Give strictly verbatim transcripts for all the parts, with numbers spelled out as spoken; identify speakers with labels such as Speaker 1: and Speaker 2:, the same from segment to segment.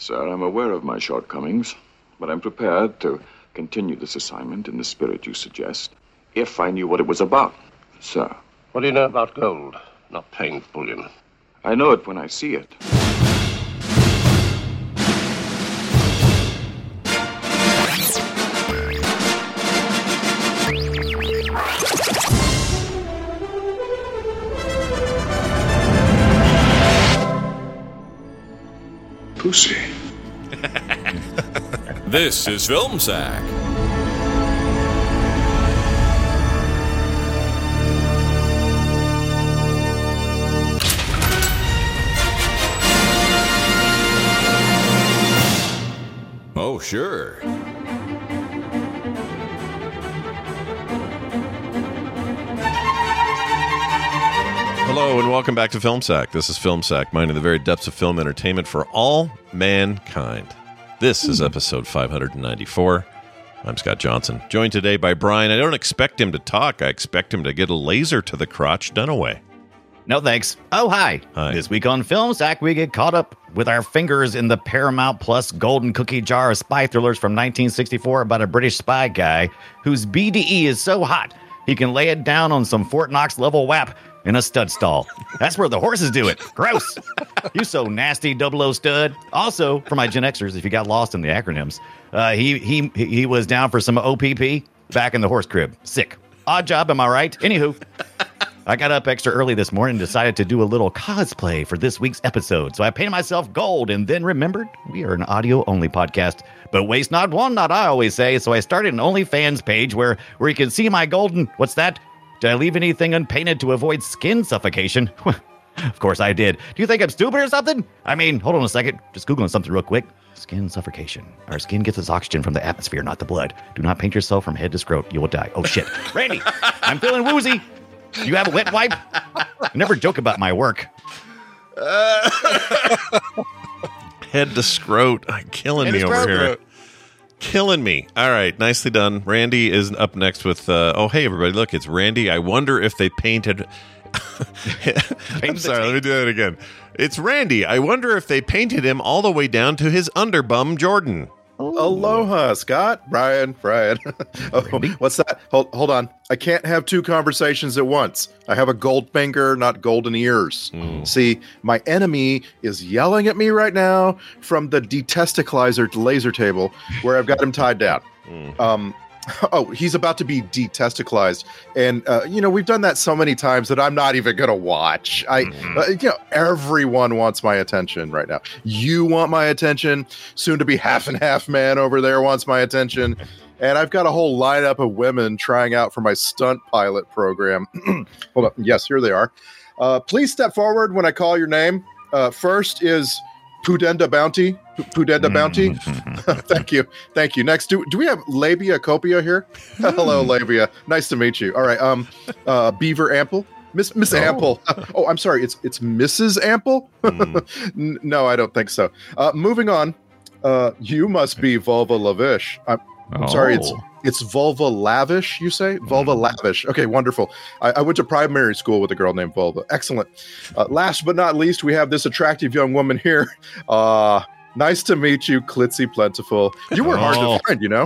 Speaker 1: Sir, I'm aware of my shortcomings, but I'm prepared to continue this assignment in the spirit you suggest, if I knew what it was about, sir.
Speaker 2: What do you know about gold? Not plain bullion.
Speaker 1: I know it when I see it. Pussy.
Speaker 3: This is Film Sack. Oh, sure. Hello and welcome back to Film Sack. This is Film Sack, mining the very depths of film entertainment for all mankind. This is episode five ninety-four. I'm Scott Johnson, joined today by Brian. I don't expect him to talk. I expect him to get a laser to the crotch. Dunaway.
Speaker 4: No thanks. Oh, hi.
Speaker 3: Hi.
Speaker 4: This week on Film Sack, we get caught up with our fingers in the Paramount Plus golden cookie jar of spy thrillers from nineteen sixty-four about a British spy guy whose B D E is so hot he can lay it down on some Fort Knox level W A P in a stud stall. That's where the horses do it. Gross. You so nasty, double O stud. Also, for my Gen Xers, if you got lost in the acronyms, uh, he he he was down for some O P P back in the horse crib. Sick. Odd job, am I right? Anywho, I got up extra early this morning and decided to do a little cosplay for this week's episode. So I painted myself gold and then remembered we are an audio-only podcast. But waste not, want not, I always say. So I started an OnlyFans page where, where you can see my golden... What's that? Did I leave anything unpainted to avoid skin suffocation? Of course I did. Do you think I'm stupid or something? I mean, hold on a second. Just Googling something real quick. Skin suffocation. Our skin gets its oxygen from the atmosphere, not the blood. Do not paint yourself from head to scrot. You will die. Oh, shit. Randy, I'm feeling woozy. Do you have a wet wipe? I never joke about my work.
Speaker 3: Uh, head to scrot. Uh, killing
Speaker 4: Head
Speaker 3: me
Speaker 4: to
Speaker 3: over
Speaker 4: scrot.
Speaker 3: here. Killing me. All right, nicely done. Randy is up next with, uh, oh, hey, everybody, look, it's Randy. I wonder if they painted... I'm sorry, let me do that again. It's Randy. I wonder if they painted him all the way down to his underbum, Jordan.
Speaker 5: Aloha, Scott. Brian, Brian. Oh, what's that? Hold, hold on. I can't have two conversations at once. I have a gold finger, not golden ears.
Speaker 3: Mm.
Speaker 5: See, my enemy is yelling at me right now from the detesticlizer laser table where I've got him tied down.
Speaker 3: Mm.
Speaker 5: Um, oh, he's about to be detesticlized. And, uh, you know, we've done that so many times that I'm not even going to watch. I,
Speaker 3: Mm-hmm.
Speaker 5: uh, you know, everyone wants my attention right now. You want my attention. Soon to be half and half man over there wants my attention. And I've got a whole lineup of women trying out for my stunt pilot program. Hold up. Yes, here they are. Uh, please step forward when I call your name. Uh, first is Pudenda Bounty. P- Pudenda Bounty. Thank you. Thank you. Next, do, do we have Labia Copia here? Hello, Labia. Nice to meet you. All right. Um, uh, Beaver Ample. Miss Miss
Speaker 3: Oh.
Speaker 5: Ample. Oh, I'm sorry. It's it's Missus Ample? N- no, I don't think so. Uh, moving on. Uh, you must be Vulva Lavish. I'm, I'm sorry. It's it's Vulva Lavish, you say? Vulva Lavish. Okay, wonderful. I, I went to primary school with a girl named Vulva. Excellent. Uh, last but not least, we have this attractive young woman here. Uh, nice to meet you, Klitzy Plentiful. You were hard
Speaker 4: Oh.
Speaker 5: to find, you know?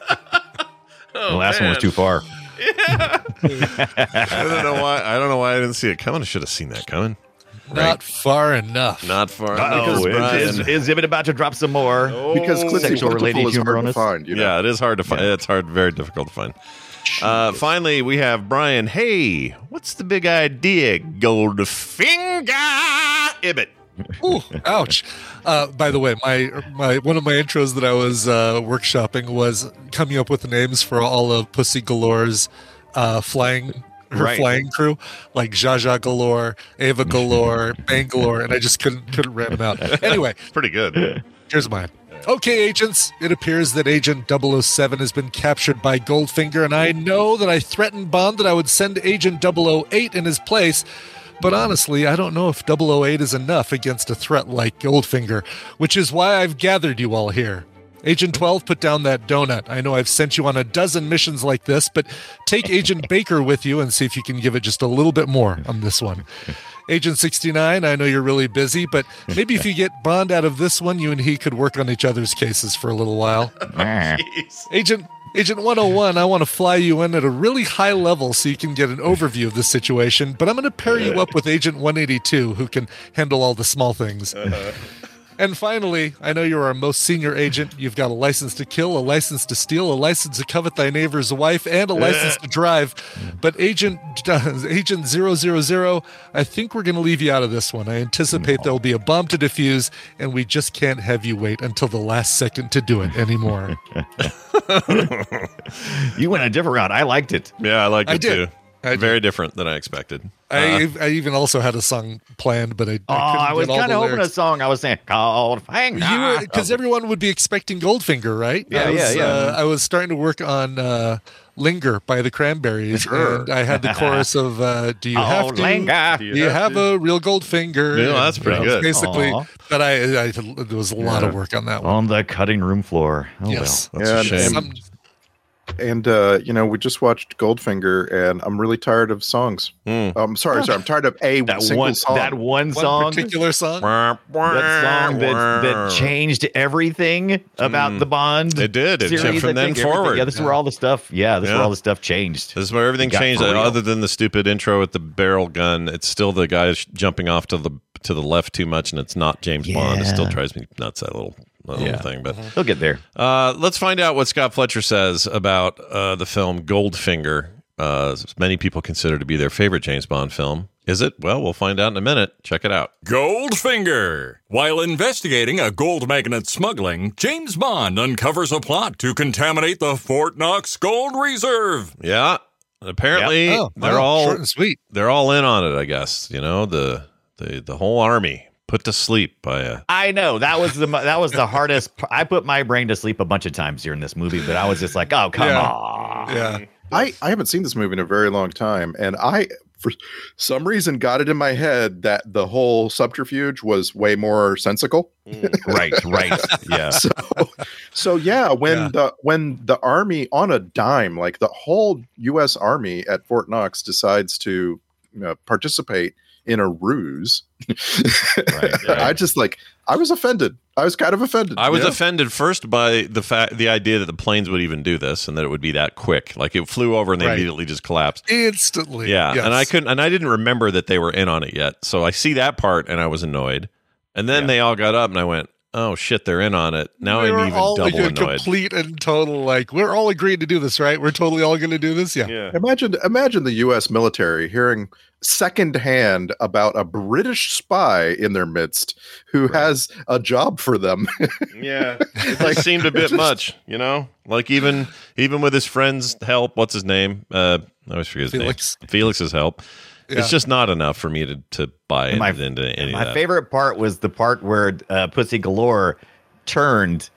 Speaker 3: Oh,
Speaker 4: The last one was
Speaker 3: man.
Speaker 4: too far.
Speaker 3: Yeah. I don't know why. I don't know why I didn't see it coming. I should have seen that coming.
Speaker 6: Not far enough.
Speaker 3: Not far.
Speaker 4: Uh-oh,
Speaker 3: because
Speaker 4: is,
Speaker 3: Brian.
Speaker 4: is, is Ibit about to drop some more?
Speaker 5: Because
Speaker 3: Oh.
Speaker 5: Klitzy
Speaker 4: Sexual-related
Speaker 5: Plentiful is
Speaker 4: humor
Speaker 5: hard
Speaker 4: on
Speaker 5: to
Speaker 4: us?
Speaker 5: find, you know?
Speaker 3: Yeah, it is hard to find. It's hard, very difficult to find. Uh, finally, we have Brian. Hey, what's the big idea, Goldfinger? Ibit.
Speaker 6: Ooh, ouch. Uh, by the way, my my one of my intros that I was uh, workshopping was coming up with names for all of Pussy Galore's uh, flying her
Speaker 4: Right.
Speaker 6: flying crew, like Jaja Galore, Ava Galore, Bangalore, and I just couldn't couldn't ram them out. Anyway,
Speaker 3: Pretty good.
Speaker 6: here's mine. Okay, agents, it appears that Agent double oh seven has been captured by Goldfinger, and I know that I threatened Bond that I would send Agent double oh eight in his place, but honestly, I don't know if double oh eight is enough against a threat like Goldfinger, which is why I've gathered you all here. Agent twelve, put down that donut. I know I've sent you on a dozen missions like this, but take Agent Baker with you and see if you can give it just a little bit more on this one. Agent sixty-nine, I know you're really busy, but maybe if you get Bond out of this one, you and he could work on each other's cases for a little while. Agent Agent one oh one, I want to fly you in at a really high level so you can get an overview of the situation, but I'm going to pair you up with Agent one eighty-two, who can handle all the small things. Uh-huh. And finally, I know you're our most senior agent. You've got a license to kill, a license to steal, a license to covet thy neighbor's wife, and a license to drive. But Agent uh, Agent zero zero zero, I think we're going to leave you out of this one. I anticipate no. there'll be a bomb to defuse, and we just can't have you wait until the last second to do it anymore.
Speaker 4: You went a different route. I liked it.
Speaker 3: Yeah, I liked it
Speaker 6: I did.
Speaker 3: too.
Speaker 6: I
Speaker 3: Very different than I expected.
Speaker 6: I,
Speaker 3: Uh,
Speaker 6: I even also had a song planned, but I,
Speaker 4: Oh,
Speaker 6: I,
Speaker 4: I was
Speaker 6: kind of
Speaker 4: hoping a song. I was saying Goldfinger.
Speaker 6: because everyone would be expecting Goldfinger, right?
Speaker 4: Yeah,
Speaker 6: I was,
Speaker 4: yeah, yeah.
Speaker 6: Uh, I was starting to work on uh, "Linger" by the Cranberries,
Speaker 4: Sure.
Speaker 6: and I had the chorus of uh, "Do you
Speaker 4: Oh,
Speaker 6: have to?
Speaker 4: Linger.
Speaker 6: Do you, have, a real Goldfinger?"
Speaker 3: Yeah, that's pretty
Speaker 6: And
Speaker 3: good.
Speaker 6: Basically,
Speaker 4: Aw.
Speaker 6: but I, I there was a lot
Speaker 4: Yeah.
Speaker 6: of work on that one.
Speaker 4: On the cutting room floor. Oh,
Speaker 6: yes,
Speaker 3: That's
Speaker 5: Yeah,
Speaker 3: a shame.
Speaker 6: Some-
Speaker 5: And uh, you know, we just watched Goldfinger, and I'm really tired of songs.
Speaker 3: Mm.
Speaker 5: Um, sorry, sorry, I'm tired of a
Speaker 4: well. That
Speaker 5: single
Speaker 4: one,
Speaker 5: song.
Speaker 4: that one
Speaker 6: one
Speaker 4: song.
Speaker 6: particular song.
Speaker 4: That song that, that changed everything about
Speaker 3: Mm.
Speaker 4: the Bond.
Speaker 3: It did. It
Speaker 4: series,
Speaker 3: changed from
Speaker 4: I
Speaker 3: then
Speaker 4: think. Everything-
Speaker 3: forward.
Speaker 4: Yeah, this is
Speaker 6: Yeah.
Speaker 4: where all the stuff. Yeah, this is
Speaker 3: Yeah.
Speaker 4: where all the stuff changed.
Speaker 3: This is where everything
Speaker 4: It got
Speaker 3: changed.
Speaker 4: for real.
Speaker 3: Other than the stupid intro with the barrel gun, it's still the guy sh- jumping off to the to the left too much, and it's not James Bond. It still
Speaker 4: Yeah.
Speaker 3: drives me nuts, that little, that little
Speaker 4: Yeah.
Speaker 3: thing. But
Speaker 4: He'll get there.
Speaker 3: uh, let's find out what Scott Fletcher says about uh, the film Goldfinger. Uh, many people consider to be their favorite James Bond film. Is it? Well, we'll find out in a minute. Check it out.
Speaker 7: Goldfinger. While investigating a gold magnet smuggling, James Bond uncovers a plot to contaminate the Fort Knox gold reserve.
Speaker 3: Yeah. Apparently,
Speaker 6: Oh,
Speaker 3: they're
Speaker 6: wow,
Speaker 3: all
Speaker 6: short and sweet.
Speaker 3: they're all in on it. I guess you know the the the whole army put to sleep by a.
Speaker 4: I know that was the that was the hardest. p- I put my brain to sleep a bunch of times during this movie, but I was just like, oh come
Speaker 6: Yeah.
Speaker 4: on.
Speaker 6: Yeah.
Speaker 5: I, I haven't seen this movie in a very long time, and I, for some reason, got it in my head that the whole subterfuge was way more sensical.
Speaker 4: Right, right. Yeah.
Speaker 5: So, so yeah, when
Speaker 6: Yeah.
Speaker 5: the when the army on a dime, like the whole U S Army at Fort Knox decides to you know, participate in a ruse,
Speaker 4: Right, right.
Speaker 5: I just like I was offended. I was kind of offended.
Speaker 3: I was
Speaker 5: yeah.
Speaker 3: offended first by the fact, the idea that the planes would even do this, and that it would be that quick. Like it flew over and they
Speaker 6: Right.
Speaker 3: immediately just collapsed.
Speaker 6: Instantly.
Speaker 3: Yeah,
Speaker 6: Yes.
Speaker 3: and I couldn't, and I didn't remember that they were in on it yet. So I see that part, and I was annoyed. And then
Speaker 4: Yeah.
Speaker 3: they all got up, and I went, "Oh shit, they're in on it." Now
Speaker 6: We
Speaker 3: I'm
Speaker 6: were
Speaker 3: even
Speaker 6: all
Speaker 3: double
Speaker 6: like a
Speaker 3: annoyed.
Speaker 6: complete and total like we're all agreed to do this, right? We're totally all going to do this. Yeah.
Speaker 3: Yeah,
Speaker 5: Imagine, imagine the U S military hearing secondhand about a British spy in their midst who has a job for them.
Speaker 3: yeah. It like, seemed a bit much, you know. Like even even with his friend's help, what's his name? Uh, I always forget his
Speaker 6: Felix.
Speaker 3: name. Felix's help.
Speaker 6: Yeah.
Speaker 3: It's just not enough for me to to buy
Speaker 4: My-
Speaker 3: into, into any of
Speaker 4: My
Speaker 3: that.
Speaker 4: favorite part was the part where uh, Pussy Galore turned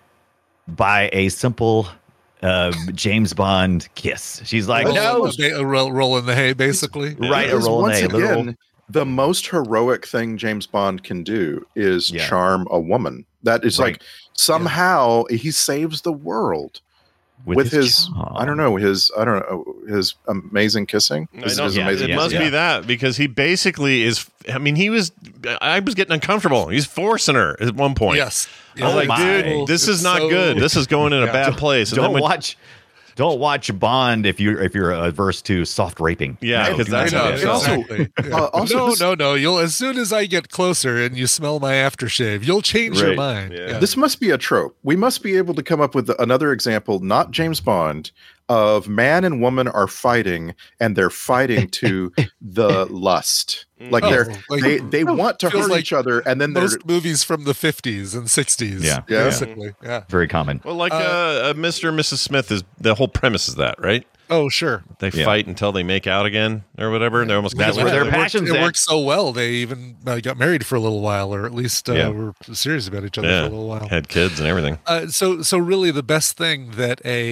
Speaker 4: by a simple uh, James Bond kiss. She's like,
Speaker 6: Oh,
Speaker 4: no,
Speaker 6: a, ba- a roll, roll in the hay, basically.
Speaker 4: right, a
Speaker 5: Because
Speaker 4: roll
Speaker 5: once
Speaker 4: a
Speaker 5: again,
Speaker 4: little.
Speaker 5: the most heroic thing James Bond can do is
Speaker 4: Yeah.
Speaker 5: charm a woman. That is
Speaker 4: Right.
Speaker 5: like somehow he saves the world with, his,
Speaker 4: charm.
Speaker 5: I don't know, his I don't know his amazing kissing.
Speaker 3: I
Speaker 5: His,
Speaker 3: don't-
Speaker 5: his
Speaker 4: yeah,
Speaker 5: amazing
Speaker 3: it
Speaker 4: yeah,
Speaker 3: must
Speaker 5: kissing.
Speaker 3: be that because he basically is. I mean, he was. I was getting uncomfortable. He's forcing her at one point.
Speaker 6: Yes.
Speaker 3: I was
Speaker 4: Oh
Speaker 3: like,
Speaker 4: my.
Speaker 3: dude, this is
Speaker 6: It's
Speaker 3: not
Speaker 6: so-
Speaker 3: good. This is going in a
Speaker 6: Yeah.
Speaker 3: bad place. And then
Speaker 4: Don't
Speaker 3: when-
Speaker 4: watch, don't watch Bond if you if you're averse to soft raping.
Speaker 3: Yeah,
Speaker 4: No,
Speaker 3: 'cause
Speaker 4: do
Speaker 3: that's
Speaker 4: not
Speaker 3: how
Speaker 4: do
Speaker 3: it
Speaker 4: that.
Speaker 3: felt.
Speaker 6: exactly. Yeah.
Speaker 5: Uh, also,
Speaker 6: no,
Speaker 5: this-
Speaker 6: no, no. You'll as soon as I get closer and you smell my aftershave, you'll change your
Speaker 3: Right.
Speaker 6: mind.
Speaker 3: Yeah.
Speaker 6: Yeah.
Speaker 5: This must be a trope. We must be able to come up with another example, not James Bond, of man and woman are fighting and they're fighting to the lust. Like
Speaker 6: Oh,
Speaker 5: they're
Speaker 6: like-
Speaker 5: they they want to
Speaker 6: Feels
Speaker 5: hurt
Speaker 6: like
Speaker 5: each other and then they're
Speaker 6: Most movies from the fifties and sixties.
Speaker 4: Yeah.
Speaker 5: Yeah.
Speaker 6: Basically. Yeah.
Speaker 4: Very common.
Speaker 3: Well, like
Speaker 6: Uh,
Speaker 3: uh, uh, Mister and Missus Smith is the whole premise is that, right?
Speaker 6: Oh, sure.
Speaker 3: They
Speaker 4: Yeah.
Speaker 3: fight until they make out again or whatever, and they're almost
Speaker 4: That's
Speaker 3: killed.
Speaker 4: where their
Speaker 6: it worked,
Speaker 4: passion's
Speaker 6: it
Speaker 4: at.
Speaker 6: worked so well. They even uh, got married for a little while, or at least uh,
Speaker 3: Yeah.
Speaker 6: were serious about each other
Speaker 3: Yeah.
Speaker 6: for a little while.
Speaker 3: Had kids and everything.
Speaker 6: Uh, so, so really, the best thing that a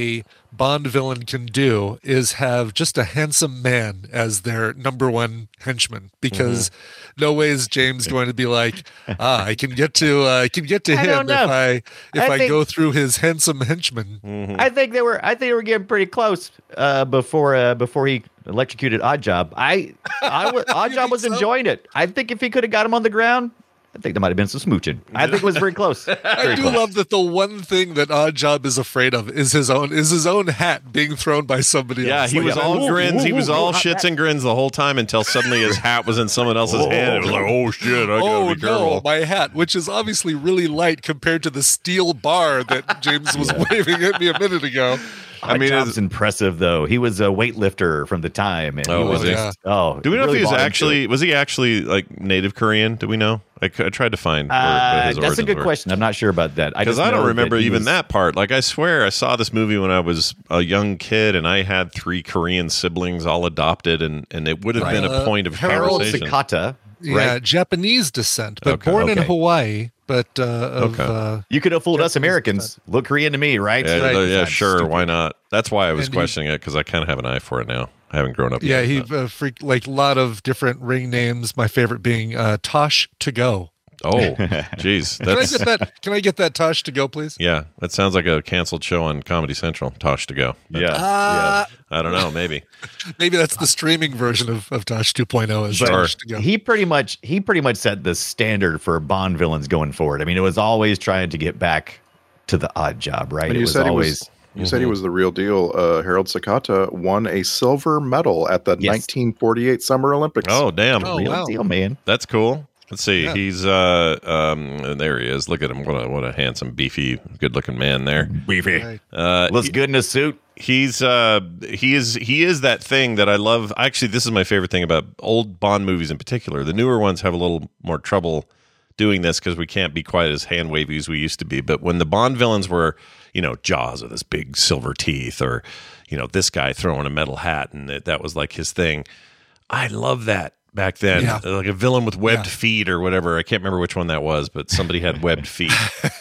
Speaker 6: Bond villain can do is have just a handsome man as their number one henchman, because mm-hmm. no way is James going to be like, ah, I can get to uh, I can get to
Speaker 4: I
Speaker 6: him if I if I,
Speaker 4: I think,
Speaker 6: go through his handsome henchman.
Speaker 3: Mm-hmm.
Speaker 4: I think they were I think they were getting pretty close uh, before uh, before he electrocuted Oddjob. I, I w- Oddjob was so? enjoying it. I think if he could have got him on the ground, I think there might have been some smooching. I think it was very close. Very
Speaker 6: I do
Speaker 4: close.
Speaker 6: love that the one thing that Oddjob is afraid of is his own is his own hat being thrown by somebody
Speaker 3: yeah,
Speaker 6: else.
Speaker 3: he
Speaker 6: Like,
Speaker 3: was
Speaker 6: yeah.
Speaker 3: all
Speaker 4: Whoa,
Speaker 3: grins.
Speaker 4: whoa,
Speaker 3: he was
Speaker 4: whoa,
Speaker 3: all
Speaker 4: whoa,
Speaker 3: shits
Speaker 4: that-
Speaker 3: and grins the whole time until suddenly his hat was in someone else's hand. It was like, oh shit, I gotta
Speaker 6: Oh
Speaker 3: be careful.
Speaker 6: no, my hat, which is obviously really light compared to the steel bar that James was waving at me a minute ago.
Speaker 3: I mean,
Speaker 4: Oddjob's
Speaker 3: it's-
Speaker 4: impressive though. He was a weightlifter from the time. And
Speaker 3: Oh,
Speaker 4: he
Speaker 3: was he?
Speaker 6: Yeah.
Speaker 4: Oh,
Speaker 3: Do we know
Speaker 4: really
Speaker 3: if he was
Speaker 4: bought into
Speaker 3: actually
Speaker 4: it.
Speaker 3: was he actually like native Korean? Do we know? I, c- I tried to find where,
Speaker 4: Uh,
Speaker 3: where his
Speaker 4: that's a
Speaker 3: origins
Speaker 4: good
Speaker 3: were.
Speaker 4: question. I'm not sure about that.
Speaker 3: Because
Speaker 4: just
Speaker 3: I don't
Speaker 4: know
Speaker 3: remember
Speaker 4: that he
Speaker 3: even
Speaker 4: was-
Speaker 3: that part. Like, I swear I saw this movie when I was a young kid and I had three Korean siblings all adopted, and, and it would have been a
Speaker 6: Uh,
Speaker 3: point of
Speaker 4: Harold
Speaker 3: conversation.
Speaker 4: Sakata.
Speaker 6: Yeah,
Speaker 4: Right?
Speaker 6: Japanese descent, but
Speaker 3: Okay.
Speaker 6: born in
Speaker 4: Okay.
Speaker 6: Hawaii. But uh, of,
Speaker 3: Okay.
Speaker 6: uh,
Speaker 4: You could have fooled us
Speaker 6: Japanese
Speaker 4: Americans. Look Korean to me, right?
Speaker 3: Yeah,
Speaker 6: Right.
Speaker 3: yeah,
Speaker 4: That's
Speaker 3: sure.
Speaker 4: stupid.
Speaker 3: Why not? That's why I was
Speaker 6: And he-
Speaker 3: questioning it, because I kind of have an eye for it now. I haven't grown up
Speaker 6: yeah,
Speaker 3: yet.
Speaker 6: he
Speaker 3: but-
Speaker 6: uh, freak like a lot of different ring names. My favorite being uh, Tosh to go.
Speaker 3: Oh, jeez.
Speaker 6: Can I
Speaker 3: That's
Speaker 6: get that? Can I get that Tosh to go, please?
Speaker 3: yeah. That sounds like a canceled show on Comedy Central. Tosh to go.
Speaker 4: Yeah.
Speaker 6: Uh,
Speaker 3: I don't know. Maybe.
Speaker 6: Maybe that's the streaming version of, of Tosh two point oh. Is
Speaker 3: Sure.
Speaker 6: Tosh to go.
Speaker 4: He pretty much he pretty much set the standard for Bond villains going forward. I mean, it was always trying to get back to the odd job, right?
Speaker 5: And
Speaker 4: It
Speaker 5: you
Speaker 4: was
Speaker 5: said
Speaker 4: always
Speaker 5: he was. You said he was the real deal. Uh, Harold Sakata won a silver medal at the
Speaker 4: Yes.
Speaker 5: nineteen forty-eight Summer Olympics.
Speaker 3: Oh, damn.
Speaker 6: Oh,
Speaker 4: real
Speaker 6: wow.
Speaker 4: deal, man.
Speaker 3: That's cool. Let's see.
Speaker 6: Yeah.
Speaker 3: He's uh um there he is. Look at him. What a what a handsome, beefy, good looking man there.
Speaker 4: Beefy.
Speaker 6: Right.
Speaker 3: Uh
Speaker 4: Looks good in a suit.
Speaker 3: he's uh he is he is that thing that I love. Actually, this is my favorite thing about old Bond movies in particular. The newer ones have a little more trouble doing this because we can't be quite as hand wavy as we used to be. But when the Bond villains were, you know, Jaws with his big silver teeth, or, you know, this guy throwing a metal hat, and that, that was like his thing. I love that back then.
Speaker 6: Yeah.
Speaker 3: Like a villain with webbed
Speaker 6: Yeah.
Speaker 3: feet or whatever. I can't remember which one that was, but somebody had webbed feet.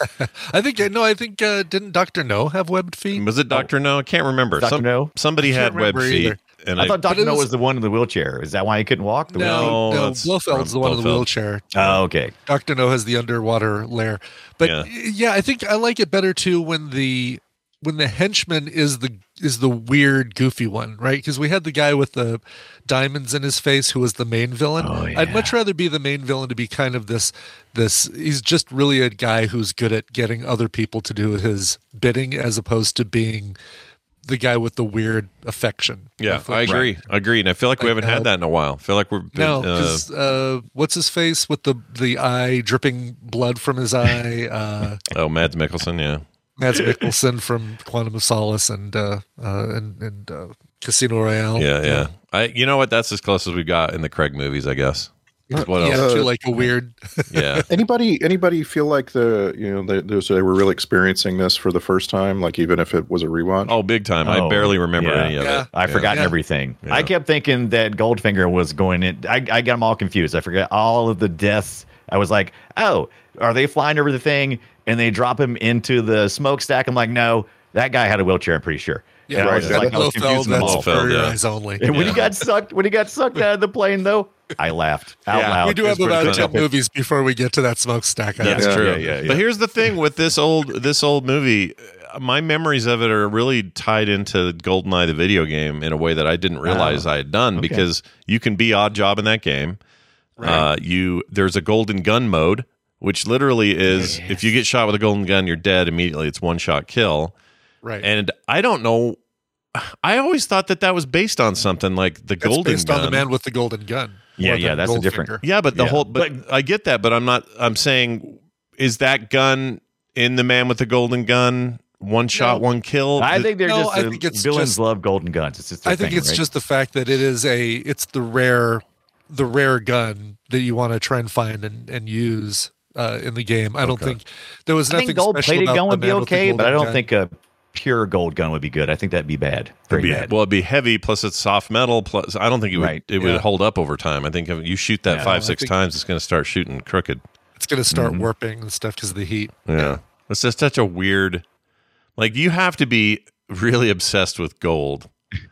Speaker 6: I think no. I think uh, didn't Doctor No have webbed feet?
Speaker 3: Was it Doctor No? I can't remember.
Speaker 4: Doctor
Speaker 3: Some,
Speaker 4: No?
Speaker 3: Somebody
Speaker 6: I can't
Speaker 3: had webbed
Speaker 6: remember
Speaker 3: feet.
Speaker 6: either.
Speaker 3: And
Speaker 4: I,
Speaker 3: I,
Speaker 4: thought Doctor
Speaker 6: it
Speaker 4: No
Speaker 6: was-
Speaker 4: was the one in the wheelchair. Is that why he couldn't walk? The
Speaker 6: No,
Speaker 3: No,
Speaker 6: no.
Speaker 3: that's
Speaker 6: Blofeld's
Speaker 3: from
Speaker 6: the one in the
Speaker 3: Blofeld.
Speaker 6: wheelchair.
Speaker 4: Oh, okay.
Speaker 6: Doctor No has the underwater lair. But
Speaker 3: Yeah.
Speaker 6: yeah. I think I like it better too when the when the henchman is the is the weird, goofy one, right? Because we had the guy with the diamonds in his face who was the main villain.
Speaker 4: Oh,
Speaker 6: I'd
Speaker 4: yeah.
Speaker 6: much rather be the main villain to be kind of this this he's just really a guy who's good at getting other people to do his bidding, as opposed to being the guy with the weird affection.
Speaker 3: yeah,
Speaker 6: feel
Speaker 3: I
Speaker 6: like-
Speaker 3: agree. I agree. And I feel like we
Speaker 6: Like,
Speaker 3: haven't
Speaker 6: uh,
Speaker 3: had that in a while. I feel like we're
Speaker 6: No,
Speaker 3: uh,
Speaker 6: because uh, what's his face with the the eye dripping blood from his eye? Uh,
Speaker 3: oh, Mads Mikkelsen. Yeah.
Speaker 6: Mads Mikkelsen from Quantum of Solace and uh, uh, and, and uh, Casino Royale.
Speaker 3: Yeah, yeah. I, you know what? That's as close as we got in the Craig movies, I guess. 'Cause What
Speaker 6: Yeah,
Speaker 3: else?
Speaker 6: to like a weird.
Speaker 3: Yeah.
Speaker 5: Anybody, anybody feel like the you know they, those- they were really experiencing this for the first time, like even if it was a rewatch?
Speaker 3: Oh, big time. I
Speaker 4: Oh,
Speaker 3: barely remember
Speaker 4: yeah.
Speaker 3: any of
Speaker 6: Yeah.
Speaker 3: it.
Speaker 4: I've
Speaker 3: Yeah.
Speaker 4: forgotten
Speaker 6: Yeah.
Speaker 4: everything.
Speaker 3: Yeah.
Speaker 4: I kept thinking that Goldfinger was going in. I, I got them all confused. I forgot all of the deaths. I was like, oh, are they flying over the thing and they drop him into the smokestack? I'm like, no, that guy had a wheelchair, I'm pretty sure.
Speaker 6: Yeah,
Speaker 4: And I was
Speaker 5: right.
Speaker 4: just like, I was
Speaker 6: Blofeld,
Speaker 4: confusing them
Speaker 6: that's
Speaker 4: all.
Speaker 3: Blofeld,
Speaker 6: for your
Speaker 3: yeah.
Speaker 6: eyes only.
Speaker 4: And when
Speaker 3: Yeah.
Speaker 4: he got sucked, when he got sucked out of the plane, though, I laughed out
Speaker 3: Yeah.
Speaker 4: loud.
Speaker 6: We do
Speaker 4: It
Speaker 6: have
Speaker 4: was pretty
Speaker 6: about
Speaker 4: funny.
Speaker 6: ten movies before we get to that smokestack. I
Speaker 3: That's
Speaker 6: think.
Speaker 5: Yeah.
Speaker 3: true.
Speaker 4: Yeah, yeah, yeah.
Speaker 3: But here's the thing with this old this old movie. uh, My memories of it are really tied into GoldenEye, the video game, in a way that I didn't realize I had done.
Speaker 4: Okay.
Speaker 3: Because you can be odd job in that game. Uh, you there's a golden gun mode, which literally is if you get shot with a golden gun, you're dead immediately. It's one shot kill.
Speaker 6: Right.
Speaker 3: And I don't know. I always thought that that was based on something like the
Speaker 6: It's
Speaker 3: golden
Speaker 6: based
Speaker 3: gun.
Speaker 6: on the man with the golden gun.
Speaker 4: Yeah,
Speaker 6: more
Speaker 4: yeah,
Speaker 6: than
Speaker 4: that's a
Speaker 6: Goldfinger.
Speaker 4: different-
Speaker 3: Yeah, but the
Speaker 4: Yeah.
Speaker 3: whole but, I get that, but I'm not I'm saying is that gun in the man with the golden gun one shot,
Speaker 6: No.
Speaker 3: one kill?
Speaker 4: I
Speaker 3: The-
Speaker 4: think they're
Speaker 6: No,
Speaker 4: just
Speaker 6: I
Speaker 4: the
Speaker 6: think it's
Speaker 4: villains
Speaker 6: just-
Speaker 4: love golden guns. It's just their
Speaker 6: I think
Speaker 4: thing,
Speaker 6: it's
Speaker 4: right?
Speaker 6: just the fact that it is a it's the rare the rare gun that you want to try and find and, and use uh, in the game. I don't think there was
Speaker 4: I
Speaker 6: nothing
Speaker 4: think gold
Speaker 6: special
Speaker 4: plated
Speaker 6: about
Speaker 4: gun
Speaker 6: the
Speaker 4: would be
Speaker 6: man with the
Speaker 4: okay, but I
Speaker 6: golden
Speaker 4: don't
Speaker 6: gun.
Speaker 4: think a pure gold gun would be good. I think that'd be bad. Very
Speaker 3: It'd be-
Speaker 4: bad.
Speaker 3: well, it'd be heavy. Plus, it's soft metal. Plus, I don't think it would.
Speaker 4: Right.
Speaker 3: It would
Speaker 6: Yeah.
Speaker 3: hold up over time. I think if you shoot that
Speaker 4: Yeah.
Speaker 3: five,
Speaker 6: I
Speaker 3: six
Speaker 6: think-
Speaker 3: times, it's going to start shooting crooked.
Speaker 6: it's going to start
Speaker 4: Mm-hmm.
Speaker 6: warping and stuff because of the heat.
Speaker 3: Yeah. It's just such a weird. Like you have to be really obsessed with gold.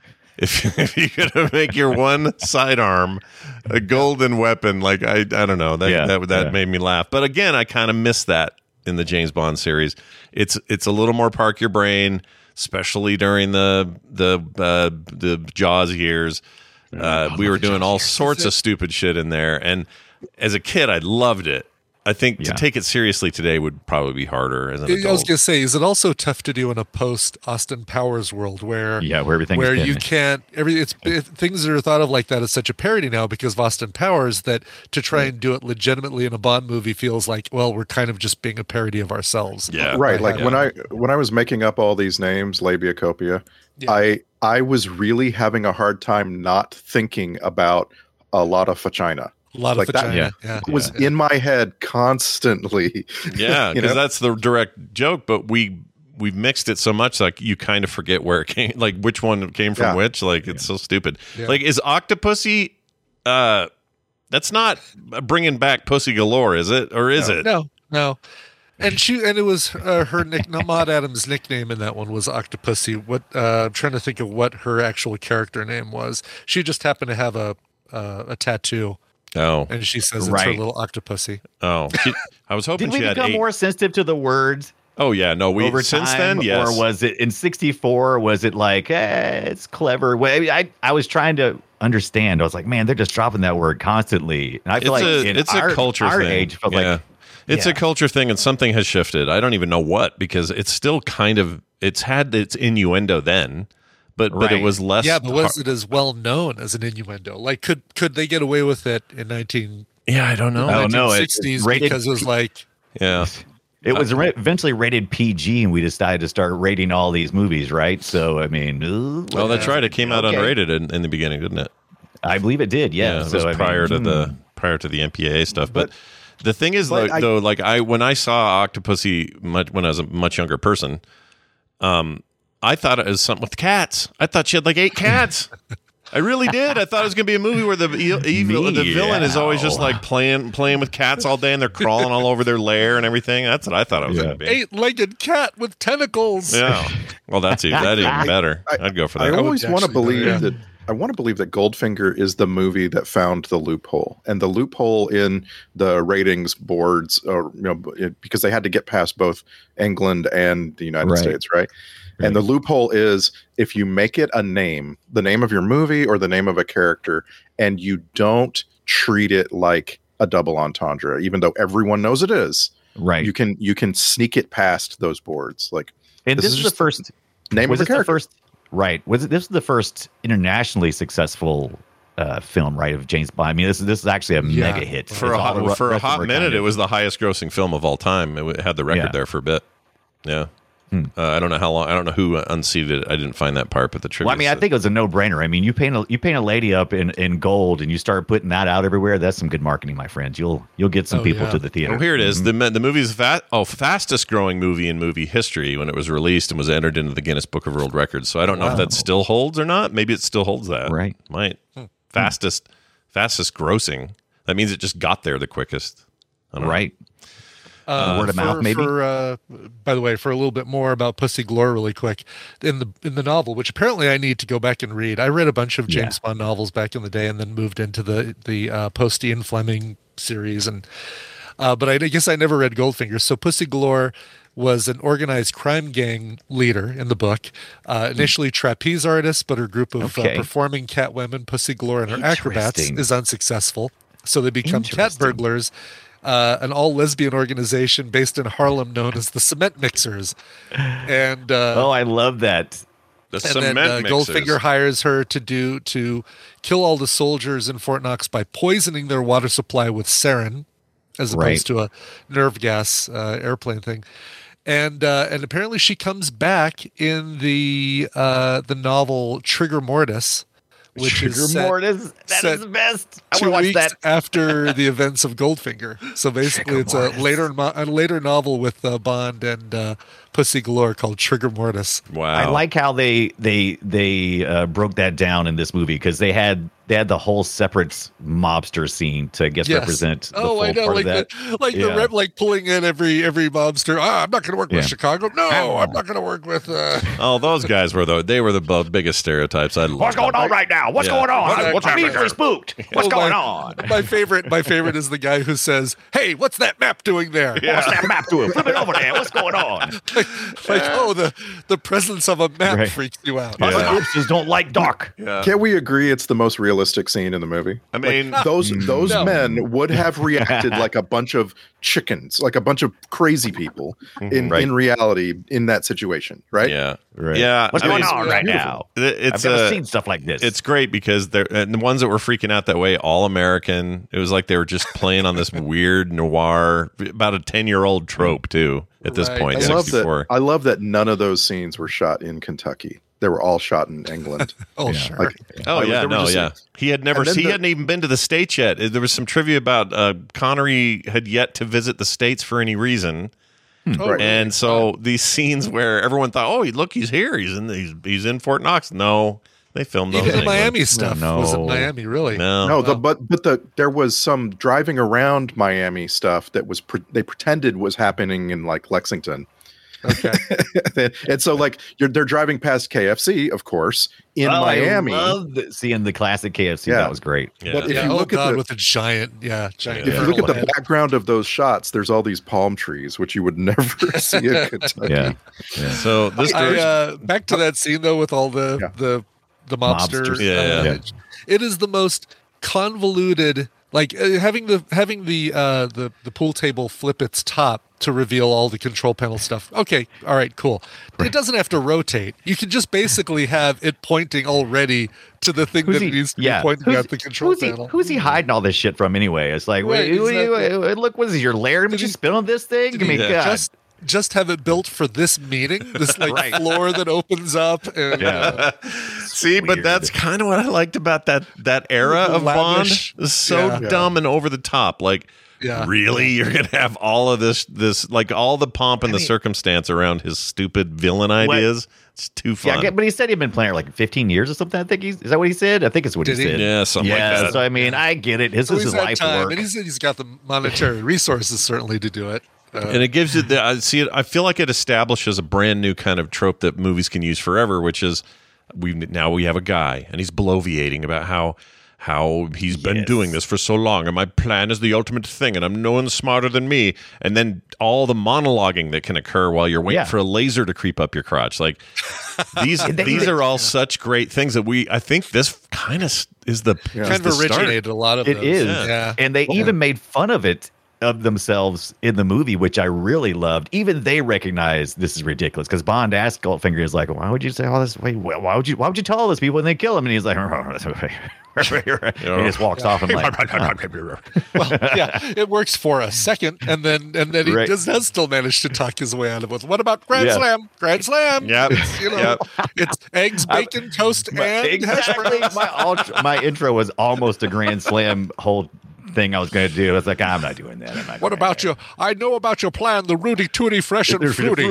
Speaker 3: If, if you're gonna make your one sidearm a golden weapon, like I, I don't know, that
Speaker 4: Yeah,
Speaker 3: that that
Speaker 4: yeah.
Speaker 3: made me laugh. But again, I kind of miss that in the James Bond series. It's it's a little more park your brain, especially during the the uh, the Jaws years. Uh, we were doing all sorts of stupid shit in there, and as a kid, I loved it. I think
Speaker 4: Yeah.
Speaker 3: to take it seriously today would probably be harder as an
Speaker 6: I was
Speaker 3: adult.
Speaker 6: gonna say, is it also tough to do in a post Austin Powers world where
Speaker 4: Yeah, where everything's
Speaker 6: where you
Speaker 4: been-
Speaker 6: can't every it's it, things are thought of like that as such a parody now because of Austin Powers that to try and do it legitimately in a Bond movie feels like, well, we're kind of just being a parody of ourselves.
Speaker 3: Yeah.
Speaker 5: Right. Like
Speaker 3: Yeah.
Speaker 5: when I when I was making up all these names, Labiacopia,
Speaker 6: Yeah.
Speaker 5: I I was really having a hard time not thinking about a lot of vagina.
Speaker 6: A lot of
Speaker 5: Like that-
Speaker 6: vagina. Yeah.
Speaker 5: It was in my head constantly.
Speaker 3: Yeah,
Speaker 5: You
Speaker 3: because
Speaker 5: know?
Speaker 3: that's the direct joke. But we we've mixed it so much, like you kind of forget where it came, like which one came from
Speaker 5: Yeah.
Speaker 3: which. Like it's so stupid.
Speaker 6: Yeah.
Speaker 3: Like is Octopussy? Uh, that's not bringing back Pussy Galore, is it? Or is it?
Speaker 6: No, no. And she and it was uh, her nick. No, Maud Adams' nickname in that one was Octopussy. What uh, I'm trying to think of what her actual character name was. She just happened to have a uh, a tattoo,
Speaker 3: Oh,
Speaker 6: and she says it's
Speaker 4: Right.
Speaker 6: her little Octopussy.
Speaker 3: oh. She- I was hoping
Speaker 4: Did we
Speaker 3: she had
Speaker 4: become
Speaker 3: eight.
Speaker 4: more sensitive to the words
Speaker 3: Oh yeah, no. We
Speaker 4: over
Speaker 3: since
Speaker 4: time,
Speaker 3: then, yes.
Speaker 4: or was it in sixty-four? Was it like, eh, it's clever? Well, I, mean, I I was trying to understand. I was like, man, they're just dropping that word constantly, and I feel
Speaker 3: it's
Speaker 4: like
Speaker 3: a
Speaker 4: in
Speaker 3: it's
Speaker 4: our,
Speaker 3: a culture
Speaker 4: our
Speaker 3: thing.
Speaker 4: age, it felt
Speaker 3: yeah.
Speaker 4: like
Speaker 3: It's
Speaker 4: yeah.
Speaker 3: a culture thing, and something has shifted. I don't even know what, because it's still kind of it's had its innuendo then, but but it
Speaker 4: Right.
Speaker 3: was less.
Speaker 6: Yeah, but was
Speaker 3: har-
Speaker 6: it as well known as an innuendo? Like, could could they get away with it in nineteen
Speaker 3: Yeah, I don't know.
Speaker 4: Oh, no, it-
Speaker 6: sixties
Speaker 4: it's rated-
Speaker 6: because it was like
Speaker 3: Yeah,
Speaker 4: it was ra- eventually rated P G, and we decided to start rating all these movies, right? So I mean, ooh,
Speaker 3: well, that's right. It came out
Speaker 4: Okay.
Speaker 3: unrated in, in the beginning, didn't it?
Speaker 4: I believe it did. Yeah,
Speaker 3: it
Speaker 4: so
Speaker 3: was
Speaker 4: I
Speaker 3: prior
Speaker 4: mean,
Speaker 3: to the
Speaker 4: hmm.
Speaker 3: prior to the M P A A stuff. But, the thing is,
Speaker 5: but
Speaker 3: though,
Speaker 5: I-
Speaker 3: though, like I when I saw Octopussy much, when I was a much younger person, um, I thought it was something with cats. I thought she had like eight cats. I really did. I thought it was going to be a movie where the e- evil, the villain is always just like playing playing with cats all day, and they're crawling all over their lair and everything. That's what I thought it was
Speaker 4: Yeah.
Speaker 3: going to be.
Speaker 6: eight-legged cat with tentacles.
Speaker 3: Yeah. Well, that's even, that even better.
Speaker 5: I-
Speaker 3: I'd go for
Speaker 5: I
Speaker 3: that.
Speaker 5: always want to
Speaker 6: actually
Speaker 5: believe
Speaker 6: better, yeah.
Speaker 5: that I want to believe that Goldfinger is the movie that found the loophole, and the loophole in the ratings boards, or you know, it, because they had to get past both England and the United
Speaker 4: Right.
Speaker 5: States, right? And the loophole is if you make it a name, the name of your movie or the name of a character, and you don't treat it like a double entendre, even though everyone knows it is,
Speaker 4: right.
Speaker 5: you can you can sneak it past those boards. Like
Speaker 4: and
Speaker 5: this
Speaker 4: this,
Speaker 5: is
Speaker 4: is the
Speaker 5: just
Speaker 4: first.
Speaker 5: name
Speaker 4: Was
Speaker 5: of a
Speaker 4: this the
Speaker 5: character.
Speaker 4: first? Right. Was it? This is the first internationally successful uh, film, right, of James Bond. I mean, this is this is actually a
Speaker 6: Yeah.
Speaker 4: mega hit
Speaker 3: For a
Speaker 4: It's all the
Speaker 3: hot,
Speaker 4: re-
Speaker 3: for a
Speaker 4: rest of
Speaker 3: hot
Speaker 4: our
Speaker 3: minute,
Speaker 4: kind
Speaker 3: it
Speaker 4: of-
Speaker 3: was the highest grossing film of all time. It w- had the record
Speaker 4: Yeah.
Speaker 3: there for a bit. Yeah.
Speaker 4: Hmm.
Speaker 3: Uh, I don't know how long. I don't know who unseated it. I didn't find that part, but the trivia.
Speaker 4: Well, I mean, I
Speaker 3: said-
Speaker 4: think it was a no-brainer. I mean, you paint a you paint a lady up in, in gold, and you start putting that out everywhere. That's some good marketing, my friends. You'll you'll get some
Speaker 6: Oh,
Speaker 4: people
Speaker 6: yeah.
Speaker 4: to the theater.
Speaker 3: Oh, here it is.
Speaker 4: Mhm.
Speaker 3: The the movie's fa- oh fastest growing movie in movie history when it was released and was entered into the Guinness Book of World Records. So I don't know if that still holds or not. Maybe it still holds that.
Speaker 4: Right.
Speaker 3: Might. Fastest fastest grossing. That means it just got there the quickest. I don't know.
Speaker 4: Right.
Speaker 6: Uh,
Speaker 4: Word of
Speaker 6: for,
Speaker 4: mouth, maybe?
Speaker 6: For, uh, by the way, for a little bit more about Pussy Galore, really quick, in the in the novel, which apparently I need to go back and read. I read a bunch of James Bond novels back in the day, and then moved into the the uh, Post Ian Fleming series, and uh, but I guess I never read Goldfinger. So Pussy Galore was an organized crime gang leader in the book. Uh, initially trapeze artist, but her group of
Speaker 4: Okay.
Speaker 6: uh, performing cat women, Pussy Galore and her acrobats,
Speaker 4: Interesting.
Speaker 6: is unsuccessful. So they become cat
Speaker 4: Interesting.
Speaker 6: burglars. Uh, an all lesbian organization based in Harlem known as the Cement Mixers, and uh,
Speaker 4: Oh, I love that.
Speaker 3: The
Speaker 6: and
Speaker 3: cement
Speaker 6: then uh,
Speaker 3: mixers.
Speaker 6: Goldfinger hires her to do to kill all the soldiers in Fort Knox by poisoning their water supply with sarin, as opposed
Speaker 4: Right.
Speaker 6: to a nerve gas uh, airplane thing. And uh, and apparently she comes back in the uh, the novel Trigger Mortis, which
Speaker 4: Trigger
Speaker 6: is set,
Speaker 4: Mortis. That
Speaker 6: set
Speaker 4: is the best. I
Speaker 6: two
Speaker 4: want to watch
Speaker 6: weeks
Speaker 4: that.
Speaker 6: after the events of Goldfinger. So basically,
Speaker 4: Trigger
Speaker 6: it's
Speaker 4: Mortis.
Speaker 6: a later mo- a later novel with uh, Bond and uh, Pussy Galore called Trigger Mortis.
Speaker 3: Wow.
Speaker 4: I like how they they they uh, broke that down in this movie because they had they had the whole separate mobster scene to I guess
Speaker 6: Yes.
Speaker 4: represent the
Speaker 6: Oh,
Speaker 4: full
Speaker 6: I know,
Speaker 4: part
Speaker 6: like
Speaker 4: of that.
Speaker 6: the like
Speaker 4: Yeah.
Speaker 6: the rep, like pulling in every every mobster. Ah, I'm not going to work
Speaker 4: Yeah.
Speaker 6: with Chicago. No, I'm not going to work with. Uh...
Speaker 3: Oh, those guys were the they were the bo- biggest stereotypes. I
Speaker 4: What's going on right now? What's
Speaker 3: Yeah.
Speaker 4: going on?
Speaker 6: What's
Speaker 4: What's I'm
Speaker 6: happening?
Speaker 4: easily spooked. What's
Speaker 6: Oh,
Speaker 4: going
Speaker 6: my,
Speaker 4: on?
Speaker 6: My favorite, my favorite is the guy who says, "Hey, what's that map doing there?"
Speaker 4: What's that map doing? Flip it over there. What's going on?
Speaker 6: like, like, oh, the the presence of a map
Speaker 4: Right.
Speaker 6: freaks you out.
Speaker 4: Us hipsters don't like dark.
Speaker 5: Can't we agree it's the most realistic scene in the movie?
Speaker 3: I mean,
Speaker 5: Those those
Speaker 6: No.
Speaker 5: men would have reacted like a bunch of chickens, like a bunch of crazy people in,
Speaker 4: Right.
Speaker 5: in reality in that situation, right?
Speaker 3: yeah,
Speaker 4: Right.
Speaker 3: yeah.
Speaker 4: What's
Speaker 3: I
Speaker 4: going
Speaker 3: mean,
Speaker 4: on right
Speaker 5: beautiful.
Speaker 4: now?
Speaker 3: it- It's
Speaker 4: I've never
Speaker 3: uh,
Speaker 4: seen stuff like this.
Speaker 3: It's great because they're and the ones that were freaking out that way, all American. It was like they were just playing on this weird noir, about a ten year old trope too. At this
Speaker 6: Right.
Speaker 3: point,
Speaker 5: I love that.
Speaker 3: sixty-four.
Speaker 5: I love that none of those scenes were shot in Kentucky. They were all shot in England.
Speaker 6: Oh,
Speaker 4: Yeah.
Speaker 6: sure.
Speaker 5: Like,
Speaker 3: Oh
Speaker 5: like,
Speaker 3: yeah,
Speaker 5: they were
Speaker 3: no,
Speaker 5: just-
Speaker 3: yeah. He had never.
Speaker 5: And then
Speaker 3: He
Speaker 5: the-
Speaker 3: hadn't even been to the states yet. There was some trivia about uh, Connery had yet to visit the states for any reason.
Speaker 6: Oh,
Speaker 5: Right.
Speaker 3: And so these scenes where everyone thought, "Oh, look, he's here. He's in. He's, he's in Fort Knox." No, they filmed those.
Speaker 6: even
Speaker 3: in
Speaker 6: the
Speaker 3: England.
Speaker 6: Miami stuff
Speaker 4: No.
Speaker 6: was in Miami, really.
Speaker 3: No,
Speaker 5: No, the, but but the there was some driving around Miami stuff that was pre- they pretended was happening in like Lexington.
Speaker 6: Okay.
Speaker 5: And so like you're they're driving past K F C, of course, in
Speaker 4: Oh,
Speaker 5: Miami.
Speaker 4: I loved seeing the classic K F C.
Speaker 5: Yeah.
Speaker 4: That was great.
Speaker 3: Yeah.
Speaker 5: But if
Speaker 6: yeah,
Speaker 5: you
Speaker 6: oh
Speaker 5: look
Speaker 6: God,
Speaker 5: at the
Speaker 6: with a giant, yeah, giant.
Speaker 5: if you
Speaker 3: Yeah.
Speaker 5: look at the
Speaker 6: head.
Speaker 5: background of those shots, there's all these palm trees, which you would never see in Kentucky.
Speaker 4: Yeah.
Speaker 3: So this
Speaker 6: I, uh, back to that scene though, with all the
Speaker 5: Yeah.
Speaker 6: the the mobster.
Speaker 4: Mobsters.
Speaker 3: Yeah, yeah.
Speaker 6: uh, It is the most convoluted. Like uh, having the having the uh, the the pool table flip its top to reveal all the control panel stuff. Okay, all right, cool. It doesn't have to rotate. You can just basically have it pointing already to the thing
Speaker 4: Who's
Speaker 6: that
Speaker 4: he?
Speaker 6: needs to
Speaker 4: Yeah.
Speaker 6: be pointing
Speaker 4: Who's,
Speaker 6: at the control
Speaker 4: who's he,
Speaker 6: panel.
Speaker 4: who's he hiding all this shit from anyway? It's like,
Speaker 6: Right,
Speaker 4: wait, wait,
Speaker 6: exactly.
Speaker 4: wait, what is this, your lair? Did
Speaker 6: Did
Speaker 4: you
Speaker 6: he-
Speaker 4: spit on this thing?
Speaker 6: Did
Speaker 4: I mean,
Speaker 6: he
Speaker 4: God.
Speaker 6: just just have it built for this meeting? This like
Speaker 4: Right.
Speaker 6: floor that opens up and uh,
Speaker 3: See, but
Speaker 4: weird.
Speaker 3: that's kind of what I liked about that that era of
Speaker 6: Lavish.
Speaker 3: Bond. It's so
Speaker 6: Yeah.
Speaker 3: dumb and over the top. Like,
Speaker 6: Yeah.
Speaker 3: really, you're gonna have all of this, this like all the pomp and the
Speaker 4: mean-
Speaker 3: circumstance around his stupid villain ideas. It's too
Speaker 4: Yeah,
Speaker 3: fun.
Speaker 4: I get- but he said he'd been playing for like fifteen years or something. I think he's is that what he said? I think it's what
Speaker 6: Did
Speaker 4: he
Speaker 6: he?
Speaker 4: said.
Speaker 3: Yeah, something like
Speaker 4: yeah,
Speaker 3: that.
Speaker 4: So I mean, I get it. His
Speaker 6: so
Speaker 4: is
Speaker 6: he's
Speaker 4: his
Speaker 6: had
Speaker 4: life
Speaker 6: time,
Speaker 4: work.
Speaker 6: and he's he's got the monetary resources certainly to do it. Uh,
Speaker 3: and it gives you the I see it. I feel like it establishes a brand new kind of trope that movies can use forever, which is we now we have a guy and he's bloviating about how how he's been
Speaker 4: Yes.
Speaker 3: doing this for so long, and my plan is the ultimate thing, and I'm no one smarter than me. And then all the monologuing that can occur while you're waiting
Speaker 4: Yeah.
Speaker 3: for a laser to creep up your crotch, like these
Speaker 4: They-
Speaker 3: these
Speaker 4: they-
Speaker 3: are all such great things that we. I think this kind of is the is
Speaker 6: kind
Speaker 3: the
Speaker 6: of
Speaker 3: start.
Speaker 6: originated a lot of
Speaker 4: It
Speaker 6: those.
Speaker 4: is,
Speaker 6: Yeah.
Speaker 4: and they even made fun of it of themselves in the movie, which I really loved. Even they recognize this is ridiculous because Bond asked Goldfinger, "Is like, why would you say all this? Wait, wh- why would you? Why would you tell all this people when they kill him?" And he's like, he just walks off and like,
Speaker 6: Well, yeah, it works for a second, and then and then he
Speaker 4: Right.
Speaker 6: does, does still manage to talk his way out of it. What about Grand
Speaker 4: Yeah.
Speaker 6: Slam? Grand Slam.
Speaker 3: Yep.
Speaker 6: It's, you know, it's eggs, bacon, toast, and hash
Speaker 4: exactly.
Speaker 6: browns.
Speaker 4: My ultra, my intro was almost a Grand Slam whole thing I was going to do. I was like, I'm not doing that. I'm not
Speaker 6: What
Speaker 4: doing
Speaker 6: about
Speaker 4: that.
Speaker 6: you? I know about your plan, the Rudy Tooty Fresh and Fruity.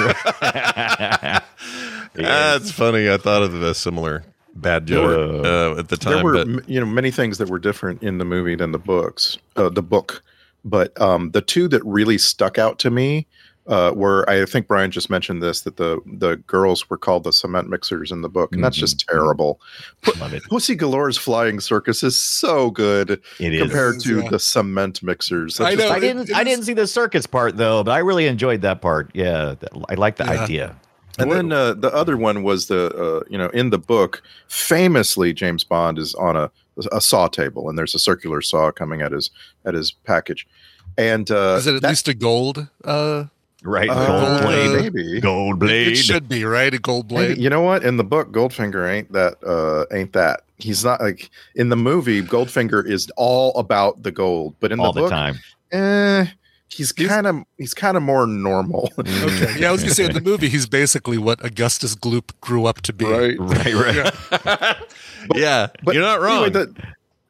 Speaker 3: That's funny. I thought of a similar bad joke uh, at the time.
Speaker 5: There were
Speaker 3: but
Speaker 5: m- you know many things that were different in the movie than the books, uh, the book. But um, the two that really stuck out to me uh, were, I think Brian just mentioned this, that the the girls were called the cement mixers in the book, and that's just terrible.
Speaker 4: Love it.
Speaker 5: Pussy Galore's flying circus is so good
Speaker 4: It is.
Speaker 5: compared to
Speaker 6: Yeah.
Speaker 5: the cement mixers.
Speaker 6: I
Speaker 5: That's just-
Speaker 6: know.
Speaker 4: I didn't. I
Speaker 6: it is-
Speaker 4: didn't see the circus part though, but I really enjoyed that part. Yeah, that- I like the
Speaker 6: Yeah.
Speaker 4: idea.
Speaker 5: And then uh, the other one was the uh, you know in the book, famously James Bond is on a a saw table, and there's a circular saw coming at his at his package, and uh,
Speaker 6: Is it at
Speaker 5: that-
Speaker 6: least a gold? Uh,
Speaker 4: Right,
Speaker 5: uh,
Speaker 4: gold blade,
Speaker 5: maybe.
Speaker 4: gold
Speaker 6: it
Speaker 4: blade.
Speaker 6: should be right, a gold blade.
Speaker 5: Maybe. You know what? In the book, Goldfinger ain't that. Uh, ain't that? He's not like in the movie. Goldfinger is all about the gold, but in
Speaker 4: all
Speaker 5: the
Speaker 4: the
Speaker 5: book,
Speaker 4: time.
Speaker 5: eh, he's kind of he's kind of more normal.
Speaker 6: Okay. Yeah, I was gonna say in the movie he's basically what Augustus Gloop grew up to be.
Speaker 5: right.
Speaker 4: Right, right.
Speaker 3: yeah,
Speaker 5: But
Speaker 3: you're not wrong.
Speaker 5: Anyway, the,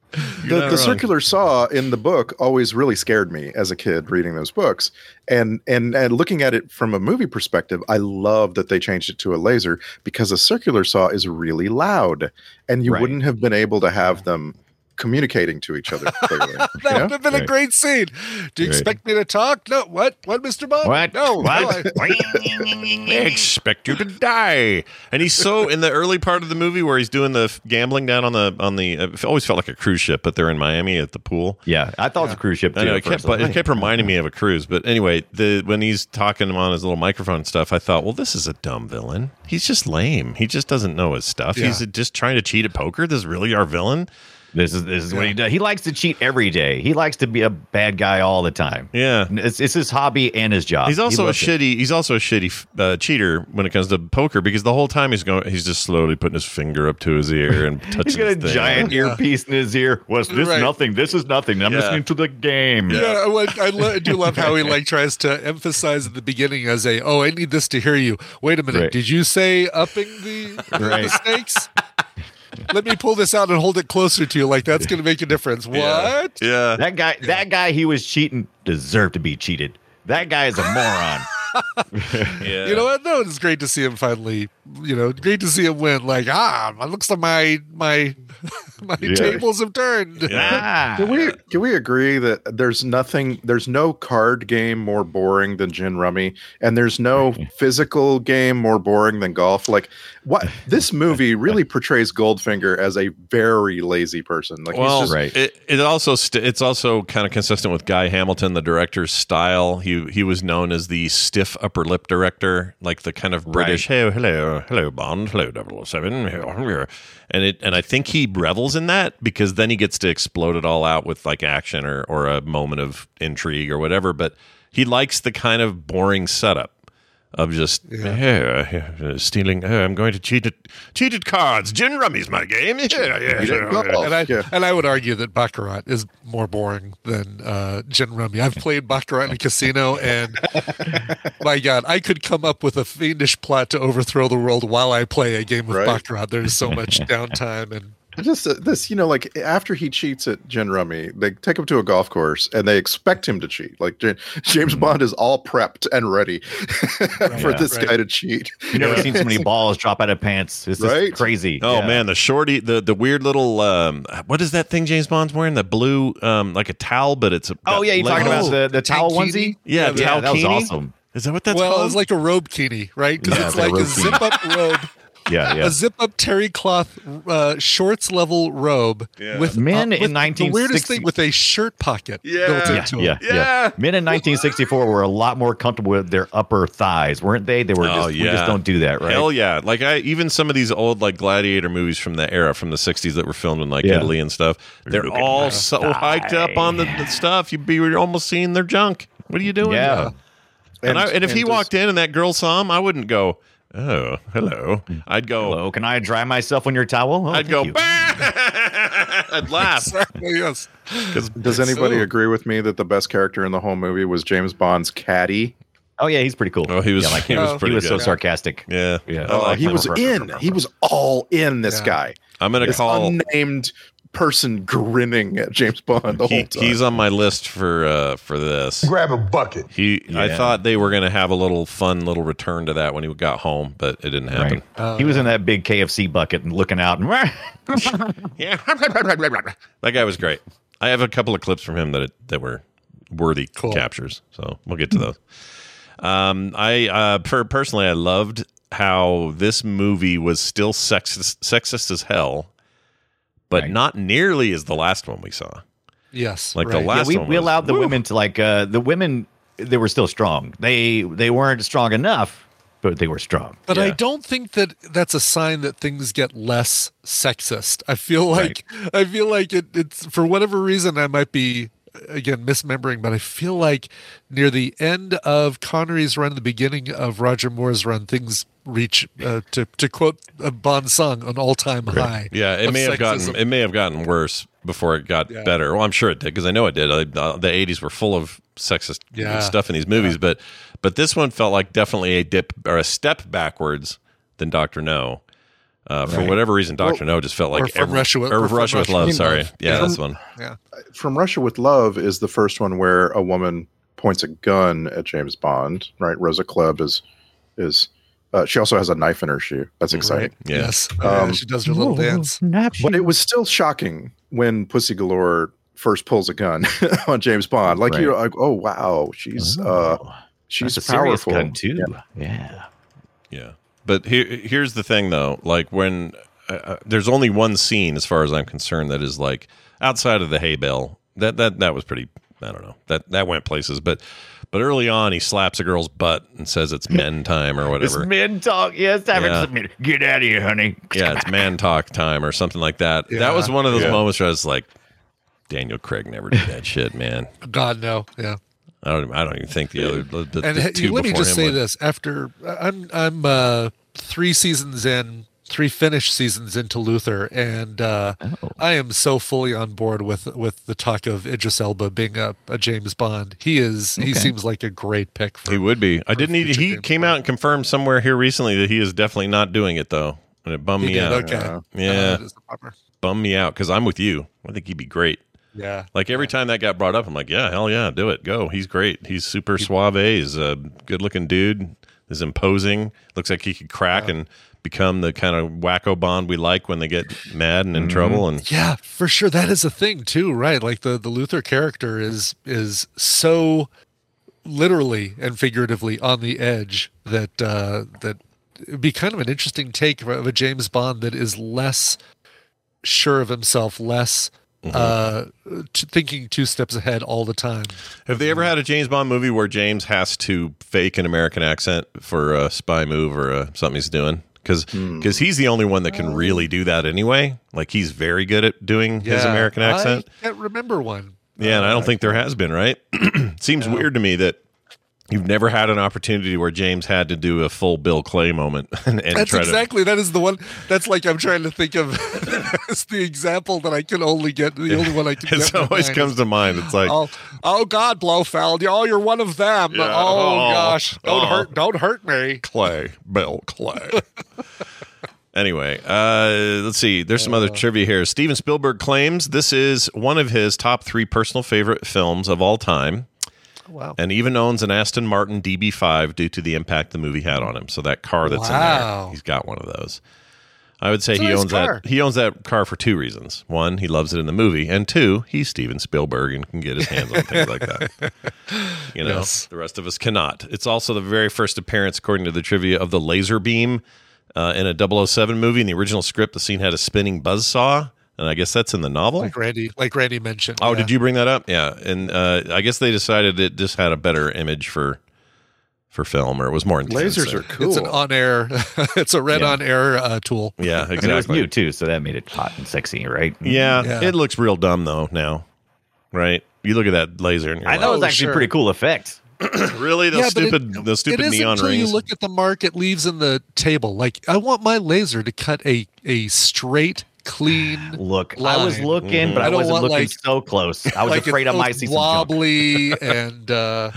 Speaker 5: The, the circular saw in the book always really scared me as a kid reading those books. And, and and looking at it from a movie perspective, I love that they changed it to a laser because a circular saw is really loud and you
Speaker 4: Right.
Speaker 5: wouldn't have been able to have them communicating to each other clearly.
Speaker 6: That
Speaker 5: you know?
Speaker 6: would have been a
Speaker 4: Right.
Speaker 6: great scene. Do you
Speaker 4: Right.
Speaker 6: expect me to talk? No. What? What, Mister Bond?
Speaker 4: What?
Speaker 6: No.
Speaker 4: What?
Speaker 6: no, I-
Speaker 3: They expect you to die. And he's so in the early part of the movie where he's doing the f- gambling down on the on the. It always felt like a cruise ship, but they're in Miami at the pool.
Speaker 4: Yeah, I thought it was a cruise ship too.
Speaker 3: I know
Speaker 4: at
Speaker 3: it kept,
Speaker 4: first.
Speaker 3: but it
Speaker 4: Like,
Speaker 3: kept reminding me of a cruise. But anyway, the when he's talking on his little microphone and stuff, I thought, well, this is a dumb villain. He's just lame. He just doesn't know his stuff.
Speaker 6: Yeah.
Speaker 3: He's just trying to cheat at poker. This is really our villain.
Speaker 4: This is this is what he does. He likes to cheat every day. He likes to be a bad guy all the time.
Speaker 3: Yeah.
Speaker 4: It's, it's his hobby and his job.
Speaker 3: He's also
Speaker 4: He
Speaker 3: a
Speaker 4: loves it.
Speaker 3: shitty. He's also a shitty uh, cheater when it comes to poker because the whole time he's going, he's just slowly putting his finger up to his ear and touching.
Speaker 4: He's got a
Speaker 3: his thing.
Speaker 4: giant earpiece in his ear. What's this?
Speaker 6: Right.
Speaker 4: Nothing. This is nothing. I'm
Speaker 3: Yeah.
Speaker 4: listening to the game.
Speaker 6: Yeah, I, like- I, lo- I do love how he like tries to emphasize at the beginning as a, oh, I need this to hear you. Wait a minute,
Speaker 4: Right.
Speaker 6: did you say upping the,
Speaker 4: Right.
Speaker 6: the stakes? Let me pull this out and hold it closer to you. Like that's going to make a difference.
Speaker 3: Yeah.
Speaker 6: What?
Speaker 3: Yeah.
Speaker 4: That guy. That guy. He was cheating. Deserved to be cheated. That guy is a moron.
Speaker 3: yeah.
Speaker 6: You know what? No, it's great to see him finally. You know, great to see him win. Like ah, it looks like my my my
Speaker 4: Yeah.
Speaker 6: tables have turned.
Speaker 3: Yeah.
Speaker 5: Can we can we agree that there's nothing, there's no card game more boring than gin rummy, and there's no physical game more boring than golf? Like, what this movie really portrays Goldfinger as a very lazy person. Like,
Speaker 3: Well,
Speaker 5: he's just,
Speaker 4: Right.
Speaker 3: it, it also st- it's also kind of consistent with Guy Hamilton, the director's style. He he was known as the stiff upper lip director, like the kind of British, hey, hello, hello, Bond, hello, double oh seven, and it and I think he revels in that because then he gets to explode it all out with like action or or a moment of intrigue or whatever. But he likes the kind of boring setup of just hey, uh, stealing. Uh, I'm going to cheat at cheated cards. Gin rummy's my game. Yeah, yeah,
Speaker 5: Cheated
Speaker 3: yeah.
Speaker 5: golf.
Speaker 6: And I
Speaker 5: Yeah.
Speaker 6: and I would argue that Baccarat is more boring than uh, gin rummy. I've played Baccarat in a casino, and my God, I could come up with a fiendish plot to overthrow the world while I play a game of
Speaker 5: Right.
Speaker 6: Baccarat. There's so much downtime, and
Speaker 5: just uh, this, you know, like after he cheats at gin rummy, they take him to a golf course and they expect him to cheat. Like J- James Bond is all prepped and ready for
Speaker 4: Yeah.
Speaker 5: this
Speaker 6: Right.
Speaker 5: guy to cheat.
Speaker 4: You never seen so many balls drop out of pants. It's just
Speaker 5: Right?
Speaker 4: crazy.
Speaker 3: Oh
Speaker 4: Yeah.
Speaker 3: man, the shorty, the the weird little um, what is that thing James Bond's wearing? The blue, um, like a towel, but it's a,
Speaker 4: Oh yeah, you
Speaker 3: got
Speaker 4: talking
Speaker 3: legs.
Speaker 4: about the the towel
Speaker 6: Tankini?
Speaker 4: onesie?
Speaker 3: yeah,
Speaker 6: Yeah,
Speaker 3: towel
Speaker 4: that was
Speaker 3: kini?
Speaker 4: awesome.
Speaker 3: Is that what that's
Speaker 6: well,
Speaker 3: called?
Speaker 6: it's like a robe kini, right? Because
Speaker 4: Yeah,
Speaker 6: it's
Speaker 4: it's like
Speaker 6: like
Speaker 4: a
Speaker 6: a
Speaker 4: robe kini.
Speaker 6: zip up robe,
Speaker 4: Yeah, yeah.
Speaker 6: a zip up terry cloth uh, shorts level robe
Speaker 3: Yeah.
Speaker 6: with
Speaker 4: Men
Speaker 6: uh,
Speaker 4: in
Speaker 6: with
Speaker 4: nineteen
Speaker 6: the weirdest
Speaker 4: sixty
Speaker 6: thing with a shirt pocket
Speaker 3: Yeah.
Speaker 6: built
Speaker 4: Yeah,
Speaker 6: into
Speaker 4: yeah,
Speaker 6: it.
Speaker 4: yeah,
Speaker 3: Yeah.
Speaker 4: Men in nineteen sixty-four were a lot more comfortable with their upper thighs, weren't they? They were just,
Speaker 3: Oh,
Speaker 4: we
Speaker 3: yeah.
Speaker 4: just don't do that, right?
Speaker 3: Hell yeah! Like I even some of these old like gladiator movies from the era from the sixties that were filmed in like
Speaker 4: Yeah.
Speaker 3: Italy and stuff. They're
Speaker 4: Look at
Speaker 3: all
Speaker 4: my
Speaker 3: so
Speaker 4: thigh.
Speaker 3: hiked up on the, the stuff. You'd be you're almost seeing their junk. What are you doing?
Speaker 4: Yeah.
Speaker 3: And, I, and if he
Speaker 5: just-
Speaker 3: walked in and that girl saw him, I wouldn't go, oh, hello. I'd go,
Speaker 4: Hello, can I dry myself on your towel? Oh,
Speaker 3: I'd
Speaker 4: thank
Speaker 3: go,
Speaker 4: you.
Speaker 3: I'd laugh.
Speaker 6: Exactly, yes.
Speaker 5: Does anybody
Speaker 6: So-
Speaker 5: agree with me that the best character in the whole movie was James Bond's caddy?
Speaker 4: Oh yeah, he's pretty cool.
Speaker 3: Oh, he was,
Speaker 4: Yeah, like,
Speaker 3: he was
Speaker 6: Oh,
Speaker 3: pretty
Speaker 4: he was
Speaker 3: good.
Speaker 4: so sarcastic.
Speaker 3: Yeah.
Speaker 4: Yeah.
Speaker 3: I
Speaker 5: Oh,
Speaker 3: like
Speaker 5: he
Speaker 3: him.
Speaker 5: was in. He was all in. This
Speaker 6: Yeah.
Speaker 5: guy,
Speaker 3: I'm going to
Speaker 5: this
Speaker 3: call.
Speaker 5: unnamed person, grinning at James Bond the
Speaker 3: He,
Speaker 5: whole time.
Speaker 3: he's on my list for uh, for this.
Speaker 8: Grab a bucket.
Speaker 3: He, I
Speaker 4: Yeah.
Speaker 3: thought they were going to have a little fun little return to that when he got home, but it didn't happen.
Speaker 4: Right. he was in that big K F C bucket and looking out. And
Speaker 3: Yeah, that guy was great. I have a couple of clips from him that that were worthy
Speaker 6: Cool.
Speaker 3: captures, so we'll get to those. Um, I uh, per, personally, I loved how this movie was still sexist, sexist as hell, but
Speaker 4: Right.
Speaker 3: not nearly as the last one we saw.
Speaker 6: Yes.
Speaker 3: Like the
Speaker 6: right.
Speaker 3: last
Speaker 4: yeah, we,
Speaker 3: one
Speaker 4: we
Speaker 3: was-
Speaker 4: allowed the
Speaker 3: woo.
Speaker 4: women to like uh, the women. They were still strong. They they weren't strong enough, but they were strong.
Speaker 6: But I
Speaker 3: Yeah.
Speaker 6: don't think that that's a sign that things get less sexist. I feel like I feel like it, it's for whatever reason I might be again misremembering, but I feel like near the end of Connery's run, the beginning of Roger Moore's run, things reach uh, to to quote a Bond song an all time high.
Speaker 3: Yeah, it
Speaker 6: of
Speaker 3: may have
Speaker 6: sexism.
Speaker 3: gotten it may have gotten worse before it got
Speaker 6: Yeah.
Speaker 3: better. Well, I'm sure it did because I know it did. I, uh, the eighties were full of sexist
Speaker 6: Yeah.
Speaker 3: stuff in these movies, but but this one felt like definitely a dip or a step backwards than Doctor No. Uh, for
Speaker 4: Right.
Speaker 3: whatever reason, Doctor No just felt like
Speaker 6: or From
Speaker 3: every-
Speaker 6: Russia with-
Speaker 3: or
Speaker 6: or From
Speaker 3: Russia with
Speaker 6: Russia
Speaker 3: Love.
Speaker 6: with
Speaker 3: Sorry,
Speaker 6: Love.
Speaker 3: yeah,
Speaker 6: Yeah.
Speaker 3: that's one.
Speaker 6: Yeah.
Speaker 5: From Russia with Love is the first one where a woman points a gun at James Bond, right? Rosa Klebb is is uh, she also has a knife in her shoe. That's exciting.
Speaker 3: Yeah.
Speaker 6: Yes.
Speaker 5: Um,
Speaker 6: yeah, she does her little dance.
Speaker 5: But it was still shocking when Pussy Galore first pulls a gun on James Bond. Like
Speaker 4: Right.
Speaker 5: you're like, oh wow, she's uh
Speaker 4: Oh,
Speaker 5: she's
Speaker 4: that's a serious
Speaker 5: powerful.
Speaker 4: gun too.
Speaker 5: Yeah.
Speaker 4: Yeah.
Speaker 3: Yeah, but here, here's the thing, though. Like when uh, there's only one scene, as far as I'm concerned, that is like outside of the hay bale. That that that was pretty. I don't know. That that went places, but but early on, he slaps a girl's butt and says it's men time or
Speaker 4: It's
Speaker 3: whatever.
Speaker 4: men talk. Yeah, it's time
Speaker 3: Yeah.
Speaker 4: for men. Get out of here, honey.
Speaker 3: Yeah, it's man talk time or something like that.
Speaker 6: Yeah.
Speaker 3: That was one of those
Speaker 5: Yeah.
Speaker 3: moments where I was like, Daniel Craig never did that shit, man.
Speaker 6: God, no. Yeah.
Speaker 3: I don't. I don't even think the other. The, the,
Speaker 6: And
Speaker 3: the
Speaker 6: he-
Speaker 3: two
Speaker 6: let me
Speaker 3: before
Speaker 6: just
Speaker 3: him
Speaker 6: say
Speaker 3: would.
Speaker 6: this: after I'm I'm uh, three seasons in, three finished seasons into Luther, and uh,
Speaker 4: Oh.
Speaker 6: I am so fully on board with with the talk of Idris Elba being a, a James Bond. He is. He
Speaker 4: Okay.
Speaker 6: seems like a great pick. For
Speaker 3: He would be. I
Speaker 6: for
Speaker 3: didn't. Even,
Speaker 6: future
Speaker 3: he
Speaker 6: James
Speaker 3: came
Speaker 6: Bond.
Speaker 3: out and confirmed somewhere here recently that he is definitely not doing it though, and it bummed
Speaker 6: He
Speaker 3: me
Speaker 6: did.
Speaker 3: out.
Speaker 6: Okay.
Speaker 5: Uh,
Speaker 3: Yeah.
Speaker 6: Uh, that is a bummer.
Speaker 3: Bummed me out because I'm with you. I think he'd be great.
Speaker 6: Yeah.
Speaker 3: Like every time that got brought up, I'm like, yeah, hell yeah, do it, go. He's great. He's super suave. He's a good-looking dude. He's imposing. Looks like he could crack and become the kind of wacko Bond we like when they get mad and in trouble. And
Speaker 6: Yeah, for sure. That is a thing too, right? Like the the Luther character is is so literally and figuratively on the edge that uh, that it'd be kind of an interesting take of a James Bond that is less sure of himself, less uh, t- thinking two steps ahead all the time.
Speaker 3: have they ever had a James Bond movie where James has to fake an American accent for a spy move or uh something he's doing? Because he's the only one that can really do that anyway. Like he's very good at doing his
Speaker 6: Yeah,
Speaker 3: American accent.
Speaker 6: I can't remember one.
Speaker 3: Yeah, and I don't think there has been, right? Seems weird to me that you've never had an opportunity where James had to do a full Bill Clay moment and, and
Speaker 6: That's
Speaker 3: try
Speaker 6: exactly that is the one. That's like I'm trying to think of. It's the example that I can only get. The only one I can
Speaker 3: to.
Speaker 6: get.
Speaker 3: It
Speaker 6: in my
Speaker 3: always
Speaker 6: mind
Speaker 3: comes
Speaker 6: is,
Speaker 3: to mind. It's like,
Speaker 6: Oh, oh God, Blofeld! Oh, you're one of them.
Speaker 3: Yeah.
Speaker 6: Oh,
Speaker 3: Oh.
Speaker 6: gosh, don't
Speaker 3: Oh.
Speaker 6: hurt, don't hurt me.
Speaker 3: Clay, Bill Clay. Anyway, uh, let's see. There's some other trivia here. Steven Spielberg claims this is one of his top three personal favorite films of all time,
Speaker 6: Wow.
Speaker 3: and even owns an Aston Martin D B five due to the impact the movie had on him. So that car that's in
Speaker 6: Wow.
Speaker 3: there, he's got one of those. I would say
Speaker 6: It's a
Speaker 3: he
Speaker 6: nice
Speaker 3: owns
Speaker 6: car.
Speaker 3: that. He owns that car for two reasons. One, he loves it in the movie, and two, he's Steven Spielberg and can get his hands on things like that. You know,
Speaker 6: Yes.
Speaker 3: the rest of us cannot. It's also the very first appearance, according to the trivia, of the laser beam uh, in a double oh seven movie. In the original script, the scene had a spinning buzzsaw, and I guess that's in the novel.
Speaker 6: Like Randy, like Randy mentioned.
Speaker 3: Oh,
Speaker 6: yeah.
Speaker 3: did you bring that up? Yeah, and uh, I guess they decided it just had a better image for for film, or it was more intense.
Speaker 5: Lasers are cool.
Speaker 6: It's an on-air. It's a red
Speaker 3: Yeah.
Speaker 6: on-air uh, tool.
Speaker 3: Yeah,
Speaker 4: And it was
Speaker 3: exactly.
Speaker 4: mute too, so that made it hot and sexy, right?
Speaker 3: Yeah,
Speaker 6: Yeah.
Speaker 3: it looks real dumb though now, right? You look at that laser, and you're
Speaker 4: I know
Speaker 3: like,
Speaker 4: it's actually
Speaker 6: sure.
Speaker 4: pretty cool effect.
Speaker 3: really those
Speaker 6: Yeah, but it-
Speaker 3: stupid, those stupid
Speaker 6: it isn't
Speaker 3: neon
Speaker 6: until
Speaker 3: rings.
Speaker 6: you look at the mark it leaves in the table. Like I want my laser to cut a a straight, clean.
Speaker 4: Look, I was
Speaker 6: line.
Speaker 4: looking, but
Speaker 6: I
Speaker 4: I,
Speaker 6: don't
Speaker 4: wasn't
Speaker 6: want,
Speaker 4: looking
Speaker 6: like-
Speaker 4: so close. I was
Speaker 6: like
Speaker 4: afraid
Speaker 6: it
Speaker 4: I might
Speaker 6: was
Speaker 4: see some junk.
Speaker 6: wobbly and uh,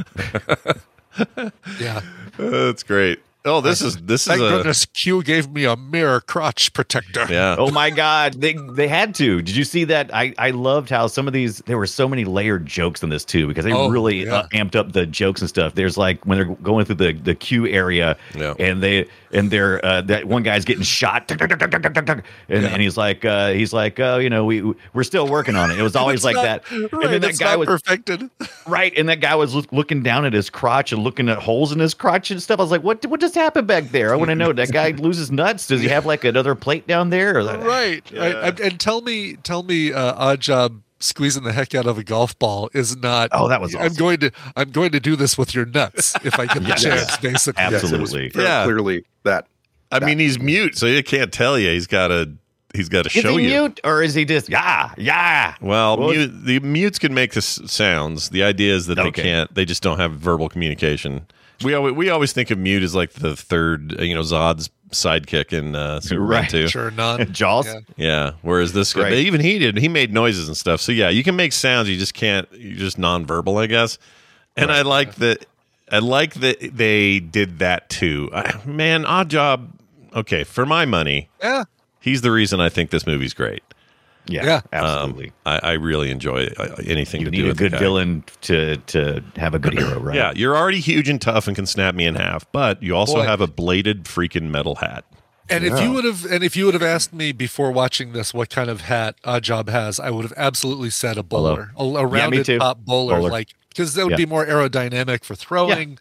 Speaker 6: yeah.
Speaker 3: Uh, that's great. Oh, this is this is
Speaker 6: Thank
Speaker 3: a
Speaker 6: goodness Q gave me a mirror crotch protector.
Speaker 3: yeah.
Speaker 4: Oh my God, they they had to. Did you see that? I I loved how some of these there were so many layered jokes in this too because they
Speaker 6: Oh,
Speaker 4: really
Speaker 6: yeah.
Speaker 4: uh, amped up the jokes and stuff. There's like when they're going through the the queue area,
Speaker 3: Yeah.
Speaker 4: and they and they're uh, that one guy's getting shot, and, and he's like uh, he's like uh, you know we we're still working on it. It was always like
Speaker 6: Not-
Speaker 4: that.
Speaker 6: Right,
Speaker 4: and then that
Speaker 6: it's
Speaker 4: guy
Speaker 6: not
Speaker 4: was
Speaker 6: perfected.
Speaker 4: right, and that guy was look, looking down at his crotch and looking at holes in his crotch and stuff. I was like, what what just happened back there? I want to know. That guy loses nuts. Does he have like another plate down there? Or that?
Speaker 6: Right, right. And, and tell me, tell me, uh, Odd Job squeezing the heck out of a golf ball is not.
Speaker 4: Oh, that was
Speaker 6: I'm
Speaker 4: awesome.
Speaker 6: going to. I'm going to do this with your nuts if I get the
Speaker 4: Yes.
Speaker 6: chance. Basically,
Speaker 5: Yes, it was
Speaker 4: Absolutely.
Speaker 5: very
Speaker 3: Yeah.
Speaker 5: clearly that.
Speaker 3: I mean, he's mute, so he can't tell you. He's got to he's got to
Speaker 4: Is
Speaker 3: show
Speaker 4: he
Speaker 3: you.
Speaker 4: mute or is he just yeah yeah?
Speaker 3: Well,
Speaker 4: Well,
Speaker 3: mute, the mutes can make the s- sounds. The idea is that they
Speaker 4: Okay.
Speaker 3: can't. They just don't have verbal communication. We always, we always think of mute as like the third, uh, you know, Zod's sidekick in uh, Superman
Speaker 4: Right.
Speaker 3: two.
Speaker 6: sure, none.
Speaker 4: Jaws.
Speaker 6: Yeah.
Speaker 3: Yeah. Whereas this guy,
Speaker 4: Right.
Speaker 3: even he did, he made noises and stuff. So yeah, you can make sounds. You just can't. You're just nonverbal, I guess. And I like that. I like that they did that too. I, man, Odd Job. Okay, for my money,
Speaker 6: Yeah,
Speaker 3: He's the reason I think this movie's great.
Speaker 4: Yeah,
Speaker 6: Yeah.
Speaker 4: absolutely.
Speaker 3: Um, I, I really enjoy uh, anything
Speaker 4: you
Speaker 3: to
Speaker 4: need
Speaker 3: do
Speaker 4: a
Speaker 3: with
Speaker 4: good
Speaker 3: the guy.
Speaker 4: villain to to have a good hero, right?
Speaker 3: Yeah, you're already huge and tough and can snap me in half, but you also
Speaker 6: Boy.
Speaker 3: have a bladed freaking metal hat.
Speaker 6: And if
Speaker 5: Yeah.
Speaker 6: you would have, and if you would have asked me before watching this what kind of hat Oddjob has, I would have absolutely said a bowler, a, a
Speaker 4: Yeah, me
Speaker 6: rounded
Speaker 4: too.
Speaker 6: top bowler,
Speaker 4: Bowler.
Speaker 6: like because that would
Speaker 4: Yeah.
Speaker 6: be more aerodynamic for throwing.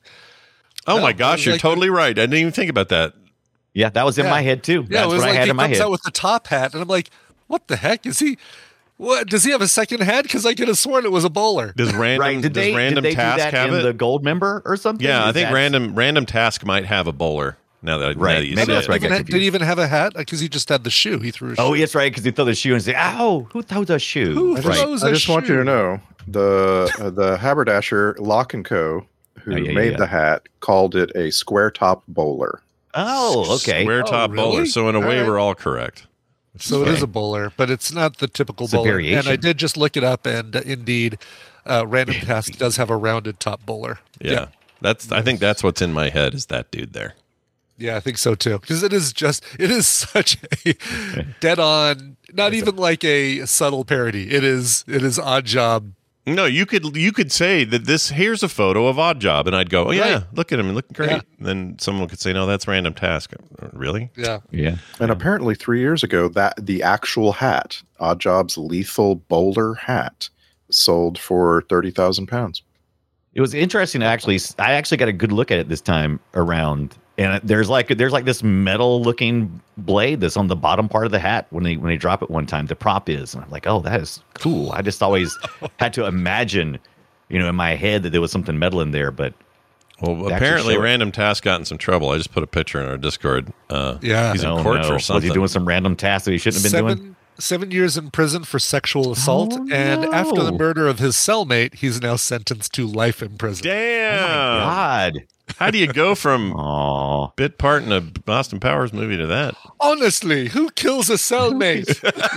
Speaker 3: Oh
Speaker 6: No,
Speaker 3: my
Speaker 6: it
Speaker 3: gosh,
Speaker 6: was
Speaker 3: you're
Speaker 6: like-
Speaker 3: totally right. I didn't even think about that.
Speaker 4: Yeah, that was in
Speaker 6: Yeah.
Speaker 4: my head too.
Speaker 6: Yeah,
Speaker 4: That's
Speaker 6: it was
Speaker 4: what
Speaker 6: like
Speaker 4: I had
Speaker 6: he
Speaker 4: in my
Speaker 6: comes
Speaker 4: head.
Speaker 6: out with the top hat, and I'm like, what the heck is he? What does he have a second hat? Because I could have sworn it was a bowler.
Speaker 3: Does random
Speaker 4: Right? Did
Speaker 3: does
Speaker 4: they
Speaker 3: random
Speaker 4: did they do
Speaker 3: task
Speaker 4: that
Speaker 3: have
Speaker 4: in
Speaker 3: it?
Speaker 4: the gold member or something?
Speaker 3: Yeah, I
Speaker 4: Is
Speaker 3: think
Speaker 4: that-
Speaker 3: random random task might have a bowler. Now that, now
Speaker 4: Right,
Speaker 3: that you
Speaker 4: maybe
Speaker 3: say
Speaker 4: that's
Speaker 3: it.
Speaker 4: where I
Speaker 6: Even
Speaker 4: got
Speaker 6: ha- did
Speaker 4: confused.
Speaker 6: he even have a hat? Because he just had the shoe. He threw a shoe.
Speaker 4: Oh, that's right, because he threw the shoe and say, "Ow, who throws a shoe?"
Speaker 6: Who
Speaker 5: I
Speaker 6: throws
Speaker 5: just,
Speaker 6: Those
Speaker 5: I
Speaker 6: are
Speaker 5: just want you
Speaker 6: shoes.
Speaker 5: to know the uh, the haberdasher Lock and Co. who
Speaker 4: Oh, yeah, yeah,
Speaker 5: made
Speaker 4: yeah.
Speaker 5: the hat called it a square top bowler.
Speaker 4: Oh, okay.
Speaker 3: Square
Speaker 6: Oh,
Speaker 3: top bowler.
Speaker 6: really?
Speaker 3: So in a
Speaker 6: All
Speaker 3: way,
Speaker 6: right.
Speaker 3: we're all correct.
Speaker 6: So it
Speaker 4: Okay.
Speaker 6: is a bowler, but it's not the typical
Speaker 4: It's a
Speaker 6: bowler. And
Speaker 4: variation.
Speaker 6: I did just look it up, and uh, indeed, uh, Random Task does have a rounded top bowler.
Speaker 3: Yeah. That's. I think that's what's in my head is that dude there.
Speaker 6: Yeah, I think so too. Because it is just, it is such a dead on, not even like a subtle parody. It is, it is Odd Job.
Speaker 3: No, you could you could say that this here's a photo of Oddjob, and I'd go, oh yeah,
Speaker 6: Right.
Speaker 3: look at him, looking great.
Speaker 6: Yeah.
Speaker 3: Then someone could say, no, that's Random Task. Really?
Speaker 6: Yeah.
Speaker 4: Yeah.
Speaker 5: And apparently, three years ago, that the actual hat, Oddjob's lethal bowler hat, sold for thirty thousand pounds.
Speaker 4: It was interesting to actually. I actually got a good look at it this time around, and there's like there's like this metal looking blade that's on the bottom part of the hat when they when they drop it one time. The prop is, and I'm like, oh, that is cool. I just always had to imagine, you know, in my head that there was something metal in there, but
Speaker 3: Well,
Speaker 4: They actually
Speaker 3: apparently,
Speaker 4: show it.
Speaker 3: Random Task got in some trouble. I just put a picture in our Discord. Uh,
Speaker 6: Yeah.
Speaker 3: he's in
Speaker 4: oh,
Speaker 3: court
Speaker 4: no.
Speaker 3: for something.
Speaker 4: Was he doing some random task that he shouldn't have been
Speaker 6: Seven,
Speaker 4: doing?
Speaker 6: seven years in prison for sexual assault.
Speaker 4: Oh,
Speaker 6: and after the
Speaker 4: no.
Speaker 6: murder of his cellmate, he's now sentenced to life in prison.
Speaker 3: Damn!
Speaker 4: God.
Speaker 3: How do you go from
Speaker 4: Oh.
Speaker 3: bit part in a Boston Powers movie to that?
Speaker 6: Honestly, who kills a cellmate?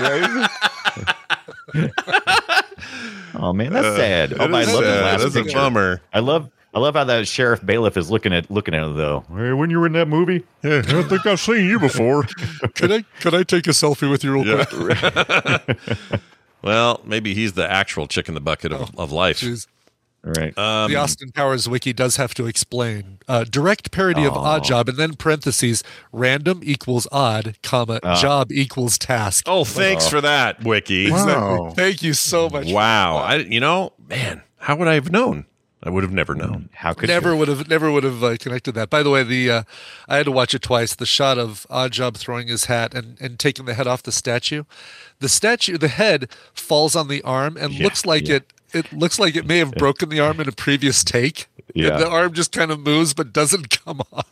Speaker 4: Oh man, that's sad. Oh,
Speaker 3: It
Speaker 4: I
Speaker 3: is
Speaker 4: love the
Speaker 3: sad.
Speaker 4: last
Speaker 3: That's a
Speaker 4: picture.
Speaker 3: bummer.
Speaker 4: I love I love how that sheriff bailiff is looking at looking at it though. Hey, when you were in that movie?
Speaker 3: Yeah, I don't think I've seen you before.
Speaker 6: Could I could I take a selfie with you real
Speaker 3: Yeah.
Speaker 6: quick?
Speaker 3: Well, maybe he's the actual chick in the bucket of, of life.
Speaker 6: Jeez.
Speaker 4: All right.
Speaker 3: Um,
Speaker 6: The Austin Powers wiki does have to explain uh, direct parody of Odd Job, and then parentheses random equals odd, comma job equals task.
Speaker 3: oh, thanks for that, Wiki.
Speaker 5: Wow.
Speaker 6: Thank you so much.
Speaker 3: Wow. I, you know, man, how would I have known? I would have never known.
Speaker 4: How could
Speaker 6: Never
Speaker 4: you?
Speaker 6: would have, never would have uh, connected that. By the way, the uh, I had to watch it twice. The shot of Oddjob throwing his hat and, and taking the head off the statue, the statue, the head falls on the arm and
Speaker 4: Yeah,
Speaker 6: looks like
Speaker 4: yeah.
Speaker 6: it. It looks like it may have broken the arm in a previous take.
Speaker 4: Yeah.
Speaker 6: And the arm just kind of moves but doesn't come off.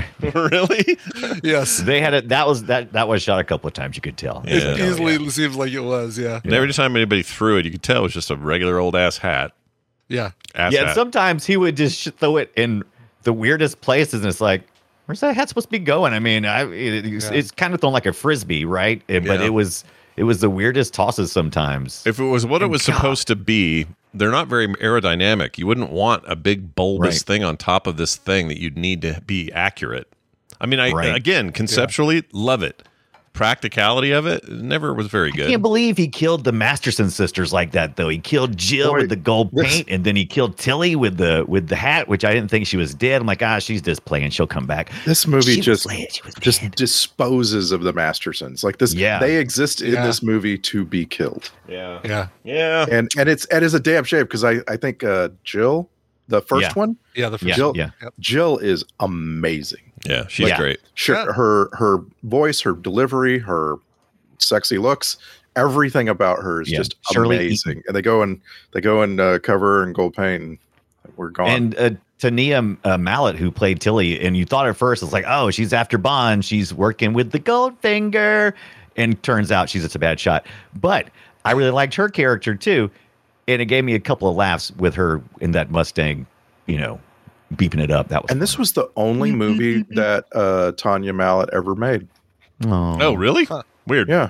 Speaker 3: Really?
Speaker 6: Yes,
Speaker 4: They had it. That was that. That was shot a couple of times. You could tell.
Speaker 3: Yeah.
Speaker 6: it easily seems like it was. Yeah,
Speaker 3: And every time anybody threw it, you could tell it was just a regular old ass hat.
Speaker 6: yeah.
Speaker 3: Ass
Speaker 4: Yeah. And
Speaker 3: hat.
Speaker 4: sometimes he would just sh- throw it in the weirdest places, and it's like, where's that hat supposed to be going? I mean, I it, it's,
Speaker 6: Yeah.
Speaker 4: it's kind of thrown like a frisbee, right? It- But
Speaker 3: Yeah.
Speaker 4: it was it was the weirdest tosses sometimes.
Speaker 3: If it was what it was
Speaker 4: God.
Speaker 3: supposed to be, they're not very aerodynamic. You wouldn't want a big bulbous
Speaker 4: Right.
Speaker 3: thing on top of this thing that you'd need to be accurate. I mean, I
Speaker 4: Right.
Speaker 3: again, conceptually, love it. Practicality of it never was very
Speaker 4: I
Speaker 3: good.
Speaker 4: can't believe he killed the Masterson sisters like that, though. He killed Jill
Speaker 5: Boy,
Speaker 4: with the gold
Speaker 5: this-
Speaker 4: paint, and then he killed Tilly with the with the hat, which I didn't think she was dead. I'm like, ah, she's just playing. She'll come back.
Speaker 5: This movie
Speaker 4: She was
Speaker 5: just
Speaker 4: playing. She was
Speaker 5: just
Speaker 4: dead.
Speaker 5: disposes of the Mastersons. Like this,
Speaker 4: Yeah.
Speaker 5: they exist in
Speaker 6: Yeah.
Speaker 5: this movie to be killed,
Speaker 3: yeah,
Speaker 6: Yeah,
Speaker 3: yeah.
Speaker 5: and and it's it is a damn shame because I I think uh, Jill, the first
Speaker 4: Yeah.
Speaker 5: one,
Speaker 6: yeah. The first
Speaker 4: Yeah,
Speaker 5: Jill,
Speaker 4: yeah.
Speaker 5: Jill is amazing.
Speaker 3: Yeah, she's
Speaker 4: Yeah.
Speaker 3: great.
Speaker 5: Sure,
Speaker 6: Yeah.
Speaker 5: her her voice, her delivery, her sexy looks, everything about her is
Speaker 4: Yeah.
Speaker 5: just
Speaker 4: Shirley
Speaker 5: amazing. And they go and they go and uh, cover her in gold paint, and we're gone.
Speaker 4: And uh, Tania uh, Mallet, who played Tilly, and you thought at first it's like, oh, she's after Bond. She's working with the Goldfinger, and turns out she's just a bad shot. But I really liked her character too, and it gave me a couple of laughs with her in that Mustang, you know, beeping it up. That was
Speaker 5: and this was the only movie that uh, Tanya Mallet ever made.
Speaker 4: oh,
Speaker 3: Oh, really? Weird.
Speaker 5: Yeah,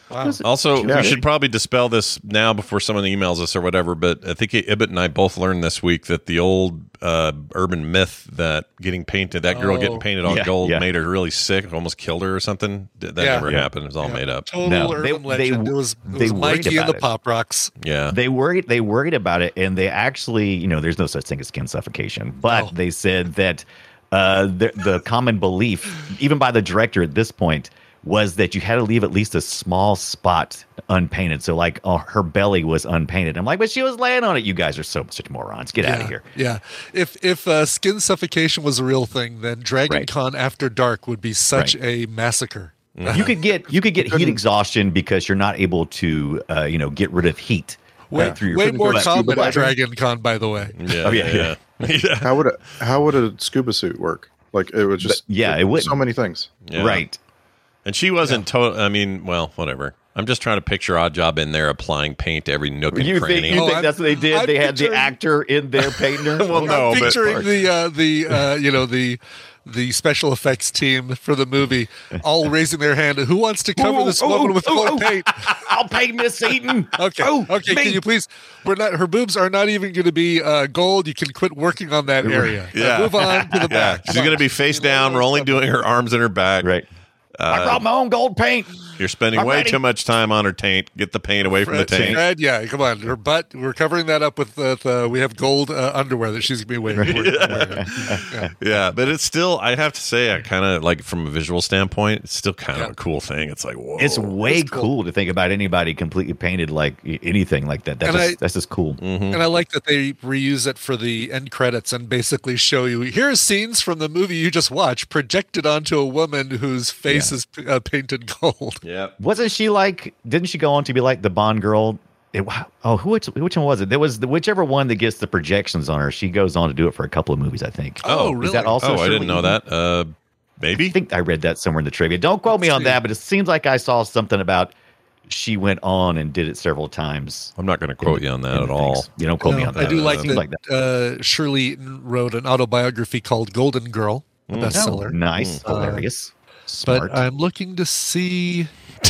Speaker 6: Wow.
Speaker 3: Also,
Speaker 5: Yeah.
Speaker 3: we should probably dispel this now before someone emails us or whatever, but I think Ibbot and I both learned this week that the old uh, urban myth that getting painted, that girl
Speaker 6: Oh.
Speaker 3: getting painted on
Speaker 4: Yeah,
Speaker 3: gold
Speaker 4: yeah.
Speaker 3: made her really sick, almost killed her or something. That
Speaker 6: Yeah.
Speaker 3: never
Speaker 6: Yeah.
Speaker 3: happened. It was all
Speaker 6: Yeah.
Speaker 3: made up.
Speaker 6: Total
Speaker 4: No,
Speaker 6: urban
Speaker 4: they-
Speaker 6: legend.
Speaker 4: they-
Speaker 6: it was, it
Speaker 4: they
Speaker 6: was
Speaker 4: worried
Speaker 6: Mikey and the
Speaker 4: about it.
Speaker 6: Pop Rocks.
Speaker 3: Yeah.
Speaker 4: They worried they worried about it, and they actually, you know, there's no such thing as skin suffocation, but
Speaker 6: No.
Speaker 4: they said that uh, the the common belief, even by the director at this point, was that you had to leave at least a small spot unpainted. So, like, uh, her belly was unpainted. I'm like, but she was laying on it. You guys are so such morons. Get out
Speaker 6: yeah,
Speaker 4: of here.
Speaker 6: Yeah. If if uh, skin suffocation was a real thing, then Dragon
Speaker 4: Right.
Speaker 6: Con After Dark would be such
Speaker 4: Right.
Speaker 6: a massacre.
Speaker 4: You could get you could get heat exhaustion because you're not able to, uh, you know, get rid of heat
Speaker 6: Way,
Speaker 4: uh, through your
Speaker 6: way more
Speaker 4: but-
Speaker 6: common
Speaker 5: scuba
Speaker 6: at Dragon Con, by the way.
Speaker 3: Yeah,
Speaker 4: Oh, yeah,
Speaker 3: yeah, yeah. yeah.
Speaker 5: How would a how would a scuba suit work? Like it would just
Speaker 4: But, yeah, it would.
Speaker 5: so many things.
Speaker 3: Yeah.
Speaker 4: Right.
Speaker 3: And she wasn't total. I mean, well, whatever. I'm just trying to picture Odd Job in there applying paint to every nook and
Speaker 4: You
Speaker 3: cranny.
Speaker 4: think, you
Speaker 6: Oh,
Speaker 4: think
Speaker 6: I'm-
Speaker 4: that's what they did?
Speaker 6: I'm
Speaker 4: they had the
Speaker 6: picturing-
Speaker 4: actor in there painting her?
Speaker 3: Well, no,
Speaker 6: I'm
Speaker 3: but-
Speaker 6: picturing the uh, the uh, you know the the special effects team for the movie all raising their hand. Who wants to cover
Speaker 4: Ooh,
Speaker 6: this
Speaker 4: ooh,
Speaker 6: woman
Speaker 4: ooh,
Speaker 6: with
Speaker 4: ooh,
Speaker 6: gold
Speaker 4: ooh.
Speaker 6: paint?
Speaker 4: I'll pay Miss Eaton.
Speaker 6: Okay,
Speaker 4: Oh,
Speaker 6: okay.
Speaker 4: me.
Speaker 6: Can you please? We're not. Her boobs are not even going to be uh, gold. You can quit working on that area.
Speaker 3: Yeah.
Speaker 6: Uh, move on to the
Speaker 3: Yeah,
Speaker 6: back.
Speaker 3: she's going to be face down, rolling, doing her arms in her back.
Speaker 4: Right. I brought my own gold paint.
Speaker 3: You're spending
Speaker 4: I'm
Speaker 3: way
Speaker 4: ready.
Speaker 3: too much time on her taint. Get the paint away from the
Speaker 6: Fred,
Speaker 3: taint.
Speaker 6: Fred, yeah, come on. Her butt. We're covering that up with uh, the. We have gold uh, underwear that she's going to be wearing. wearing. Yeah.
Speaker 3: Yeah, but it's still, I have to say, I kind of like from a visual standpoint, it's still kind of
Speaker 6: Yeah.
Speaker 3: a cool thing. It's like, whoa.
Speaker 4: It's way
Speaker 6: That's
Speaker 4: cool.
Speaker 6: cool.
Speaker 4: to think about anybody completely painted like y- anything like that. That's
Speaker 6: And
Speaker 4: just,
Speaker 6: I-
Speaker 4: that's just cool.
Speaker 3: Mm-hmm.
Speaker 6: And I like that they reuse it for the end credits and basically show you here's scenes from the movie you just watched projected onto a woman whose face
Speaker 4: Yeah.
Speaker 6: is uh, painted gold.
Speaker 3: Yeah.
Speaker 4: Wasn't she like? Didn't she go on to be like the Bond girl? It, oh, who which, which one was it? There was the whichever one that gets the projections on her. She goes on to do it for a couple of movies, I think.
Speaker 6: Oh,
Speaker 4: Is
Speaker 6: really?
Speaker 4: that also?
Speaker 3: Oh, I
Speaker 4: Shirley
Speaker 3: didn't know
Speaker 4: Eaton?
Speaker 3: that. Uh,
Speaker 4: I
Speaker 3: maybe?
Speaker 4: think I read that somewhere in the trivia. Don't quote me on that, but it seems like I saw something about she went on and did it several times.
Speaker 3: I'm not going to quote you on that
Speaker 4: in
Speaker 3: at
Speaker 4: the
Speaker 3: all.
Speaker 4: things. You don't quote me
Speaker 6: No,
Speaker 4: on that.
Speaker 6: I do like
Speaker 4: Seems
Speaker 6: that, Uh, Shirley Eaton wrote an autobiography called Golden Girl, a
Speaker 3: Mm.
Speaker 6: bestseller.
Speaker 4: Nice,
Speaker 6: Uh,
Speaker 4: hilarious, smart.
Speaker 6: But I'm looking to see.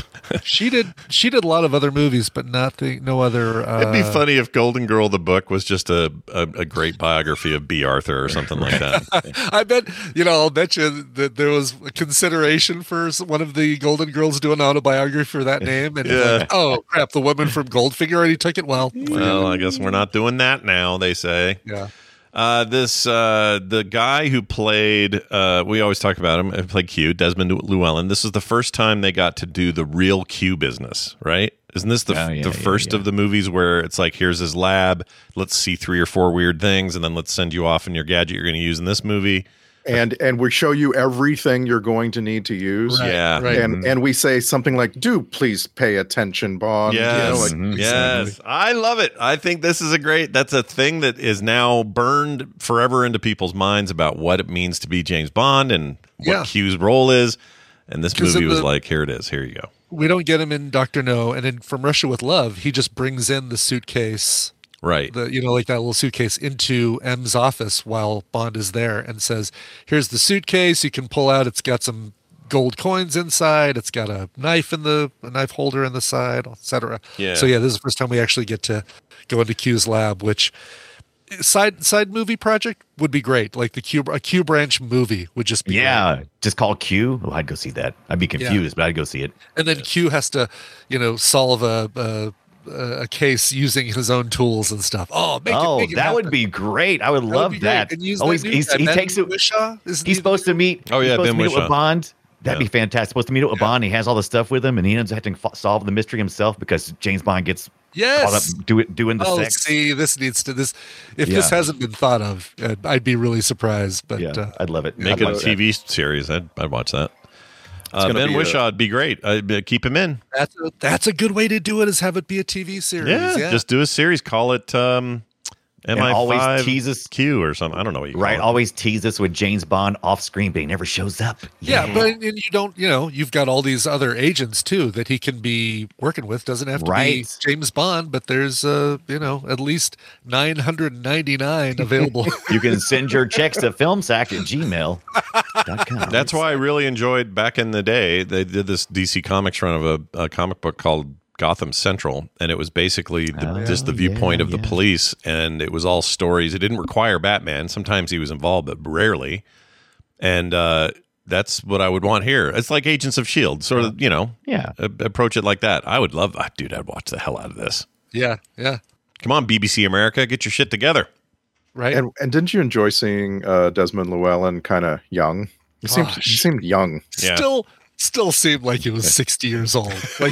Speaker 6: she did. She did a lot of other movies, but nothing. No other. Uh,
Speaker 3: It'd be funny if Golden Girl, the book, was just a, a, a great biography of B. Arthur or something like that.
Speaker 6: I bet you know. I'll bet you that there was consideration for one of the Golden Girls doing an autobiography for that name, and
Speaker 3: Yeah.
Speaker 6: like, oh crap, the woman from Goldfinger already took it. Well,
Speaker 3: Well, I guess we're not doing that now, they say.
Speaker 6: yeah,
Speaker 3: Uh, this uh, the guy who played uh, we always talk about him. He played Q, Desmond Llewellyn. This is the first time they got to do the real Q business, right? Isn't this the,
Speaker 4: Oh, yeah,
Speaker 3: the
Speaker 4: yeah,
Speaker 3: first
Speaker 4: yeah.
Speaker 3: of the movies where it's like, here's his lab, let's see three or four weird things, and then let's send you off in your gadget you're going to use in this movie.
Speaker 5: And and we show you everything you're going to need to use.
Speaker 6: Right,
Speaker 3: Yeah.
Speaker 6: right.
Speaker 5: And and we say something like, "Do please pay attention, Bond." You know,
Speaker 3: Yes,
Speaker 5: like,
Speaker 4: Mhm.
Speaker 3: yes, I love it. I think this is a great. That's a thing that is now burned forever into people's minds about what it means to be James Bond and what
Speaker 6: Yeah.
Speaker 3: Q's role is. And this
Speaker 6: 'Cause
Speaker 3: movie
Speaker 6: in
Speaker 3: was
Speaker 6: the-
Speaker 3: like, here it is. Here you go.
Speaker 6: we don't get him in Doctor No, and in From Russia with Love, he just brings in the suitcase.
Speaker 3: Right.
Speaker 6: The you know like that little suitcase into M's office while Bond is there and says, "Here's the suitcase. You can pull out. It's got some gold coins inside. It's got a knife in the a knife holder in the side, et cetera"
Speaker 3: Yeah.
Speaker 6: So yeah, this is the first time we actually get to go into Q's lab, which side side movie project would be great. Like the Q a Q branch movie would just be great.
Speaker 4: yeah, just call Q. Oh, I'd go see that. I'd be confused, but I'd go see it.
Speaker 6: And then Q has to, you know, solve a. a a case using his own tools and stuff. Oh, make
Speaker 4: oh,
Speaker 6: it, make it
Speaker 4: that would
Speaker 6: happen.
Speaker 4: be great. I would
Speaker 6: That would
Speaker 4: love
Speaker 6: be great.
Speaker 4: that.
Speaker 6: And use
Speaker 4: Oh,
Speaker 6: that
Speaker 4: he's,
Speaker 6: new
Speaker 4: he's,
Speaker 6: guy,
Speaker 4: he
Speaker 6: Ben
Speaker 4: takes it.
Speaker 6: Whishaw, isn't
Speaker 4: He's
Speaker 6: he
Speaker 4: supposed to meet.
Speaker 3: Oh, yeah,
Speaker 4: he's supposed
Speaker 3: Ben
Speaker 4: to meet
Speaker 3: Whishaw.
Speaker 4: with Bond. That'd
Speaker 3: Yeah.
Speaker 4: be fantastic. Supposed to meet with Bond. He has all the stuff with him, and he ends up having to fo- solve the mystery himself because James Bond gets caught up
Speaker 6: Yes.
Speaker 4: do it, doing the
Speaker 6: Oh,
Speaker 4: sex.
Speaker 6: see, this needs to this. If this
Speaker 4: Yeah.
Speaker 6: hasn't been thought of, uh, I'd be really surprised. But
Speaker 4: Yeah,
Speaker 6: uh,
Speaker 4: I'd love it.
Speaker 3: Make
Speaker 4: I'd
Speaker 3: a
Speaker 4: love
Speaker 3: T V
Speaker 4: that.
Speaker 3: series. I'd, I'd watch that. Uh,
Speaker 5: gonna
Speaker 3: Ben
Speaker 5: be a-
Speaker 3: Whishaw would be great. I'd uh, keep him in.
Speaker 6: that's a, that's a good way to do it. Is have it be a T V series.
Speaker 3: Yeah,
Speaker 6: Yeah,
Speaker 3: just do a series. Call it um, M
Speaker 4: And
Speaker 3: I
Speaker 4: always
Speaker 3: five
Speaker 4: tease us-
Speaker 3: Q or something. I don't know what you call
Speaker 4: Right,
Speaker 3: it.
Speaker 4: always tease us with James Bond off screen, but he never shows up.
Speaker 6: Yeah, but and you don't, you know, you've got all these other agents too that he can be working with. Doesn't have to
Speaker 4: Right.
Speaker 6: be James Bond, but there's, uh, you know, at least nine hundred ninety-nine available.
Speaker 4: You can send your checks to filmsack at gmail dot com.
Speaker 3: That's why I really enjoyed back in the day. They did this D C Comics run of a, a comic book called Gotham Central, and it was basically the,
Speaker 4: Oh,
Speaker 3: just the viewpoint
Speaker 4: yeah,
Speaker 3: of the
Speaker 4: yeah.
Speaker 3: police, and it was all stories. It didn't require Batman. Sometimes he was involved, but rarely. And uh, that's what I would want here. It's like Agents of S H I E L D, sort of, you know,
Speaker 4: Yeah.
Speaker 3: a- approach it like that. I would love, ah, dude, I'd watch the hell out of this.
Speaker 6: yeah, yeah,
Speaker 3: Come on, B B C America, get your shit together.
Speaker 6: right.
Speaker 5: And and didn't you enjoy seeing uh, Desmond Llewellyn kind of young? He seemed he
Speaker 6: Gosh.
Speaker 5: seemed young.
Speaker 3: Yeah.
Speaker 6: Still, still seemed like he was sixty years old. Like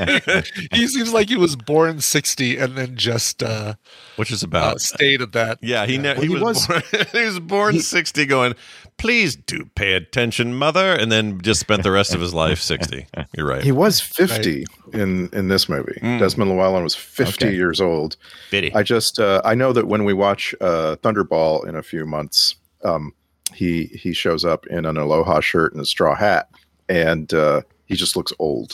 Speaker 6: he seems like he was born sixty and then just uh,
Speaker 3: Which is
Speaker 6: uh,
Speaker 3: about
Speaker 6: stayed at that.
Speaker 3: Yeah, he ne-
Speaker 5: Well,
Speaker 3: he,
Speaker 5: he
Speaker 3: was,
Speaker 5: was-
Speaker 3: born, he was born sixty, going, please do pay attention, mother, and then just spent the rest of his life sixty. You're right.
Speaker 5: He was fifty in in this movie. Desmond Llewellyn was fifty
Speaker 4: Okay.
Speaker 5: years old.
Speaker 3: Biddy.
Speaker 5: I just uh, I know that when we watch uh, Thunderball in a few months, um, he he shows up in an Aloha shirt and a straw hat, and uh, he just looks old.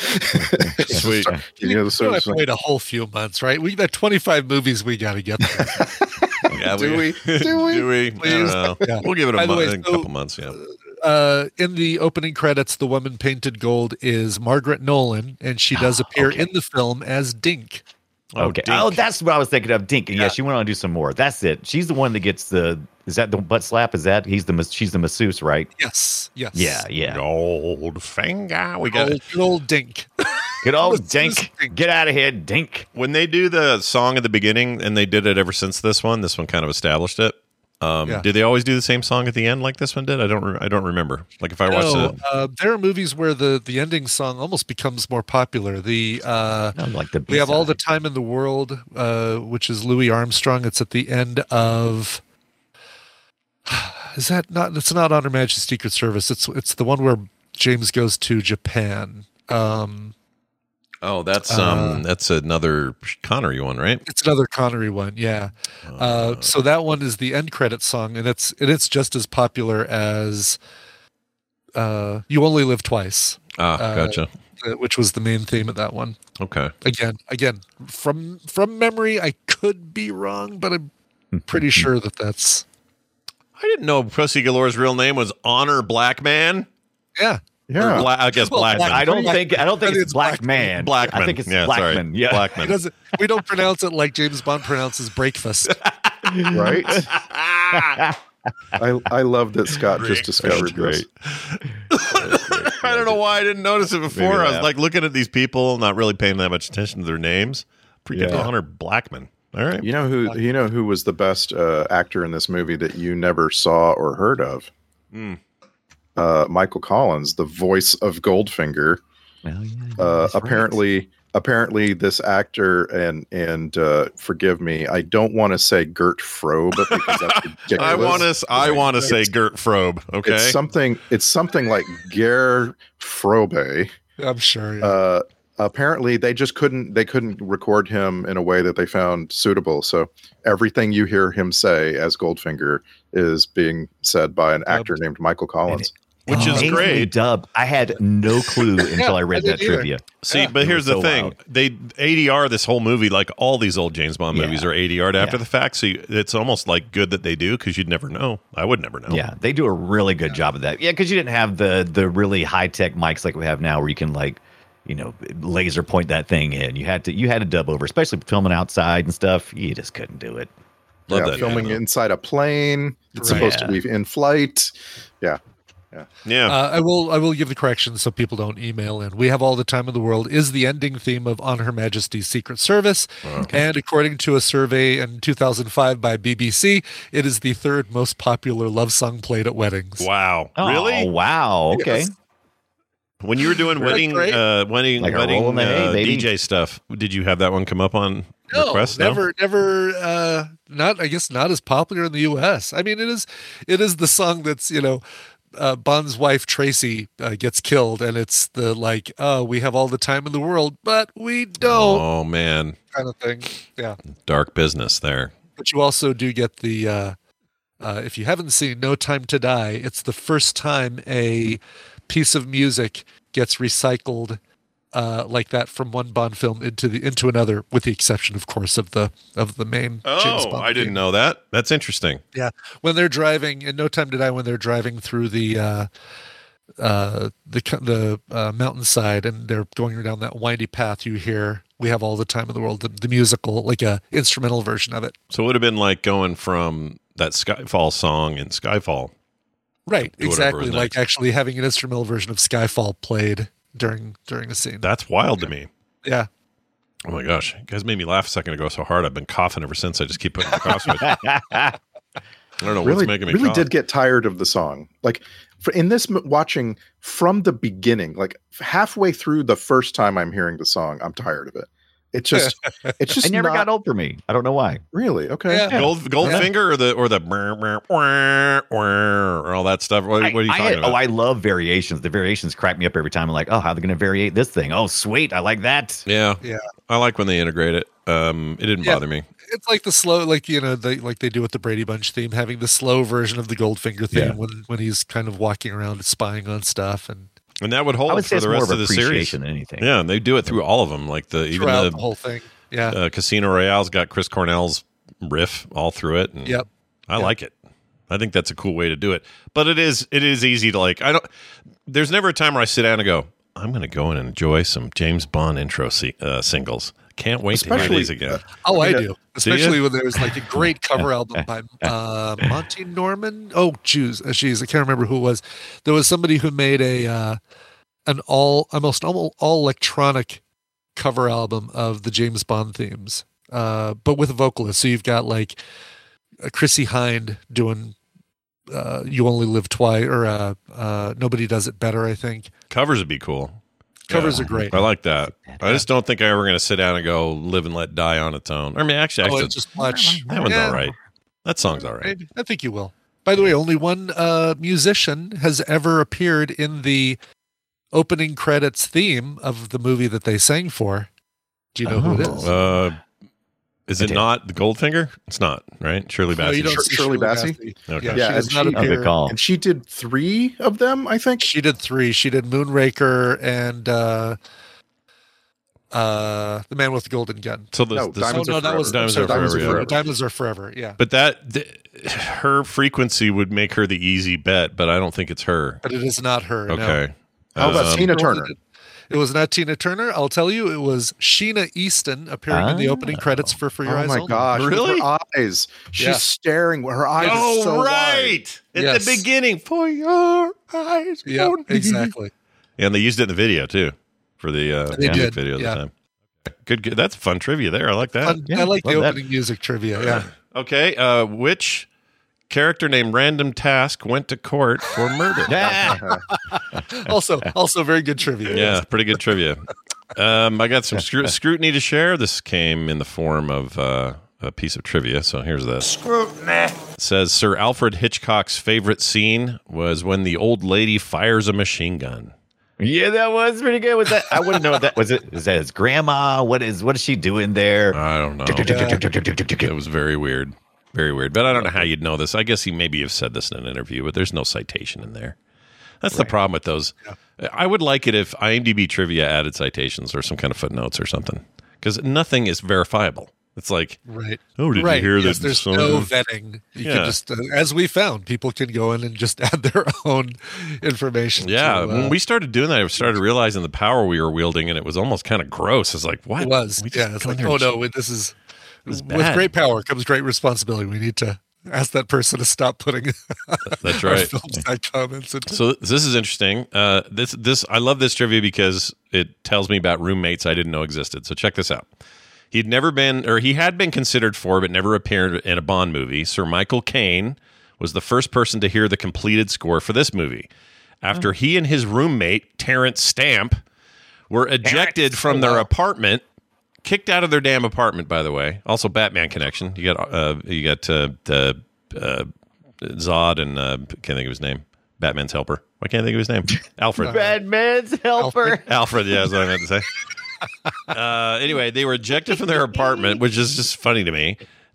Speaker 3: Sweet.
Speaker 5: You know,
Speaker 6: We
Speaker 5: so,
Speaker 6: don't have
Speaker 5: so-
Speaker 6: to wait a whole few months, right? We got twenty-five movies we got to get through.
Speaker 3: Yeah,
Speaker 5: Do we? Do we?
Speaker 3: Do we? I don't
Speaker 6: Please?
Speaker 3: know.
Speaker 6: Yeah.
Speaker 3: We'll give it a,
Speaker 6: By the
Speaker 3: mo-
Speaker 6: way,
Speaker 3: a
Speaker 6: so-
Speaker 3: couple months, yeah.
Speaker 6: uh, in the opening credits, the woman painted gold is Margaret Nolan, and she does appear in the film as Dink.
Speaker 4: Okay.
Speaker 3: Dink.
Speaker 4: Oh, that's what I was thinking of. Dink. And yeah, she went on to do some more. That's it. She's the one that gets the. Is that the butt slap? Is that he's the mas- she's the masseuse, right?
Speaker 6: Yes, yes.
Speaker 4: Yeah, yeah.
Speaker 3: Gold finger. We got
Speaker 6: Old, good old Dink.
Speaker 4: Good old
Speaker 6: Masseuse
Speaker 4: Dink.
Speaker 6: Dink.
Speaker 4: Get out of here, Dink.
Speaker 3: when they do the song at the beginning, and they did it ever since this one. This one kind of established it. Um,
Speaker 6: Yeah.
Speaker 3: Did they always do the same song at the end like this one did? I don't. Re- I don't remember. Like if I watched
Speaker 6: No,
Speaker 3: it,
Speaker 6: uh, there are movies where the, the ending song almost becomes more popular. The uh,
Speaker 4: No, like the
Speaker 6: we have all the
Speaker 4: B-side.
Speaker 6: time in the world, uh, which is Louis Armstrong. It's at the end of. Is that not? It's not Honor Majesty's Secret Service. It's it's the one where James goes to Japan. Um,
Speaker 3: oh, that's um, that's another Connery one, right?
Speaker 6: it's another Connery one, yeah. Uh, so that one is the end credit song, and it's and it's just as popular as uh, "You Only Live Twice,"
Speaker 3: Ah,
Speaker 6: Uh,
Speaker 3: gotcha.
Speaker 6: uh, which was the main theme of that one.
Speaker 3: Okay.
Speaker 6: Again, again, from from memory, I could be wrong, but I'm pretty sure that that's
Speaker 3: I didn't know Pussy Galore's real name was Honor Blackman.
Speaker 6: yeah.
Speaker 5: yeah.
Speaker 3: Or Bla- I guess
Speaker 6: Well,
Speaker 3: Blackman.
Speaker 4: I don't
Speaker 6: Black-
Speaker 4: think I don't think
Speaker 6: I think
Speaker 4: it's
Speaker 6: it's
Speaker 4: Black
Speaker 6: Blackman.
Speaker 4: Man.
Speaker 3: Blackman.
Speaker 4: I think it's
Speaker 3: yeah,
Speaker 4: Blackman.
Speaker 3: Sorry.
Speaker 4: Yeah.
Speaker 6: It
Speaker 3: Blackman.
Speaker 6: doesn't, we don't pronounce it like James Bond pronounces breakfast.
Speaker 5: Right. I I love that Scott just discovered this.
Speaker 3: I don't know why I didn't notice it before. I was
Speaker 4: that.
Speaker 3: like looking at these people, not really paying that much attention to their names. Freaking
Speaker 5: Yeah.
Speaker 3: Honor Blackman. All right.
Speaker 5: You know who you know who was the best uh, actor in this movie that you never saw or heard of?
Speaker 3: Hmm.
Speaker 5: Uh, Michael Collins, the voice of Goldfinger.
Speaker 4: Well, yeah,
Speaker 5: Uh,
Speaker 4: that's right.
Speaker 5: apparently, apparently, this actor and and uh, forgive me, I don't want to say Gert Frobe because that's ridiculous.
Speaker 3: I want to. I want to say Gert Frobe. Okay.
Speaker 5: It's something. It's something like Ger Frobe.
Speaker 6: I'm sure. Yeah.
Speaker 5: Uh, apparently, they just couldn't. They couldn't record him in a way that they found suitable. So everything you hear him say as Goldfinger is being said by an actor named Michael Collins.
Speaker 3: Which is
Speaker 4: Amazingly
Speaker 3: great.
Speaker 4: Dubbed. I had no clue until I read
Speaker 6: I
Speaker 4: that
Speaker 6: didn't either.
Speaker 4: trivia.
Speaker 3: See,
Speaker 6: Yeah.
Speaker 3: but
Speaker 4: It
Speaker 3: here's
Speaker 4: was
Speaker 3: the
Speaker 4: so
Speaker 3: thing:
Speaker 4: wild.
Speaker 3: they A D R this whole movie, like all these old James Bond movies,
Speaker 4: Yeah.
Speaker 3: are A D R'd after
Speaker 4: Yeah.
Speaker 3: the fact. So you, it's almost like good that they do because you'd never know. I would never know.
Speaker 4: Yeah, they do a really good job of that. Yeah, because you didn't have the the really high tech mics like we have now, where you can like, you know, laser point that thing in. You had to you had to dub over, especially filming outside and stuff. You just couldn't do it.
Speaker 3: Love
Speaker 5: Yeah,
Speaker 3: that.
Speaker 5: filming
Speaker 3: name,
Speaker 5: inside a plane. It's
Speaker 6: Right.
Speaker 5: supposed to
Speaker 4: Yeah.
Speaker 5: be in flight. Yeah.
Speaker 3: though. Yeah.
Speaker 6: Uh, I will. I will give the correction so people don't email in. "We Have All the Time in the World" is the ending theme of On Her Majesty's Secret Service, and according to a survey in two thousand five by B B C, it is the third most popular love song played at weddings.
Speaker 3: wow.
Speaker 4: Oh,
Speaker 3: Really?
Speaker 4: wow. Okay.
Speaker 6: Yes.
Speaker 3: When you were doing
Speaker 6: Right,
Speaker 3: wedding,
Speaker 6: right.
Speaker 3: uh, wedding,
Speaker 4: Like a
Speaker 3: wedding
Speaker 4: roll in the hay,
Speaker 3: uh,
Speaker 4: baby.
Speaker 3: D J stuff, did you have that one come up on
Speaker 6: No,
Speaker 3: request?
Speaker 6: never, never. Uh, not. I guess not as popular in the U S. I mean, it is. It is the song that's you know. Uh, Bond's wife Tracy uh, gets killed, and it's the like, "Oh, we have all the time in the world, but we don't,"
Speaker 3: Oh man,
Speaker 6: kind of thing. Yeah,
Speaker 3: dark business there.
Speaker 6: but you also do get the. Uh, uh, if you haven't seen No Time to Die, it's the first time a piece of music gets recycled uh, like that from one Bond film into the into another, with the exception, of course, of the of the main. James
Speaker 3: Oh,
Speaker 6: Bond
Speaker 3: I didn't
Speaker 6: theme.
Speaker 3: know that. That's interesting.
Speaker 6: Yeah, when they're driving in No Time to Die, when they're driving through the uh, uh, the the uh, mountainside and they're going down that windy path, you hear "We Have All the Time in the World," the, the musical, like a instrumental version of it.
Speaker 3: So it would have been like going from that Skyfall song in Skyfall.
Speaker 6: Right,
Speaker 3: Do whatever
Speaker 6: exactly,
Speaker 3: was
Speaker 6: like
Speaker 3: next.
Speaker 6: actually having an instrumental version of Skyfall played during during a scene.
Speaker 3: That's wild to me.
Speaker 6: Yeah.
Speaker 3: Oh my gosh. You guys made me laugh a second ago so hard. I've been coughing ever since. I just keep putting the cough switch. I don't know
Speaker 5: really,
Speaker 3: what's making me
Speaker 5: really
Speaker 3: cough.
Speaker 5: did get tired of the song. Like for, in this m- watching from the beginning, like halfway through the first time I'm hearing the song, I'm tired of it. It's just, it's just
Speaker 4: It never
Speaker 5: not
Speaker 4: got old for me. I don't know why.
Speaker 5: really okay.
Speaker 6: Yeah.
Speaker 3: Gold Goldfinger or the or the brr, brr, brr, brr, or all that stuff. What,
Speaker 4: I-
Speaker 3: what are you
Speaker 4: I-
Speaker 3: talking about?
Speaker 4: Oh, I love variations. The variations crack me up every time. I'm like, oh, how are they going to variate this thing? Oh, sweet. I like that.
Speaker 3: yeah,
Speaker 6: Yeah.
Speaker 3: I like when they integrate it. Um, it didn't
Speaker 6: Yeah.
Speaker 3: bother me.
Speaker 6: It's like the slow, like you know, they like they do with the Brady Bunch theme, having the slow version of the Goldfinger theme
Speaker 4: Yeah.
Speaker 6: when when he's kind of walking around spying on stuff and
Speaker 3: And that would hold
Speaker 4: I would
Speaker 3: for
Speaker 4: say it's
Speaker 3: the
Speaker 4: more
Speaker 3: rest
Speaker 4: of
Speaker 3: of the series.
Speaker 4: appreciation than anything.
Speaker 3: Yeah, and they do it through all of them. Like the even
Speaker 6: throughout
Speaker 3: the,
Speaker 6: the whole thing. Yeah.
Speaker 3: uh, Casino Royale's got Chris Cornell's riff all through it. And
Speaker 6: Yep.
Speaker 3: I
Speaker 6: Yep.
Speaker 3: like it. I think that's a cool way to do it. But it is it is easy to like. I don't. There's never a time where I sit down and go, I'm going to go and enjoy some James Bond intro se- uh, singles. Can't wait to hear
Speaker 5: Especially-
Speaker 3: these again.
Speaker 6: Oh, I
Speaker 5: Yeah.
Speaker 6: do. Especially when there's like a great cover album by uh, Monty Norman. Oh, jeez, uh, jeez, I can't remember who it was. There was somebody who made a uh, an all almost all, all electronic cover album of the James Bond themes, uh, but with a vocalist. So you've got like uh, Chrissy Hind doing uh, "You Only Live Twice" or uh, uh, "Nobody Does It Better." I think
Speaker 3: Covers would be cool.
Speaker 6: covers
Speaker 3: Yeah.
Speaker 6: are great.
Speaker 3: I like that. I just don't think I'm ever going to sit down and go "Live and Let Die" on its own. I mean, actually,
Speaker 6: Oh,
Speaker 3: actually
Speaker 6: and just watch.
Speaker 3: that one's
Speaker 6: Yeah.
Speaker 3: all right. That song's all right.
Speaker 6: Maybe. I think you will. By the way, only one uh, musician has ever appeared in the opening credits theme of the movie that they sang for. Do you know who it is?
Speaker 3: Uh, is
Speaker 4: I
Speaker 3: it
Speaker 4: do.
Speaker 3: not the Goldfinger? It's not, right? Shirley
Speaker 6: No,
Speaker 3: Bassey.
Speaker 6: you don't
Speaker 5: Shir-
Speaker 6: see
Speaker 5: Shirley Bassey?
Speaker 3: Okay.
Speaker 6: Yeah,
Speaker 5: Yeah,
Speaker 6: she does
Speaker 5: and
Speaker 6: not
Speaker 5: she-
Speaker 4: Oh, good
Speaker 6: appear.
Speaker 4: call.
Speaker 5: And she did three of them, I think.
Speaker 6: She did three. She did Moonraker and uh, uh, The Man with the Golden Gun.
Speaker 3: So the,
Speaker 5: No,
Speaker 3: the-
Speaker 5: Diamonds
Speaker 6: oh no,
Speaker 5: Are
Speaker 6: that was
Speaker 3: Diamonds
Speaker 6: sorry,
Speaker 3: Are Forever, yeah.
Speaker 6: Diamonds Are Forever. Yeah,
Speaker 3: but that th- her frequency would make her the easy bet, but I don't think it's her.
Speaker 6: but it is not her. no.
Speaker 3: Okay.
Speaker 5: How about
Speaker 3: Um,
Speaker 5: Tina Turner?
Speaker 6: It was not Tina Turner. I'll tell you, it was Sheena Easton appearing in the
Speaker 4: Ah.
Speaker 6: opening credits for For Your
Speaker 5: Oh
Speaker 6: Eyes
Speaker 5: my
Speaker 6: Only.
Speaker 5: gosh! with
Speaker 3: Really?
Speaker 5: Her eyes. She's
Speaker 6: Yeah.
Speaker 5: staring. Her eyes.
Speaker 3: Oh,
Speaker 5: are so wide.
Speaker 3: right. At
Speaker 6: Yes.
Speaker 3: the beginning, for your eyes.
Speaker 6: Yeah,
Speaker 3: only.
Speaker 6: exactly.
Speaker 3: And they used it in the video too, for the uh,
Speaker 6: They
Speaker 3: music
Speaker 6: did,
Speaker 3: video at
Speaker 6: yeah.
Speaker 3: the time. Good, good. That's fun trivia there. I like that.
Speaker 6: Fun-
Speaker 4: Yeah,
Speaker 6: I like the
Speaker 4: love that.
Speaker 6: opening music trivia. Yeah.
Speaker 3: Okay. Uh, which character named Random Task went to court for murder?
Speaker 4: Yeah.
Speaker 6: also, also very good trivia.
Speaker 3: Yeah, pretty good trivia. Um, I got some scru- scrutiny to share. This came in the form of uh, a piece of trivia. So here's this. Scrutiny. It says Sir Alfred Hitchcock's favorite scene was when the old lady fires a machine gun.
Speaker 4: Yeah, that was pretty good. Was that? I wouldn't know what that was. It is that his grandma? What is? What is she doing there?
Speaker 3: I don't know. It was very weird. Very weird. But I don't know how you'd know this. I guess he maybe have said this in an interview, but there's no citation in there. That's the problem with those. I would like it if IMDb trivia added citations or some kind of footnotes or something, because nothing is verifiable. It's like,
Speaker 6: Right.
Speaker 3: oh, did
Speaker 6: right.
Speaker 3: you hear
Speaker 6: yes,
Speaker 3: that?
Speaker 6: There's
Speaker 3: son
Speaker 6: no
Speaker 3: of-
Speaker 6: vetting. You
Speaker 3: Yeah.
Speaker 6: can just, uh, as we found, people can go in and just add their own information.
Speaker 3: Yeah,
Speaker 6: to, uh,
Speaker 3: when we started doing that, I started realizing the power we were wielding, and it was almost kind of gross. It's like, what?
Speaker 6: it was.
Speaker 3: We just
Speaker 6: Yeah. It's
Speaker 3: go in
Speaker 6: like,
Speaker 3: there
Speaker 6: oh
Speaker 3: and
Speaker 6: no, wait, this is
Speaker 3: is
Speaker 6: with
Speaker 3: bad.
Speaker 6: great power comes great responsibility. We need to ask that person to stop putting
Speaker 3: That's
Speaker 6: our
Speaker 3: right.
Speaker 6: film site comments. Into,
Speaker 3: So this is interesting. Uh, this this I love this trivia because it tells me about roommates I didn't know existed. So check this out. He'd never been, or he had been considered for, but never appeared in a Bond movie. Sir Michael Caine was the first person to hear the completed score for this movie. After he and his roommate Terrence Stamp were ejected from their apartment, kicked out of their damn apartment. By the way, also Batman connection. You got uh, you got uh, the uh, Zod and uh, can't think of his name. Batman's helper. Why can't I think of his name? Alfred.
Speaker 4: Batman's helper.
Speaker 3: Alfred, yeah, that's what I meant to say. Uh, anyway, they were ejected from their apartment, which is just funny to me.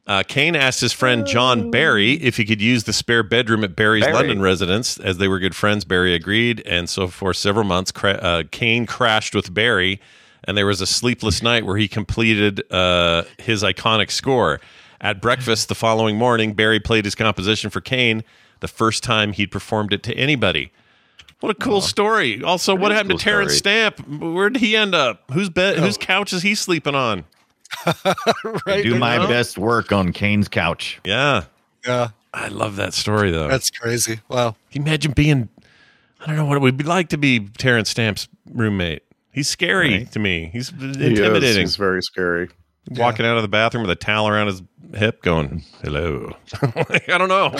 Speaker 3: Uh, Kane asked his friend John Barry if he could use the spare bedroom at Barry's
Speaker 4: Barry.
Speaker 3: London residence. As they were good friends, Barry agreed, and so for several months, cra- uh, Kane crashed with Barry, and there was a sleepless night where he completed uh, his iconic score. At breakfast the following morning, Barry played his composition for Kane, the first time he'd performed it to anybody. What a cool oh. story. Also, what happened
Speaker 4: cool
Speaker 3: to Terrence
Speaker 4: story.
Speaker 3: Stamp? Where did he end up? Whose bed? Oh. Whose couch is he sleeping on?
Speaker 6: Right,
Speaker 4: do my
Speaker 6: know?
Speaker 4: best work on Kane's couch.
Speaker 3: Yeah.
Speaker 6: Yeah.
Speaker 3: I love that story, though.
Speaker 6: That's crazy. Wow.
Speaker 3: Can you imagine being, I don't know what it would be like to be Terrence Stamp's roommate. He's scary
Speaker 4: Right.
Speaker 3: to me. He's
Speaker 5: He is.
Speaker 3: intimidating.
Speaker 5: He's very scary.
Speaker 3: Walking out of the bathroom with a towel around his hip going, hello. Like, I don't know.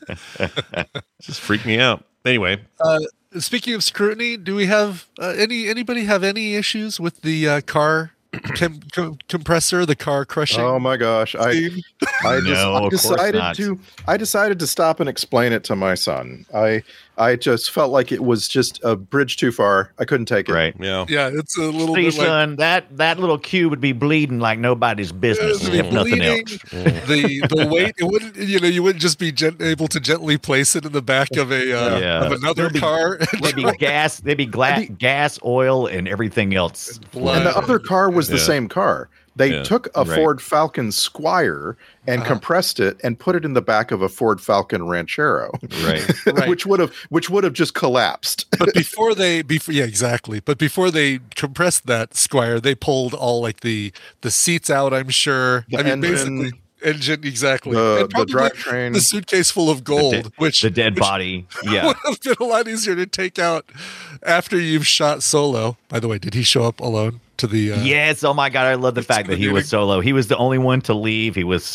Speaker 3: Just freaked me out. Anyway.
Speaker 6: Uh, speaking of scrutiny, do we have uh, any anybody have any issues with the uh, car com- com- compressor, the car crushing?
Speaker 5: Oh my gosh! I I, just,
Speaker 4: No,
Speaker 5: I
Speaker 4: of course
Speaker 5: decided
Speaker 4: not.
Speaker 5: to I decided to stop and explain it to my son. I I just felt like it was just a bridge too far. I couldn't take it.
Speaker 4: Right.
Speaker 3: Yeah.
Speaker 6: Yeah, it's a little
Speaker 4: See,
Speaker 6: bit like
Speaker 4: son, that, that little cube would be bleeding like nobody's business,
Speaker 6: It'd be
Speaker 4: if nothing
Speaker 6: bleeding.
Speaker 4: else.
Speaker 6: the the weight. It wouldn't, you know, you wouldn't just be gent- able to gently place it in the back of a uh,
Speaker 4: Yeah.
Speaker 6: of another
Speaker 4: There'd be-
Speaker 6: car.
Speaker 4: There'd be gas, there'd be gla- gas, oil, and everything else.
Speaker 6: Blood.
Speaker 5: And the other car was the
Speaker 3: Yeah.
Speaker 5: same car. They
Speaker 3: Yeah.
Speaker 5: took a
Speaker 4: Right.
Speaker 5: Ford Falcon Squire and
Speaker 6: Uh-huh.
Speaker 5: compressed it and put it in the back of a Ford Falcon Ranchero,
Speaker 4: Right.
Speaker 6: Right.
Speaker 5: which would have which would have just collapsed.
Speaker 6: But before they, before yeah, exactly. But before they compressed that Squire, they pulled all like the the seats out. I'm sure.
Speaker 5: The
Speaker 6: I mean,
Speaker 5: engine.
Speaker 6: basically, engine exactly.
Speaker 5: The-
Speaker 6: And
Speaker 5: the
Speaker 6: probably
Speaker 5: drivetrain.
Speaker 6: the suitcase full of gold,
Speaker 4: The,
Speaker 6: which
Speaker 4: the dead
Speaker 6: which
Speaker 4: body. Yeah.
Speaker 6: would have been a lot easier to take out after you've shot Solo. By the way, did he show up alone to the? Uh,
Speaker 4: Yes. Oh my God. I love the fact that he was solo. He was the only one to leave. He was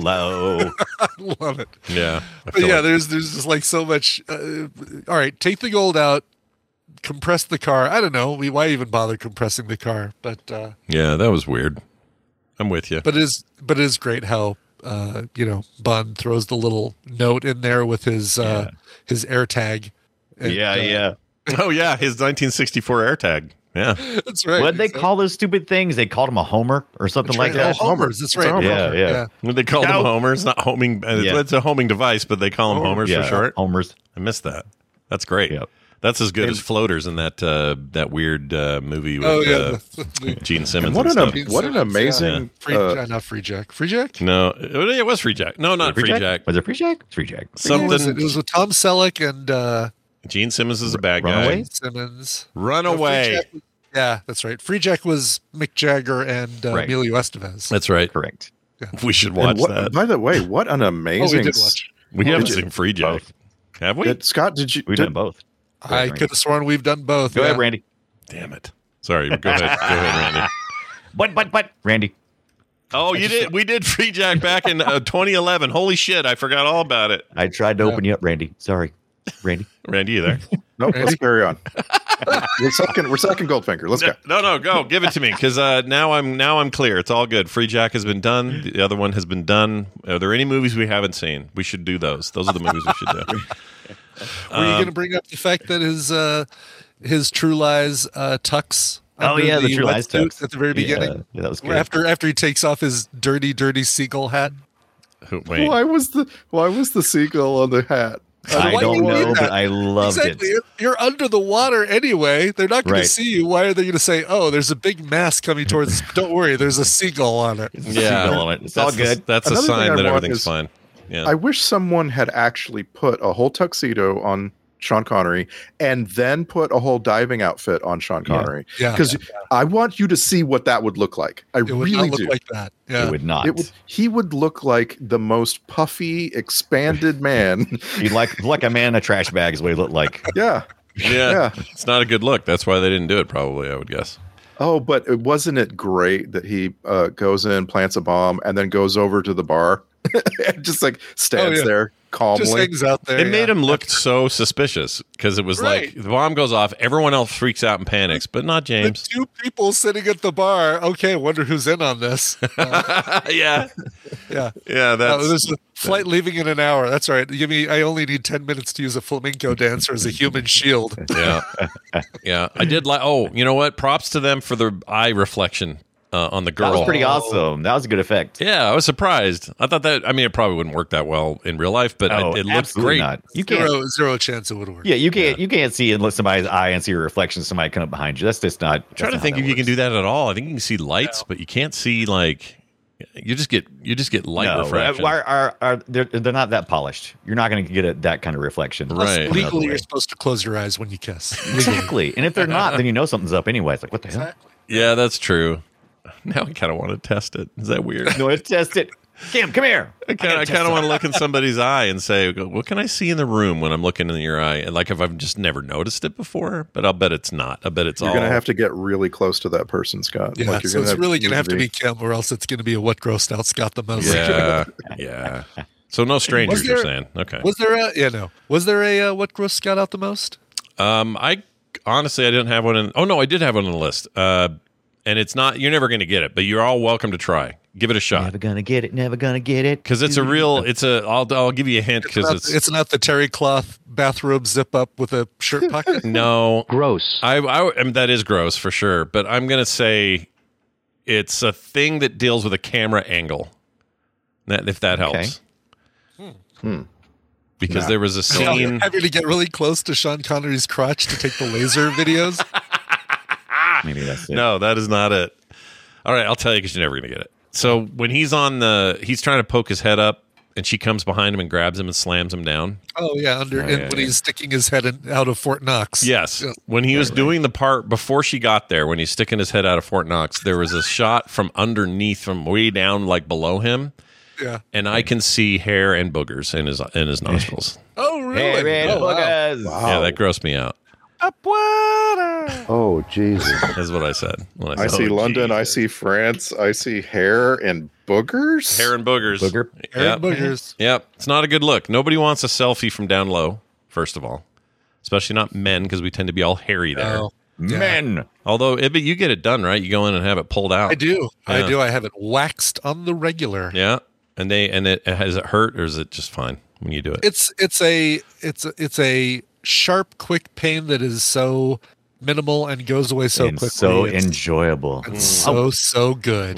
Speaker 4: solo.
Speaker 6: I love it.
Speaker 3: Yeah. I
Speaker 6: But
Speaker 3: feel
Speaker 6: yeah,
Speaker 3: like-
Speaker 6: there's there's just like so much. Uh, all right, take the gold out, compress the car. I don't know. We why even bother compressing the car? But uh,
Speaker 3: yeah, that was weird. I'm with you.
Speaker 6: but it is but it is great how uh, you know Bond throws the little note in there with his uh, his air tag. And,
Speaker 4: yeah.
Speaker 6: uh,
Speaker 4: Yeah.
Speaker 3: Oh, yeah, his nineteen sixty-four AirTag. Yeah.
Speaker 6: that's right.
Speaker 4: What'd they
Speaker 6: Exactly.
Speaker 4: call those stupid things? They called him a Homer or something like
Speaker 6: Oh,
Speaker 4: that.
Speaker 6: homers. That's right.
Speaker 5: Homer.
Speaker 4: Yeah, yeah.
Speaker 3: What they call
Speaker 4: No.
Speaker 3: them homers, not homing. uh,
Speaker 4: Yeah.
Speaker 3: It's a homing device, but they call them homers
Speaker 4: Yeah,
Speaker 3: for short.
Speaker 4: Homers.
Speaker 3: I missed that. That's great.
Speaker 4: Yep.
Speaker 3: That's as good as floaters in that uh, that weird uh, movie with
Speaker 6: Oh yeah.
Speaker 3: uh,
Speaker 6: the- the-
Speaker 3: Gene Simmons
Speaker 5: What
Speaker 3: and
Speaker 5: an
Speaker 3: stuff.
Speaker 5: am- what an amazing
Speaker 6: Free,
Speaker 5: uh,
Speaker 6: uh, not Free Jack. Free Jack.
Speaker 3: No, it it was Free Jack. No, not Free Jack.
Speaker 4: Was it Free Jack? It's Free Jack.
Speaker 6: What was it?
Speaker 3: Something.
Speaker 6: It was with Tom Selleck and uh,
Speaker 3: Gene Simmons is a bad
Speaker 4: Runaway?
Speaker 3: guy.
Speaker 6: Simmons.
Speaker 3: Run
Speaker 6: No, Free
Speaker 3: away.
Speaker 6: Jack was- yeah, that's right. Free Jack was Mick Jagger and uh,
Speaker 4: Right.
Speaker 6: Emilio Estevez.
Speaker 3: That's right.
Speaker 4: Correct.
Speaker 3: We should
Speaker 5: and
Speaker 3: watch
Speaker 5: what-
Speaker 3: that.
Speaker 5: By the way, what an
Speaker 6: Oh,
Speaker 5: amazing
Speaker 6: we did
Speaker 5: s-
Speaker 6: watch.
Speaker 3: We haven't
Speaker 5: did you-
Speaker 3: seen Free Jack.
Speaker 4: Both.
Speaker 3: Have we?
Speaker 5: Did- Scott, did you?
Speaker 4: We've
Speaker 5: did-
Speaker 4: done both. Go
Speaker 6: I
Speaker 4: ahead, Randy.
Speaker 6: could have sworn we've done both.
Speaker 4: Go
Speaker 6: yeah.
Speaker 4: ahead, Randy.
Speaker 3: Damn it. Sorry. Go ahead. Go ahead, Randy.
Speaker 4: But, but, but, Randy.
Speaker 3: Oh, you did. We did Free Jack back in uh, twenty eleven. Holy shit! I forgot all about it.
Speaker 4: I tried to open you up, Randy. Sorry. Randy.
Speaker 3: Randy, you there?
Speaker 5: Nope. Let's carry on. we're second. We're second Goldfinger. Let's go.
Speaker 3: No, no, go. Give it to me because uh, now I'm now I'm clear. It's all good. Free Jack has been done. The other one has been done. Are there any movies we haven't seen? We should do those. Those are the movies we should do.
Speaker 6: Were you going to bring up the fact that his uh, his True Lies uh, tux?
Speaker 4: Oh,
Speaker 6: under
Speaker 4: yeah, the True Lies
Speaker 6: wetsuit
Speaker 4: tux.
Speaker 6: at the very beginning.
Speaker 4: Yeah, yeah, that was good.
Speaker 6: After after he takes off his dirty, dirty seagull hat.
Speaker 3: Who- Wait.
Speaker 5: Why was the Why was the seagull on the hat?
Speaker 4: I
Speaker 6: why
Speaker 4: don't
Speaker 6: do you need
Speaker 4: know,
Speaker 6: that?
Speaker 4: but I loved
Speaker 6: Exactly.
Speaker 4: it.
Speaker 6: You're under the water anyway. They're not going
Speaker 4: Right.
Speaker 6: to see you. Why are they going to say, "Oh, there's a big mass coming towards us"? Don't worry, there's a seagull on it.
Speaker 3: Yeah,
Speaker 4: Seagull on it. It's all
Speaker 3: That's the-
Speaker 4: good.
Speaker 3: that's a
Speaker 5: Another thing
Speaker 3: sign
Speaker 5: I
Speaker 3: that
Speaker 5: want
Speaker 3: everything's
Speaker 5: is-
Speaker 3: fine. Yeah.
Speaker 5: I wish someone had actually put a whole tuxedo on Sean Connery and then put a whole diving outfit on Sean Connery.
Speaker 6: Yeah.
Speaker 5: Because I want you to see what that would look like. I
Speaker 6: It would
Speaker 5: really
Speaker 6: not look
Speaker 5: do.
Speaker 6: like that. Yeah.
Speaker 4: It would not.
Speaker 5: It would, he would look like the most puffy, expanded man.
Speaker 4: He'd like like a man in a trash bag is what he looked like.
Speaker 5: yeah.
Speaker 3: yeah.
Speaker 5: Yeah.
Speaker 3: It's not a good look. That's why they didn't do it. Probably, I would guess.
Speaker 5: Oh, but it, wasn't it great that he uh, goes in, plants a bomb, and then goes over to the bar and just like stands
Speaker 6: Oh, yeah.
Speaker 5: there calmly?
Speaker 6: Just hangs out there.
Speaker 3: It made
Speaker 6: yeah.
Speaker 3: him look so suspicious because it was
Speaker 6: Right.
Speaker 3: like the bomb goes off, everyone else freaks out and panics, but not
Speaker 6: The
Speaker 3: James.
Speaker 6: two people sitting at the bar. Okay, I wonder who's in on this. Uh,
Speaker 3: yeah,
Speaker 6: yeah.
Speaker 3: yeah.
Speaker 6: Uh,
Speaker 3: That's
Speaker 6: there's a flight leaving in an hour. That's right. Give me. I only need ten minutes to use a flamenco dancer as a human shield.
Speaker 3: yeah, yeah. I did like. Oh, you know what? Props to them for the eye reflection. uh, on the girl.
Speaker 4: That was pretty awesome. That was a good effect.
Speaker 3: Yeah, I was surprised. I thought that. I mean, it probably wouldn't work that well in real life, but
Speaker 4: Oh,
Speaker 3: I, it looked
Speaker 4: absolutely
Speaker 3: great.
Speaker 4: not. You can't.
Speaker 6: Zero, zero chance it would work.
Speaker 4: Yeah, you can't. You can't see unless somebody's eye and see a reflection of somebody come up behind you. That's just not.
Speaker 3: I'm trying to think if you can do that at all. I think you can see lights, but you can't see like you just get you just get light
Speaker 4: No,
Speaker 3: refraction.
Speaker 4: are, are, are, they're, they're not that polished. You're not going to get a, that kind of reflection.
Speaker 3: Right.
Speaker 6: Legally,
Speaker 4: Another
Speaker 6: you're
Speaker 4: way.
Speaker 6: supposed to close your eyes when you kiss.
Speaker 4: Exactly. And if they're not, then you know something's up anyway. It's like, what the hell?
Speaker 3: Yeah, that's true. Now I kind of want to test it. Is that weird?
Speaker 4: No, let's test it. Kim, come here.
Speaker 3: I kind of, I kind of want to look in somebody's eye and say, what can I see in the room when I'm looking in your eye? And like if I've just never noticed it before, but I'll bet it's not. I bet it's
Speaker 5: You're
Speaker 3: all.
Speaker 5: going to have to get really close to that person, Scott.
Speaker 6: Yeah,
Speaker 5: Like, you're
Speaker 6: so
Speaker 5: gonna
Speaker 6: it's really going to have to
Speaker 5: be-
Speaker 6: be Kim, or else it's going to be a what grossed out Scott the most.
Speaker 3: Yeah, yeah. So no strangers,
Speaker 6: Was there-
Speaker 3: you're saying? Okay.
Speaker 6: Was there a yeah no? Was there a uh, what grossed Scott out the most?
Speaker 3: Um, I honestly I didn't have one. In, oh no, I did have one on the list. Uh, and it's not. You're never going to get it, but you're all welcome to try. Give it a shot
Speaker 4: Never gonna get it. Never gonna get it.
Speaker 3: because it's a real. It's a. I'll I'll give you a hint
Speaker 6: It's
Speaker 3: because
Speaker 6: not,
Speaker 3: it's,
Speaker 6: it's not the terry cloth bathrobe zip up with a shirt pocket.
Speaker 3: no.
Speaker 8: Gross.
Speaker 3: I, I, I mean, that is gross for sure, but I'm gonna say it's a thing that deals with a camera angle. That if that helps.
Speaker 5: Hmm.
Speaker 3: Because there was a scene.
Speaker 6: Having to get really close to Sean Connery's crotch to take the laser videos.
Speaker 4: Maybe that's it.
Speaker 3: No, that is not it. All right, I'll tell you because you're never gonna get it. So when he's on the, he's trying to poke his head up, and she comes behind him and grabs him and slams him down.
Speaker 6: Oh yeah, under
Speaker 4: Oh,
Speaker 6: and
Speaker 4: yeah,
Speaker 6: when
Speaker 4: yeah.
Speaker 6: he's sticking his head in, out of Fort Knox.
Speaker 3: Yes.
Speaker 6: Yeah.
Speaker 3: When he was doing the part before she got there, when he's sticking his head out of Fort Knox, there was a shot from underneath, from way down, like below him,
Speaker 6: Yeah.
Speaker 3: and I can see hair and boogers in his in his nostrils.
Speaker 6: Oh really?
Speaker 4: Hey, red
Speaker 6: oh, wow.
Speaker 4: boogers.
Speaker 3: Yeah, that grossed me out.
Speaker 8: Oh, Jesus.
Speaker 3: That's what I said. When
Speaker 5: I
Speaker 3: said,
Speaker 5: see
Speaker 3: "Oh,
Speaker 5: London. I
Speaker 3: Jesus."
Speaker 5: see France. I see hair and boogers.
Speaker 3: hair and boogers.
Speaker 4: Booger.
Speaker 6: Hair
Speaker 3: Yep.
Speaker 6: and boogers.
Speaker 3: Yep. It's not a good look. Nobody wants a selfie from down low. First of all, especially not men because we tend to be all hairy there.
Speaker 6: Oh, yeah.
Speaker 4: Men.
Speaker 3: Although, eh, but you get it done, right? You go in and have it pulled out.
Speaker 6: I do.
Speaker 3: Yeah.
Speaker 6: I do. I have it waxed on the regular.
Speaker 3: Yeah, and they and it has it hurt or is it just fine when you do it?
Speaker 6: It's it's a it's a, it's a sharp, quick pain that is so minimal and goes away so
Speaker 4: and
Speaker 6: quickly.
Speaker 4: so
Speaker 6: it's,
Speaker 4: enjoyable.
Speaker 6: it's so so good.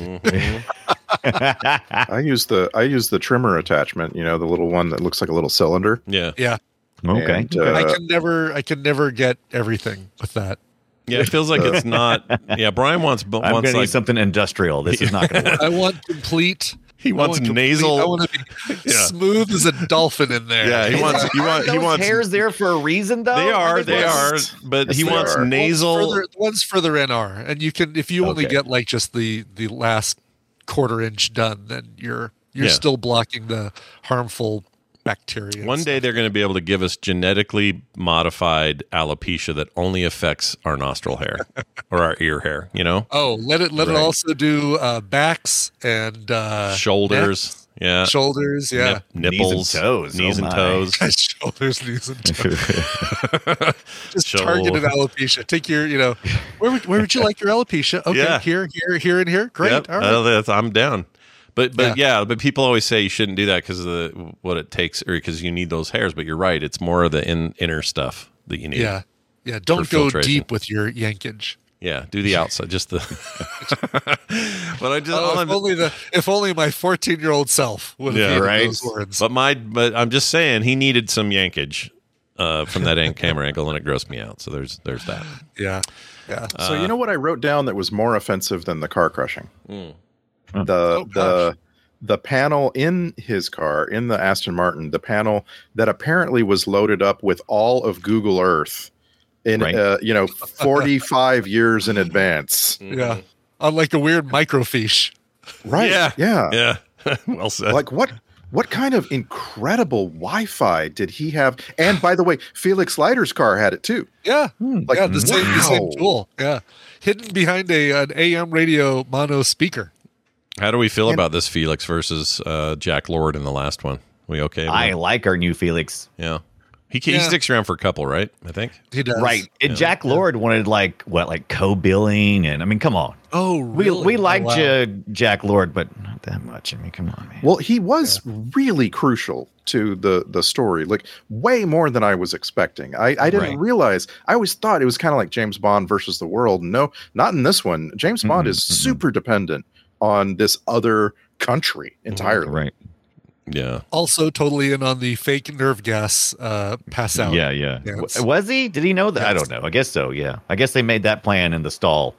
Speaker 5: I use the I use the trimmer attachment. You know, the little one that looks like a little cylinder.
Speaker 3: Yeah,
Speaker 6: Yeah,
Speaker 4: Okay.
Speaker 5: And, uh,
Speaker 6: I can never I can never get everything with that.
Speaker 3: yeah. It feels like it's not. Yeah, Brian wants
Speaker 4: I'm
Speaker 3: wants
Speaker 4: gonna
Speaker 3: like
Speaker 4: need something industrial. This is not gonna work.
Speaker 6: I want complete.
Speaker 3: he
Speaker 6: I
Speaker 3: wants
Speaker 6: want complete-
Speaker 3: nasal.
Speaker 6: I want to be
Speaker 3: Yeah.
Speaker 6: smooth as a dolphin in there.
Speaker 3: Yeah, he wants. He wants. He
Speaker 4: Those
Speaker 3: wants.
Speaker 4: hairs there for a reason, though.
Speaker 3: They are.
Speaker 4: Like,
Speaker 3: They
Speaker 4: what's-
Speaker 3: are. But
Speaker 5: Yes,
Speaker 3: he
Speaker 5: they
Speaker 3: wants
Speaker 5: are.
Speaker 6: Ones
Speaker 3: nasal.
Speaker 6: further, the ones further in are, and you can if you only
Speaker 4: Okay.
Speaker 6: get like just the the last quarter inch done, then you're you're
Speaker 3: Yeah.
Speaker 6: still blocking the harmful bacteria.
Speaker 3: One day they're going to be able to give us genetically modified alopecia that only affects our nostril hair or our ear hair. You know,
Speaker 6: Oh, let it let
Speaker 3: Right.
Speaker 6: it also do uh, backs and uh,
Speaker 3: shoulders. Yeah.
Speaker 6: necks, shoulders. Yeah,
Speaker 3: Nip- nipples,
Speaker 4: Knees and toes.
Speaker 3: knees
Speaker 4: Oh
Speaker 3: and
Speaker 4: my.
Speaker 3: toes.
Speaker 6: shoulders, knees, and toes. Just
Speaker 3: Show-
Speaker 6: targeted alopecia. Take your, you know, where would where would you like your alopecia? Okay,
Speaker 3: Yeah.
Speaker 6: here, here, here, and here. Great.
Speaker 3: Yep,
Speaker 6: All right.
Speaker 3: uh, that's- I'm down. But but yeah. but people always say you shouldn't do that because of the what it takes or because you need those hairs. But you're right; it's more of the in, inner stuff that you need.
Speaker 6: yeah, yeah. Don't go
Speaker 3: filtration.
Speaker 6: deep with your yankage.
Speaker 3: yeah. Do the outside, just the. but I just all
Speaker 6: Oh,
Speaker 3: I'm-
Speaker 6: if only the if only my fourteen year old self would have
Speaker 3: Yeah,
Speaker 6: hated
Speaker 4: right.
Speaker 6: those words.
Speaker 3: But my but I'm just saying he needed some yankage uh, from that end camera angle, and it grossed me out. So there's there's that.
Speaker 6: yeah, yeah.
Speaker 5: So you know what I wrote down that was more offensive than the car crushing?
Speaker 3: Mm.
Speaker 5: The
Speaker 6: Oh,
Speaker 5: the the panel in his car, in the Aston Martin, the panel that apparently was loaded up with all of Google Earth in
Speaker 4: Right.
Speaker 5: uh, you know forty-five years in advance.
Speaker 6: Yeah, on like a weird microfiche.
Speaker 5: Right.
Speaker 3: Yeah.
Speaker 5: Yeah.
Speaker 3: Yeah, well said.
Speaker 5: Like what what kind of incredible Wi-Fi did he have? And by the way, Felix Leiter's car had it too.
Speaker 6: Yeah,
Speaker 5: Like,
Speaker 6: yeah, the same the same
Speaker 5: wow.
Speaker 6: tool. Yeah, hidden behind a an A M radio mono speaker.
Speaker 3: How do we feel about this Felix versus uh, Jack Lord in the last one? We okay? with
Speaker 4: I
Speaker 3: that?
Speaker 4: like our new Felix.
Speaker 3: yeah. He, he
Speaker 6: Yeah.
Speaker 3: sticks around for a couple, right? I think.
Speaker 6: He does.
Speaker 4: Right. And Jack Lord wanted like what, like co-billing, and I mean, come on.
Speaker 6: Oh,
Speaker 4: We
Speaker 6: really?
Speaker 4: we liked
Speaker 6: oh, wow.
Speaker 4: uh, Jack Lord, but not that much. I mean, come on, man.
Speaker 5: Well, he was really crucial to the the story, like way more than I was expecting. I, I didn't
Speaker 4: Right.
Speaker 5: realize. I always thought it was kind of like James Bond versus the world. No, not in this one. James Bond
Speaker 4: Mm-mm,
Speaker 5: is
Speaker 4: mm-mm.
Speaker 5: super dependent on this other country entirely.
Speaker 4: Right.
Speaker 3: Yeah.
Speaker 6: Also, totally in on the fake nerve gas uh, pass out.
Speaker 4: Yeah, yeah.
Speaker 6: Yeah,
Speaker 4: W-
Speaker 6: it's-
Speaker 4: Was he? Did he know that? I
Speaker 6: Yes.
Speaker 4: don't know. I guess so. Yeah. I guess they made that plan in the stall.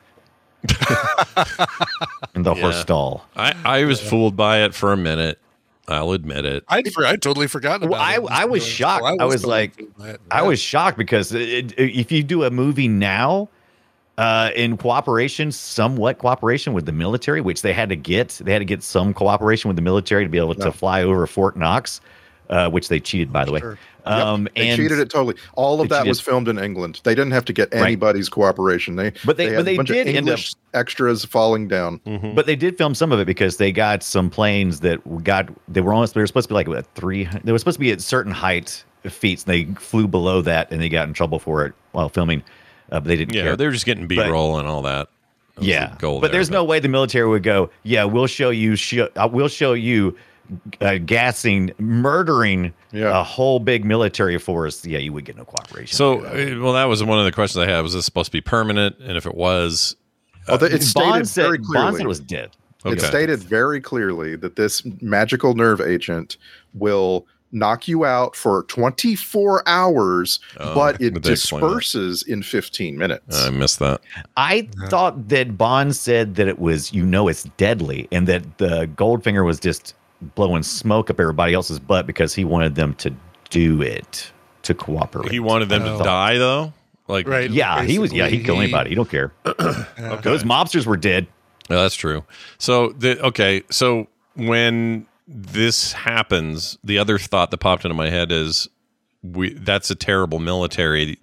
Speaker 4: in the horse
Speaker 3: Yeah.
Speaker 4: stall.
Speaker 3: I, I was fooled by it for a minute. I'll admit it.
Speaker 6: I'd, for, I'd totally forgotten
Speaker 4: Well,
Speaker 6: about
Speaker 4: I-
Speaker 6: it.
Speaker 4: I was
Speaker 6: So
Speaker 4: shocked. I was
Speaker 6: totally
Speaker 4: like-
Speaker 6: fooled by it.
Speaker 4: I
Speaker 6: Yeah.
Speaker 4: was shocked because it, it, if you do a movie now, uh, in cooperation, somewhat cooperation with the military, which they had to get, they had to get some cooperation with the military to be able to
Speaker 5: No.
Speaker 4: fly over Fort Knox, uh, which they cheated, by the way.
Speaker 6: Sure.
Speaker 4: Um,
Speaker 5: They
Speaker 4: and
Speaker 5: cheated it totally. All of
Speaker 4: They
Speaker 5: that was
Speaker 4: cheated.
Speaker 5: filmed in England. They didn't have to get
Speaker 4: Right.
Speaker 5: anybody's cooperation. They
Speaker 4: But they-
Speaker 5: had
Speaker 4: but they
Speaker 5: a bunch
Speaker 4: did
Speaker 5: of
Speaker 4: end
Speaker 5: English extras falling down.
Speaker 3: Mhm.
Speaker 4: But they did film some of it because they got some planes that got they were almost they were supposed to be like what, three. They were supposed to be at certain height feet, and they flew below that, and they got in trouble for it while filming. Uh, but they didn't
Speaker 3: Yeah,
Speaker 4: care.
Speaker 3: they were just getting B roll and all that. That was
Speaker 4: Yeah,
Speaker 3: the goal
Speaker 4: but
Speaker 3: there,
Speaker 4: there's no way the military would go. Yeah, we'll show you. Sh- uh, we'll show you uh, gassing, murdering
Speaker 5: Yeah.
Speaker 4: a whole big military force. Yeah, you would get no cooperation.
Speaker 3: So, uh, well, that was one of the questions I had. Was this supposed to be permanent? And if it was,
Speaker 5: Oh, they- it stated
Speaker 4: Bond said
Speaker 5: very
Speaker 4: Bond
Speaker 5: clearly.
Speaker 4: said it was dead.
Speaker 5: It
Speaker 3: Okay.
Speaker 5: stated very clearly that this magical nerve agent will knock you out for twenty-four hours,
Speaker 3: Oh,
Speaker 5: but it
Speaker 3: did they explain that?
Speaker 5: disperses in fifteen minutes.
Speaker 3: I missed that.
Speaker 4: I thought that Bond said that it was, you know, it's deadly, and that the Goldfinger was just blowing smoke up everybody else's butt because he wanted them to do it to cooperate.
Speaker 3: He wanted them
Speaker 6: Oh.
Speaker 3: to die, though. Like,
Speaker 6: Right.
Speaker 4: Yeah, he was. Yeah, he'd kill
Speaker 6: Basically,
Speaker 4: anybody. He don't care.
Speaker 6: Yeah.
Speaker 4: Those mobsters were dead.
Speaker 3: Yeah, that's true. So, the, okay, so when this happens, the other thought that popped into my head is, we that's a terrible military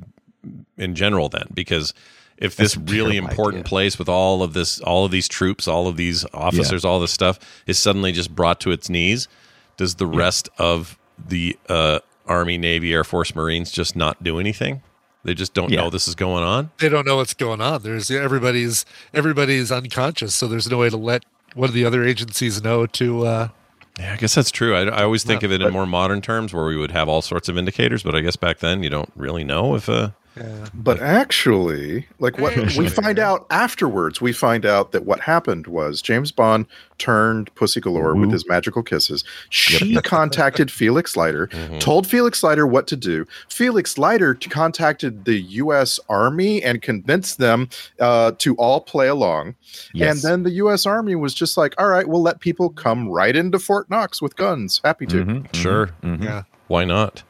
Speaker 3: in general. Then, because if this
Speaker 4: That's a
Speaker 3: really
Speaker 4: terrible
Speaker 3: important
Speaker 4: idea.
Speaker 3: place with all of this, all of these troops, all of these officers, all this stuff is suddenly just brought to its knees, does the rest of the uh, Army, Navy, Air Force, Marines just not do anything? They just don't
Speaker 4: Yeah.
Speaker 3: know this is going on.
Speaker 6: They don't know what's going on. There's everybody's everybody's unconscious, so there's no way to let one of the other agencies know to. Uh,
Speaker 3: Yeah, I guess that's true. I, I always think
Speaker 6: Yeah,
Speaker 3: of it in
Speaker 5: but-
Speaker 3: more modern terms, where we would have all sorts of indicators. But I guess back then you don't really know if. Uh,
Speaker 6: yeah.
Speaker 5: But actually, like what we find out afterwards, we find out that what happened was James Bond turned Pussy Galore with his magical kisses. She contacted Felix Leiter,
Speaker 3: Mhm.
Speaker 5: told Felix Leiter what to do. Felix Leiter contacted the U S Army and convinced them uh, to all play along.
Speaker 4: Yes.
Speaker 5: And then the U S Army was just like, all right, we'll let people come right into Fort Knox with guns. Happy to.
Speaker 4: Mhm, mhm,
Speaker 3: Sure.
Speaker 4: mhm.
Speaker 6: Yeah.
Speaker 3: Why not?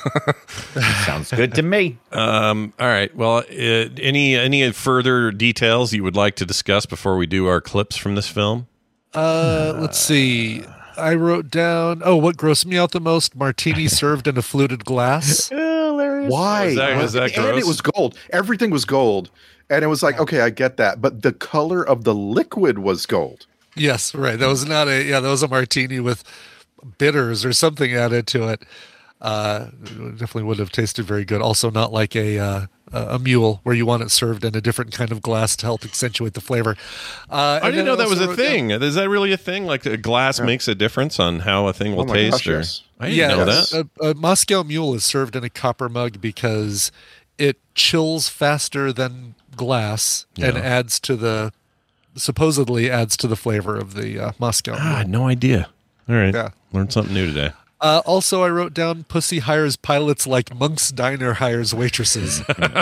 Speaker 4: Sounds good to me.
Speaker 3: Um, all right. Well, uh, any any further details you would like to discuss before we do our clips from this film?
Speaker 6: Uh, let's see. I wrote down. Oh, what grossed me out the most? Martini served in a fluted glass.
Speaker 5: Why?
Speaker 3: Was that- was that
Speaker 5: and
Speaker 3: gross?
Speaker 5: it was gold. Everything was gold. And it was like, okay, I get that. But the color of the liquid was gold.
Speaker 6: Yes, right. That was not a. Yeah, that was a martini with bitters or something added to it. Uh, it definitely would have tasted very good. Also, not like a uh, a mule where you want it served in a different kind of glass to help accentuate the flavor. Uh,
Speaker 3: I
Speaker 6: and
Speaker 3: didn't
Speaker 6: then
Speaker 3: know that was
Speaker 6: also
Speaker 3: a
Speaker 6: wrote down-
Speaker 3: thing. Is that really a thing? Like a glass makes a difference on how a thing will
Speaker 5: Oh my
Speaker 3: taste?
Speaker 5: gosh,
Speaker 3: or
Speaker 5: yes.
Speaker 3: I didn't
Speaker 6: Yeah,
Speaker 3: know
Speaker 5: yes.
Speaker 3: that.
Speaker 6: a, a Moscow Mule is served in a copper mug because it chills faster than glass and
Speaker 3: Yeah.
Speaker 6: adds to the supposedly adds to the flavor of the uh, Moscow
Speaker 3: Ah, I
Speaker 6: Mule.
Speaker 3: had no idea. All right.
Speaker 6: Yeah.
Speaker 3: Learned something new today.
Speaker 6: Uh, also, I wrote down Pussy hires pilots like Monk's Diner hires waitresses.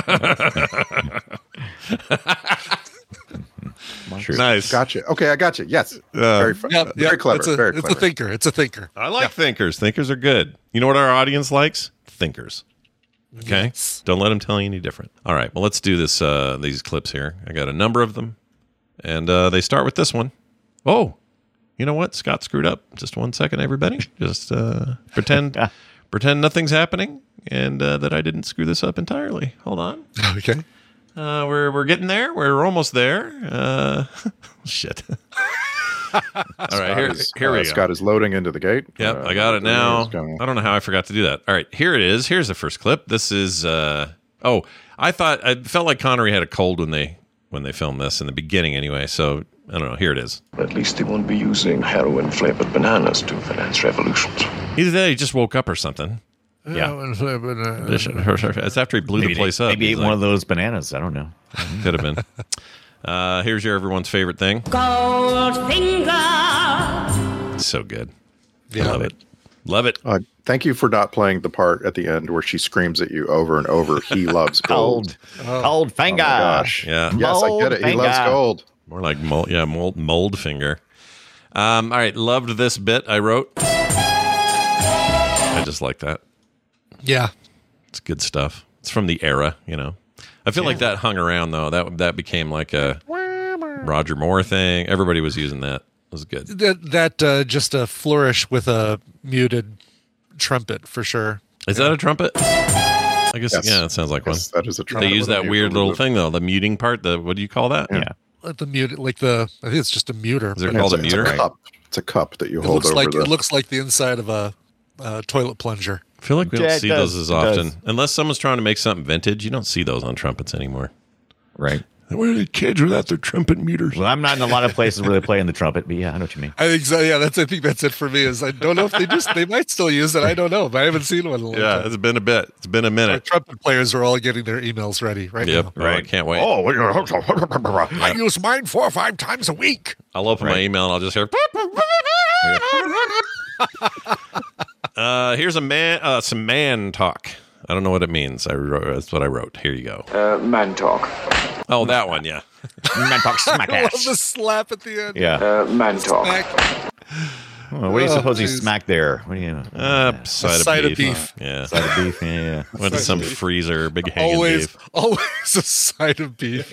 Speaker 4: True.
Speaker 3: Nice.
Speaker 5: Gotcha. Okay, I got you. Yes.
Speaker 3: Uh,
Speaker 5: very, fu-
Speaker 6: Yep,
Speaker 5: very
Speaker 6: yep,
Speaker 5: clever.
Speaker 6: It's a,
Speaker 5: very
Speaker 6: it's
Speaker 5: clever.
Speaker 6: a thinker. It's a thinker.
Speaker 3: I like thinkers. Thinkers are good. You know what our audience likes? Thinkers. Okay.
Speaker 6: Yes.
Speaker 3: Don't let them tell you any different. All right. Well, let's do this. Uh, these clips here. I got a number of them, and uh, they start with this one. Oh, you know what? Scott screwed up. Just one second, everybody. Just uh, pretend, pretend nothing's happening, and uh, that I didn't screw this up entirely. Hold on.
Speaker 6: Okay.
Speaker 3: Uh, we're we're getting there. We're almost there. Uh, shit. All right, here,
Speaker 5: is,
Speaker 3: here
Speaker 5: uh,
Speaker 3: we go.
Speaker 5: Scott is loading into the gate.
Speaker 3: Yep,
Speaker 5: Uh,
Speaker 3: I got it now.
Speaker 5: it's going-
Speaker 3: I don't know how I forgot to do that. All right, here it is. Here's the first clip. This is. Uh, oh, I thought I felt like Connery had a cold when they when they filmed this in the beginning, anyway. So I don't know. Here it is.
Speaker 1: At least they won't be using heroin-flavored bananas to finance revolutions.
Speaker 3: Either that, or he just woke up or something.
Speaker 6: Yeah.
Speaker 3: It's after he blew
Speaker 4: Maybe,
Speaker 3: the place
Speaker 4: they,
Speaker 3: up.
Speaker 4: maybe
Speaker 3: He's
Speaker 4: ate one
Speaker 3: like,
Speaker 4: of those bananas. I don't know.
Speaker 3: Could have been. Uh, here's your everyone's favorite thing.
Speaker 8: Goldfinger.
Speaker 3: So good.
Speaker 6: Yeah.
Speaker 3: Love it. Love it.
Speaker 5: Uh, thank you for not playing the part at the end where she screams at you over and over. He loves gold.
Speaker 4: Cold, cold
Speaker 5: Oh
Speaker 4: finger.
Speaker 5: my gosh.
Speaker 3: Yeah.
Speaker 5: Yes, I get it. He loves
Speaker 4: Finger.
Speaker 5: gold.
Speaker 3: More like mold, yeah, mold, mold finger. Um, all right, loved this bit I wrote. I just like that.
Speaker 6: Yeah.
Speaker 3: It's good stuff. It's from the era, you know. I feel like that hung around though. That that became like a Roger Moore thing. Everybody was using that. It was good.
Speaker 6: That, that uh, just a flourish with a muted trumpet for sure.
Speaker 3: Is that a trumpet? I guess
Speaker 5: Yes.
Speaker 3: yeah, it sounds like
Speaker 5: Yes,
Speaker 3: one.
Speaker 5: that is a trumpet.
Speaker 3: They use that
Speaker 5: with a
Speaker 3: weird
Speaker 5: mute.
Speaker 3: little thing though, the muting part. The what do you call that?
Speaker 4: Yeah.
Speaker 6: Like the mute, like the I think it's just a muter.
Speaker 3: Is it
Speaker 6: but
Speaker 3: called a
Speaker 5: It's a,
Speaker 3: muter?
Speaker 5: it's a cup. It's a cup that you
Speaker 6: It
Speaker 5: hold
Speaker 6: looks
Speaker 5: over
Speaker 6: like
Speaker 5: the.
Speaker 6: it looks like the inside of a, a toilet plunger.
Speaker 3: I feel like we don't
Speaker 4: Yeah, it
Speaker 3: see
Speaker 4: does.
Speaker 3: those as
Speaker 4: It
Speaker 3: often.
Speaker 4: does.
Speaker 3: Unless someone's trying to make something vintage, you don't see those on trumpets anymore.
Speaker 4: Right.
Speaker 3: Where are the kids without their trumpet meters?
Speaker 4: Well, I'm not in a lot of places where they play in the trumpet, but yeah, I know what you mean.
Speaker 6: I think so. Yeah, that's I think that's it for me. Is I don't know if they just they might still use it. I don't know, but I haven't seen one in a long
Speaker 3: Yeah,
Speaker 6: time.
Speaker 3: it's been a bit. It's been a
Speaker 6: Our
Speaker 3: minute.
Speaker 6: trumpet players are all getting their emails ready right
Speaker 3: Yep.
Speaker 6: now.
Speaker 3: Oh, I can't wait.
Speaker 4: Oh,
Speaker 6: I use mine four or five times a week.
Speaker 3: I'll open my
Speaker 4: Right.
Speaker 3: email and I'll just hear. uh, here's a man, uh, some man talk. I don't know what it means. I wrote, that's what I wrote. Here you go.
Speaker 1: Uh, man talk.
Speaker 3: Oh, that one. Yeah.
Speaker 4: man talk smack
Speaker 6: I love
Speaker 4: ass.
Speaker 6: the slap at the end.
Speaker 4: Yeah.
Speaker 1: Uh, man talk.
Speaker 6: Smack.
Speaker 4: Well, what do you
Speaker 6: Oh,
Speaker 4: suppose he
Speaker 6: geez.
Speaker 4: smacked there? What do you?
Speaker 3: Uh, side,
Speaker 6: side
Speaker 3: of,
Speaker 6: of
Speaker 3: beef.
Speaker 6: beef.
Speaker 3: Yeah.
Speaker 4: Side of beef. Yeah, yeah.
Speaker 3: Went to some freezer, big hanging
Speaker 6: Always,
Speaker 3: beef.
Speaker 6: always a side of beef.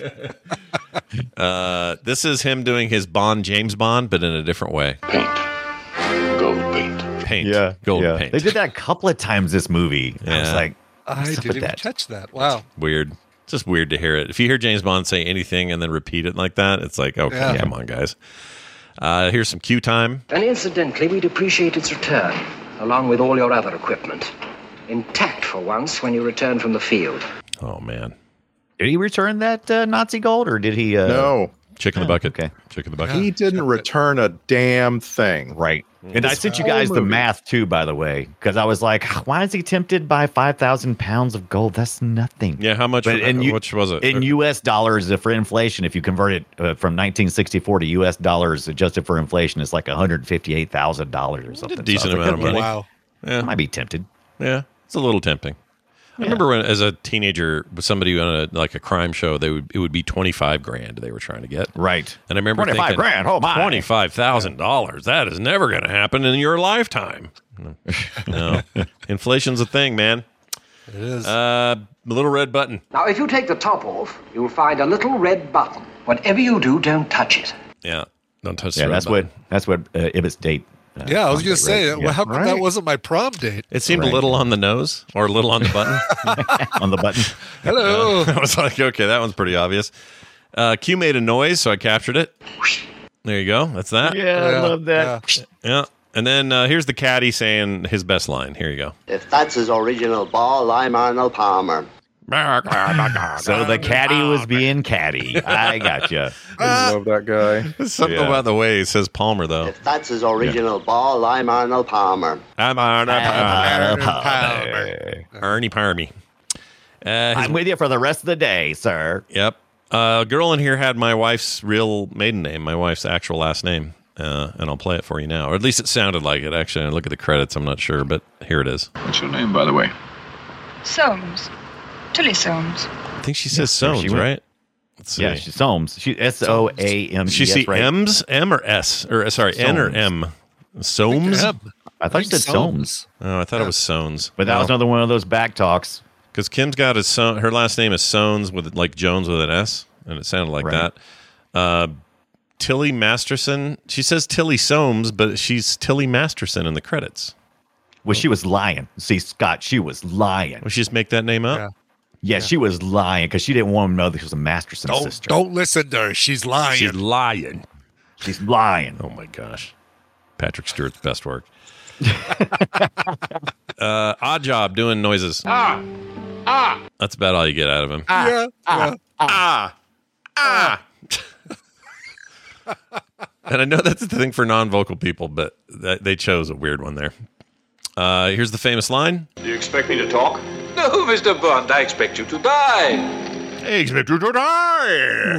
Speaker 3: Uh, this is him doing his Bond, James Bond, but in a different way.
Speaker 1: Paint. Gold paint.
Speaker 3: Paint.
Speaker 4: Yeah,
Speaker 3: Gold
Speaker 4: yeah.
Speaker 3: paint.
Speaker 4: They did that a couple of times this movie. I was
Speaker 3: Yeah.
Speaker 4: like,
Speaker 6: I
Speaker 4: what's up
Speaker 6: didn't
Speaker 4: with
Speaker 6: even
Speaker 4: that?
Speaker 6: catch that. Wow.
Speaker 3: Weird. It's just weird to hear it. If you hear James Bond say anything and then repeat it like that, it's like, okay,
Speaker 6: Yeah.
Speaker 3: come on, guys. Uh, here's some Q time.
Speaker 9: And incidentally, we'd appreciate its return, along with all your other equipment. Intact for once when you return from the field.
Speaker 3: Oh, man.
Speaker 4: Did he return that uh, Nazi gold, or did he? Uh,
Speaker 5: No,
Speaker 3: Chick in the bucket.
Speaker 4: okay.
Speaker 3: Chick in the bucket.
Speaker 5: he didn't return a damn thing.
Speaker 4: Right. And I
Speaker 5: This
Speaker 4: sent you
Speaker 5: whole
Speaker 4: guys the
Speaker 5: movie.
Speaker 4: math too, by the way, because I was like, why is he tempted by five thousand pounds of gold? That's nothing.
Speaker 3: Yeah, how much?
Speaker 4: But
Speaker 3: for-
Speaker 4: in you-
Speaker 3: which was it?
Speaker 4: In U S dollars, uh, for inflation, if you convert it uh, from nineteen sixty-four to U S dollars adjusted for inflation, it's like one hundred fifty-eight thousand dollars or something.
Speaker 3: decent
Speaker 4: So I was
Speaker 3: amount of
Speaker 4: like,
Speaker 3: money.
Speaker 6: Wow.
Speaker 3: yeah,
Speaker 4: I might be tempted.
Speaker 3: yeah, it's a little tempting. I remember when, as a teenager, with somebody on a like a crime show, they would it would be twenty five grand they were trying to get.
Speaker 4: Right.
Speaker 3: And I remember
Speaker 4: twenty-five
Speaker 3: thinking,
Speaker 4: grand. Oh my.
Speaker 3: twenty five thousand dollars. That is never going to happen in your lifetime. No, inflation's a thing, man.
Speaker 6: It is.
Speaker 3: Uh, little red button.
Speaker 9: Now, if you take the top off, you'll find a little red button. Whatever you do, don't touch it.
Speaker 3: Yeah, don't touch.
Speaker 4: Yeah,
Speaker 3: the red
Speaker 4: that's
Speaker 3: button.
Speaker 4: what that's what uh, Ibbott's date. Uh,
Speaker 6: yeah, I was
Speaker 4: prom
Speaker 6: going
Speaker 4: date,
Speaker 6: to say,
Speaker 4: right?
Speaker 6: well,
Speaker 4: Yeah.
Speaker 6: how come that
Speaker 5: Right.
Speaker 6: wasn't my prom date?
Speaker 3: It seemed
Speaker 4: Right.
Speaker 3: a little on the nose or a little on the button.
Speaker 4: on the button.
Speaker 6: Hello.
Speaker 3: I was like, okay, that one's pretty obvious. Uh, Q made a noise, so I captured it. There you go. That's that.
Speaker 4: Yeah, I love that.
Speaker 6: Yeah.
Speaker 3: Yeah. And then uh, here's the caddy saying his best line. Here you go.
Speaker 10: If that's his original ball, I'm Arnold Palmer.
Speaker 4: So the caddy was being caddy. I gotcha.
Speaker 5: I love that guy.
Speaker 3: There's something
Speaker 4: Yeah.
Speaker 3: about the way he says Palmer, though.
Speaker 10: If that's his original ball, I'm Arnold Palmer.
Speaker 3: I'm Arnold Palmer.
Speaker 4: Palmer.
Speaker 3: Ernie Parmy. Uh, his-
Speaker 4: I'm with you for the rest of the day, sir.
Speaker 3: yep. Uh, a girl in here had my wife's real maiden name, my wife's actual last name. Uh, and I'll play it for you now. Or at least it sounded like it. Actually, I look at the credits. I'm not sure, but here it is.
Speaker 1: What's your name, by the way?
Speaker 8: Soames. Tilly Soames.
Speaker 3: I think she says
Speaker 4: there she
Speaker 3: Soames,
Speaker 4: went.
Speaker 3: right? Let's see.
Speaker 4: Yeah, she's Soames. She S O A M E S.
Speaker 3: She see
Speaker 4: right?
Speaker 3: M's, M or S, or uh, sorry, N or M. Soames.
Speaker 6: Yeah.
Speaker 4: I thought you said Soames,
Speaker 3: Oh, I thought it was Soames.
Speaker 4: but that was another one of those back talks.
Speaker 3: Because Kim's got a so- her last name is Soames with like Jones with an S, and it sounded like
Speaker 4: Right.
Speaker 3: that. Uh, Tilly Masterson. She says Tilly Soames, but she's Tilly Masterson in the credits.
Speaker 4: Well, she was lying. See, Scott, she was lying.
Speaker 3: Would she just make that name up?
Speaker 6: Yeah.
Speaker 4: Yeah, she was lying because she didn't want him to know that she was a Masterson
Speaker 6: Don't,
Speaker 4: sister.
Speaker 6: don't listen to her. She's lying.
Speaker 3: She's lying.
Speaker 4: She's lying.
Speaker 3: Oh my gosh. Patrick Stewart's best work. uh, odd job doing noises.
Speaker 2: Ah! Ah!
Speaker 3: That's about all you get out of him.
Speaker 6: Ah, yeah.
Speaker 3: Ah! Ah! Ah! And I know that's the thing for non-vocal people, but th- they chose a weird one there. Uh, here's the famous line.
Speaker 1: Do you expect me to talk?
Speaker 11: No, Mister Bond, I expect you to die.
Speaker 3: I expect you to die.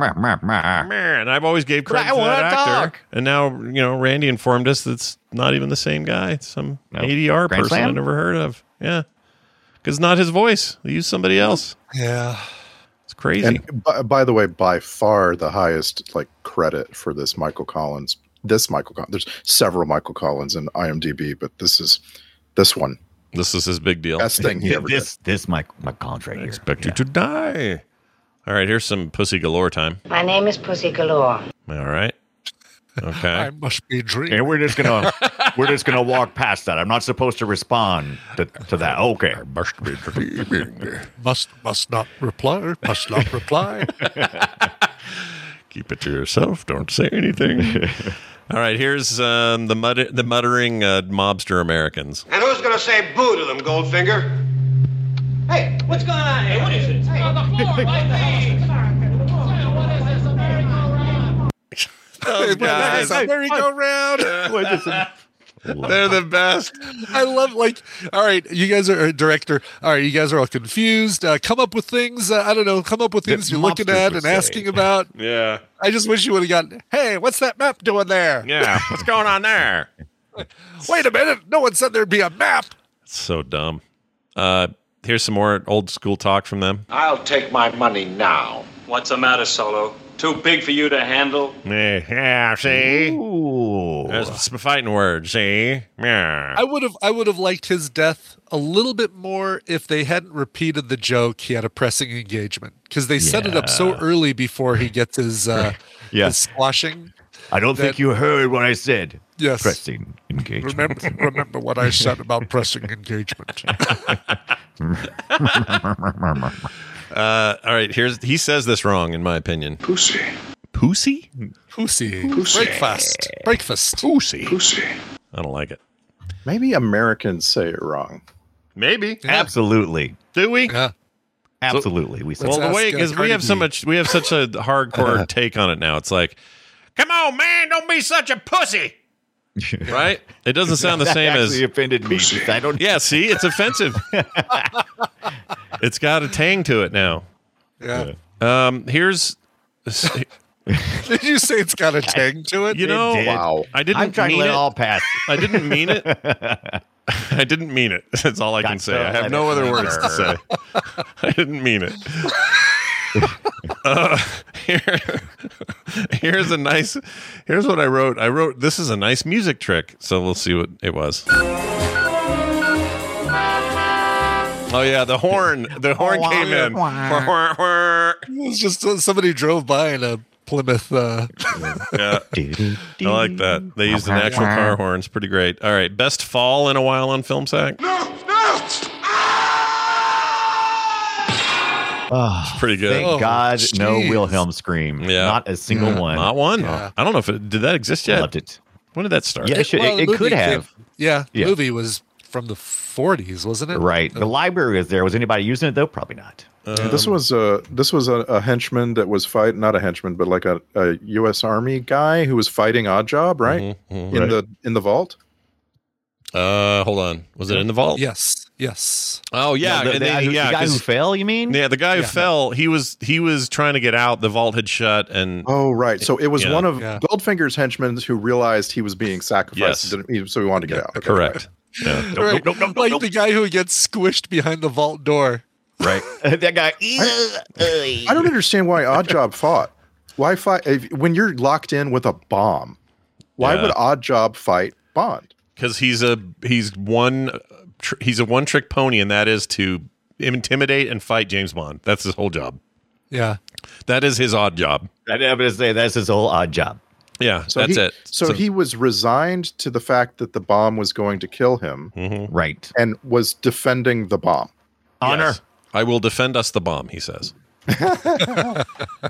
Speaker 3: Man, I've always gave credit
Speaker 4: I
Speaker 3: to that
Speaker 4: wanna
Speaker 3: actor.
Speaker 4: talk.
Speaker 3: And now, you know, Randy informed us that's not even the same guy. It's some
Speaker 4: Nope.
Speaker 3: A D R
Speaker 4: Grand
Speaker 3: person I
Speaker 4: Slam?
Speaker 3: never heard of. Yeah. Because not his voice. They used somebody else.
Speaker 6: Yeah.
Speaker 3: It's crazy.
Speaker 5: And by, by the way, by far the highest like credit for this Michael Collins. This Michael Collins. There's several Michael Collins in IMDb, but this is this one.
Speaker 3: This is his big deal.
Speaker 5: Best thing he ever did.
Speaker 4: This this my my Collins right
Speaker 3: I
Speaker 4: here.
Speaker 3: expect you to die. All right, here's some Pussy Galore time.
Speaker 12: My name is Pussy Galore.
Speaker 3: All right. Okay.
Speaker 6: I must be dreaming.
Speaker 4: And we're just gonna we're just gonna walk past that. I'm not supposed to respond to, to that. Okay.
Speaker 3: Must be dreaming.
Speaker 6: Must must not reply. Must not reply.
Speaker 3: Keep it to yourself. Don't say anything. All right, here's um, the mutter- the muttering uh, mobster Americans.
Speaker 2: And who's going to say boo to them, Goldfinger?
Speaker 11: Hey, what's going on here? What is it? Hey, on the floor, right there. What is this? A merry-go-round?
Speaker 3: Those guys,
Speaker 6: It's a merry-go-round.
Speaker 3: they're the best.
Speaker 6: I love, like, all right, you guys are a director. All right, you guys are all confused. Uh, come up with things. Uh, I don't know. Come up with things
Speaker 4: The
Speaker 6: you're looking
Speaker 4: mobsters
Speaker 6: at
Speaker 4: would
Speaker 6: and
Speaker 4: say.
Speaker 6: asking about.
Speaker 3: Yeah.
Speaker 6: I just wish you would have gotten, hey, what's that map doing there?
Speaker 3: Yeah. What's going on there?
Speaker 6: Wait a minute. No one said there'd be a map.
Speaker 3: It's so dumb. Uh, here's some more old school talk from them.
Speaker 11: I'll take my money now.
Speaker 13: What's the matter, Solo? Too big for you to handle?
Speaker 3: Yeah, yeah, see?
Speaker 4: Ooh.
Speaker 3: There's some fighting words, see? Yeah.
Speaker 6: I would have I would have liked his death a little bit more if they hadn't repeated the joke he had a pressing engagement, because they set it up so early before he gets his uh
Speaker 4: Yeah.
Speaker 6: his squashing.
Speaker 4: I don't
Speaker 6: that-
Speaker 4: think you heard what I said.
Speaker 6: Yes.
Speaker 4: Pressing engagement.
Speaker 6: Remember remember what I said about pressing engagement.
Speaker 3: Uh, all right, here's he says this wrong, in my opinion.
Speaker 1: Pussy.
Speaker 3: Pussy?
Speaker 6: Pussy.
Speaker 1: Pussy.
Speaker 6: Breakfast. Breakfast.
Speaker 3: Pussy.
Speaker 1: Pussy.
Speaker 3: I don't like it.
Speaker 5: Maybe Americans say it wrong.
Speaker 3: Maybe.
Speaker 4: Absolutely.
Speaker 3: Do we?
Speaker 6: Yeah.
Speaker 4: Absolutely. We said
Speaker 3: Well, the
Speaker 6: ask,
Speaker 3: way
Speaker 6: uh,
Speaker 3: because we
Speaker 6: Cardi
Speaker 3: have so
Speaker 6: B.
Speaker 3: much, we have such a hardcore take on it now. It's like, come on, man, don't be such a pussy, right? It doesn't sound the
Speaker 4: that
Speaker 3: same as.
Speaker 4: actually offended me. I don't
Speaker 3: Yeah, see, it's offensive. It's got a tang to it now.
Speaker 6: Yeah.
Speaker 3: Um, here's,
Speaker 6: Did you say it's got a tang to it?
Speaker 3: you know,
Speaker 4: did.
Speaker 5: Wow.
Speaker 3: I didn't
Speaker 4: I'm trying to
Speaker 3: mean
Speaker 4: let
Speaker 3: it.
Speaker 4: it all pass.
Speaker 3: I didn't mean it. I didn't mean it. That's all I can
Speaker 4: Got
Speaker 3: say.
Speaker 4: to
Speaker 3: I have
Speaker 4: let
Speaker 3: no
Speaker 4: it
Speaker 3: other words to say. I didn't mean it. Uh, here, here's a nice. Here's what I wrote. I wrote, "This is a nice music trick." So we'll see what it was. Oh yeah, the horn. The horn came in.
Speaker 6: It was just uh, somebody drove by in a Plymouth. Uh,
Speaker 3: Yeah, I like that. They used an actual car horn. It's pretty great. All right, best fall in a while on Film Sack.
Speaker 4: Oh,
Speaker 3: Pretty good.
Speaker 4: thank
Speaker 6: Oh,
Speaker 4: God, no
Speaker 6: jeez.
Speaker 4: Wilhelm scream.
Speaker 3: Yeah.
Speaker 4: Not a single one.
Speaker 3: Not one.
Speaker 6: Yeah.
Speaker 3: I don't know if it did that exist yet.
Speaker 4: Loved it.
Speaker 3: When did that start?
Speaker 4: Yeah, it, should,
Speaker 6: well,
Speaker 4: it,
Speaker 6: the
Speaker 4: it
Speaker 6: movie
Speaker 4: could have.
Speaker 6: came- yeah, the
Speaker 4: Yeah.
Speaker 6: movie was from the forties, wasn't it?
Speaker 4: Right. The library was there. Was anybody using it though? Probably not.
Speaker 5: this was a this was a, a henchman that was fight not a henchman, but like a, a U S Army guy who was fighting Odd Job, right?
Speaker 3: Mhm, mhm.
Speaker 5: In
Speaker 4: Right.
Speaker 5: the in the vault.
Speaker 3: Uh, hold on. Was it in the vault?
Speaker 6: Yes. Yes.
Speaker 3: Oh yeah,
Speaker 4: the,
Speaker 3: and
Speaker 4: the,
Speaker 3: then,
Speaker 4: the
Speaker 3: yeah,
Speaker 4: guy who
Speaker 3: 'cause-
Speaker 4: fell. You mean?
Speaker 3: yeah, the guy who
Speaker 6: Yeah.
Speaker 3: fell. He was he was trying to get out. The vault had shut, and
Speaker 5: Oh right. So it was
Speaker 3: Yeah.
Speaker 5: one of
Speaker 6: Yeah.
Speaker 5: Goldfinger's henchmen who realized he was being sacrificed.
Speaker 3: Yes.
Speaker 5: Didn't he- So he wanted to get out. Okay,
Speaker 3: correct. Yeah.
Speaker 6: Right.
Speaker 4: nope, nope,
Speaker 6: like
Speaker 4: nope.
Speaker 6: the guy who gets squished behind the vault door.
Speaker 4: Right. that guy.
Speaker 5: I don't understand why Odd Job fought. Why fight if, when you're locked in with a bomb? Why
Speaker 3: Yeah.
Speaker 5: would Odd Job fight Bond?
Speaker 3: Because he's a he's one tr- he's a one trick pony, and that is to intimidate and fight James Bond. That's his whole job.
Speaker 6: Yeah.
Speaker 3: That is his odd job.
Speaker 4: I'm going to say that's his whole odd job.
Speaker 3: Yeah,
Speaker 5: So
Speaker 3: that's
Speaker 5: he,
Speaker 3: it.
Speaker 5: So, he was resigned to the fact that the bomb was going to kill him,
Speaker 3: Mhm.
Speaker 4: Right.
Speaker 5: and was defending the bomb.
Speaker 4: Honor.
Speaker 3: Yes. I will defend us the bomb. He says.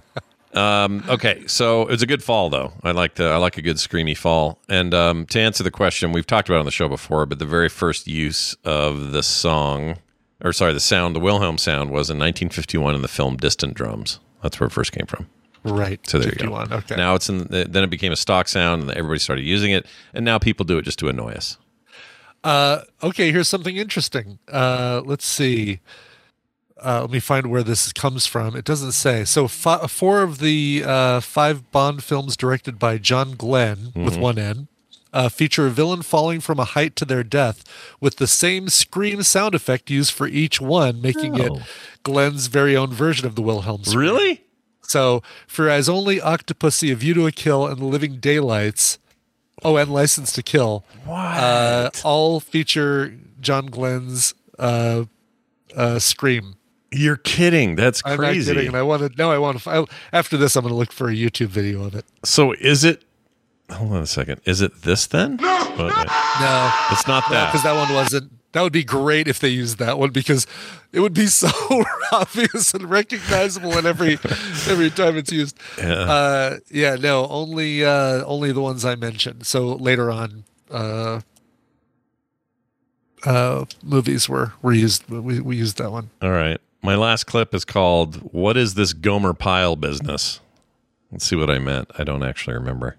Speaker 3: Um, okay, so it's a good fall though. I like the I like a good screamy fall. And um, to answer the question, we've talked about it on the show before, but the very first use of the song, or sorry, the sound, the Wilhelm sound, was in nineteen fifty-one in the film Distant Drums. That's where it first came from.
Speaker 6: Right.
Speaker 3: So there
Speaker 6: fifty-one,
Speaker 3: you go.
Speaker 6: Okay.
Speaker 3: Now it's in. The, then it became a stock sound, and everybody started using it. And now people do it just to annoy us.
Speaker 6: Uh, okay, here's something interesting. Uh, let's see. Uh, let me find where this comes from. It doesn't say. So fi- four of the uh, five Bond films directed by John Glenn, mm-hmm. with one N, uh, feature a villain falling from a height to their death with the same scream sound effect used for each one, making
Speaker 4: Oh.
Speaker 6: it Glenn's very own version of the Wilhelm scream.
Speaker 3: Really?
Speaker 6: So for As Only Octopussy, A View to a Kill, and The Living Daylights, oh, and License to Kill,
Speaker 3: what?
Speaker 6: Uh, all feature John Glenn's uh, uh, scream.
Speaker 3: You're kidding. That's
Speaker 6: I'm
Speaker 3: crazy.
Speaker 6: not kidding. And I want to, no, I want to, after this, I'm going to look for a YouTube video of it.
Speaker 3: So is it, hold on a second. Is it this then? No, no.
Speaker 6: No.
Speaker 3: It's not that.
Speaker 6: Because that one wasn't, that would be great if they used that one because it would be so obvious and recognizable in every every time it's used.
Speaker 3: Yeah.
Speaker 6: Uh, yeah, no, only uh, only the ones I mentioned. So later on, uh, uh, movies were, were used, we, we used that one.
Speaker 3: All right. My last clip is called, What is this Gomer Pyle business? Let's see what I meant. I don't actually remember.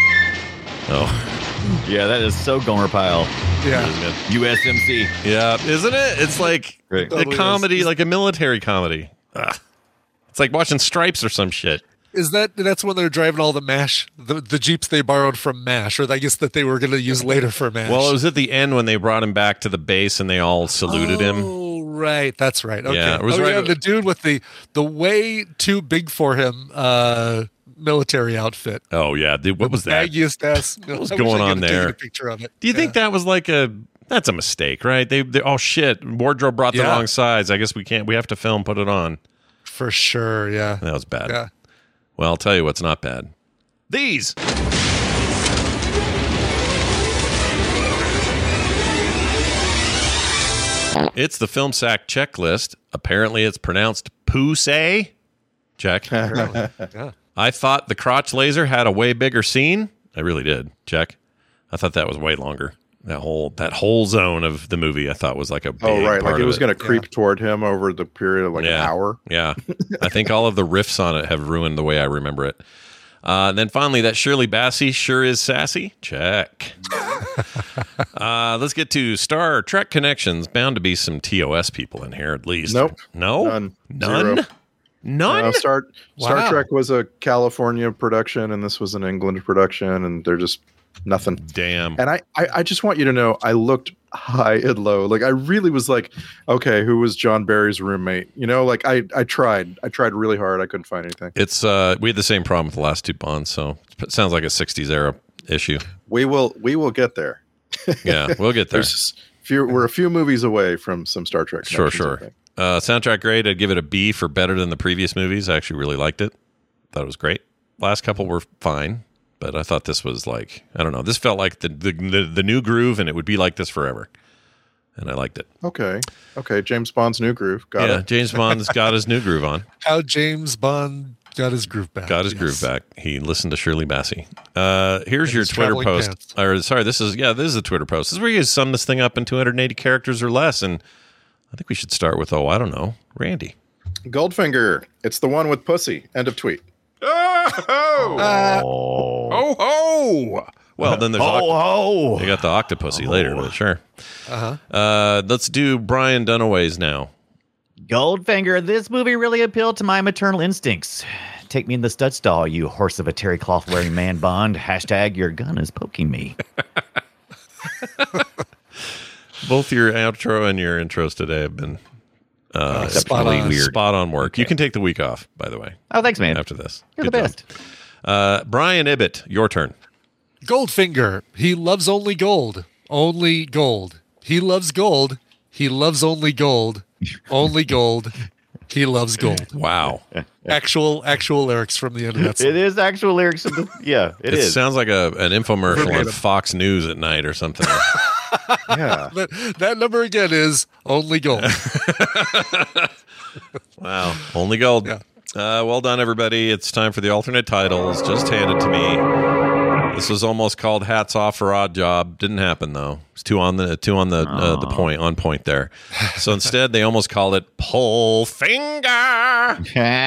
Speaker 3: Oh.
Speaker 4: Yeah, that is so Gomer Pyle.
Speaker 6: Yeah.
Speaker 4: U S M C.
Speaker 3: Yeah, isn't it? It's like
Speaker 4: Right.
Speaker 3: a
Speaker 6: Totally
Speaker 3: comedy,
Speaker 6: is.
Speaker 3: like a military comedy. Ugh. It's like watching Stripes or some shit.
Speaker 6: Is that, that's when they're driving all the MASH, the, the Jeeps they borrowed from MASH, or I guess that they were going to use later for MASH.
Speaker 3: Well, it was at the end when they brought him back to the base and they all saluted him.
Speaker 6: Oh, right. That's right. Okay.
Speaker 3: Yeah, it was
Speaker 6: oh,
Speaker 3: right-
Speaker 6: yeah, the dude with the, the way too big for him uh, military outfit.
Speaker 3: Oh, yeah. Dude, what was that?
Speaker 6: Baggiest ass.
Speaker 3: What was
Speaker 6: I wish
Speaker 3: going
Speaker 6: I
Speaker 3: on
Speaker 6: could have taken
Speaker 3: there?
Speaker 6: A picture of it.
Speaker 3: Do you think that was like a, that's a mistake, right? They, they oh shit, wardrobe brought the
Speaker 6: Yeah.
Speaker 3: wrong size. I guess we can't, we have to film, put it on.
Speaker 6: For sure, yeah.
Speaker 3: That was bad.
Speaker 6: Yeah.
Speaker 3: Well, I'll tell you what's not bad. These. It's the Film Sack checklist. Apparently it's pronounced Poo-say. Check.
Speaker 6: Yeah.
Speaker 3: I thought the crotch laser had a way bigger scene. I really did. Check. I thought that was way longer. That whole that whole zone of the movie I thought was like a big
Speaker 5: Oh, right.
Speaker 3: part
Speaker 5: Like it
Speaker 3: of
Speaker 5: was going to creep toward him over the period of like
Speaker 3: Yeah.
Speaker 5: an hour.
Speaker 3: Yeah. I think all of the riffs on it have ruined the way I remember it. Uh, and then finally, that Shirley Bassey sure is sassy. Check. uh, let's get to Star Trek Connections. Bound to be some T O S people in here at least.
Speaker 5: Nope.
Speaker 3: No?
Speaker 5: None.
Speaker 3: None?
Speaker 5: Zero.
Speaker 3: None?
Speaker 5: No, Star Star
Speaker 6: Wow.
Speaker 5: Trek was a California production, and this was an England production, and they're just nothing.
Speaker 3: Damn.
Speaker 5: And I, I, I just want you to know, I looked high and low. Like I really was like, okay, who was John Barry's roommate? You know, like I, I tried, I tried really hard. I couldn't find anything.
Speaker 3: It's uh, we had the same problem with the last two Bonds, so it sounds like a sixties era issue.
Speaker 5: We will, we will get there.
Speaker 3: Yeah, we'll get there.
Speaker 5: There's just few, we're a few movies away from some Star Trek.
Speaker 3: Sure,
Speaker 5: connections, I
Speaker 3: sure.
Speaker 5: think.
Speaker 3: Uh, soundtrack great. I'd give it a B for better than the previous movies. I actually really liked it. Thought it was great. Last couple were fine, but I thought this was like, I don't know. This felt like the the, the, the new groove, and it would be like this forever. And I liked it.
Speaker 5: Okay. Okay. James Bond's new groove. Got
Speaker 3: yeah,
Speaker 5: it.
Speaker 3: James Bond's got his new groove on.
Speaker 6: How James Bond got his groove back.
Speaker 3: Got his
Speaker 6: Yes.
Speaker 3: groove back. He listened to Shirley Bassey. Uh, here's
Speaker 6: And
Speaker 3: your
Speaker 6: his
Speaker 3: Twitter
Speaker 6: traveling
Speaker 3: post.
Speaker 6: pants.
Speaker 3: Or sorry, this is yeah, this is a Twitter post. This is where you sum this thing up in two hundred eighty characters or less. And I think we should start with oh, I don't know, Randy.
Speaker 5: Goldfinger. It's the one with pussy. End of tweet.
Speaker 3: Oh,
Speaker 6: Uh,
Speaker 3: oh, ho! Well, then there's
Speaker 4: Oh,
Speaker 3: oct-
Speaker 4: oh.
Speaker 3: they got the Octopussy later, but sure.
Speaker 6: uh-huh.
Speaker 3: Uh, let's do Brian Dunaway's now.
Speaker 4: Goldfinger, this movie really appealed to my maternal instincts. Take me in the stud stall, you horse of a terry cloth wearing man Bond. Hashtag your gun is poking me.
Speaker 3: Both your outro and your intros today have been uh,
Speaker 6: spot on.
Speaker 3: weird. Spot on work. You can take the week off, by the way,
Speaker 4: Oh, thanks, man.
Speaker 3: after this.
Speaker 4: You're
Speaker 3: Good
Speaker 4: the
Speaker 3: job.
Speaker 4: best.
Speaker 3: Uh, Brian Ibbett, your turn.
Speaker 6: Goldfinger. He loves only gold. Only gold. He loves gold. He loves only gold. Only gold. He loves gold.
Speaker 3: Wow.
Speaker 6: Actual actual lyrics from the end of that song.
Speaker 4: It is actual lyrics. Of the, yeah, it,
Speaker 3: It,
Speaker 4: is.
Speaker 3: sounds like a an infomercial on
Speaker 6: Verbatim.
Speaker 3: Fox News at night or something.
Speaker 5: Yeah.
Speaker 6: That, that number again is only gold.
Speaker 3: Wow. Only gold.
Speaker 6: Yeah.
Speaker 3: Uh, well done, everybody. It's time for the alternate titles. Just handed to me. This was almost called Hats Off for Odd Job. Didn't happen though. It's two on the two on the uh, the point on point there. So instead, they almost called it Pull Finger.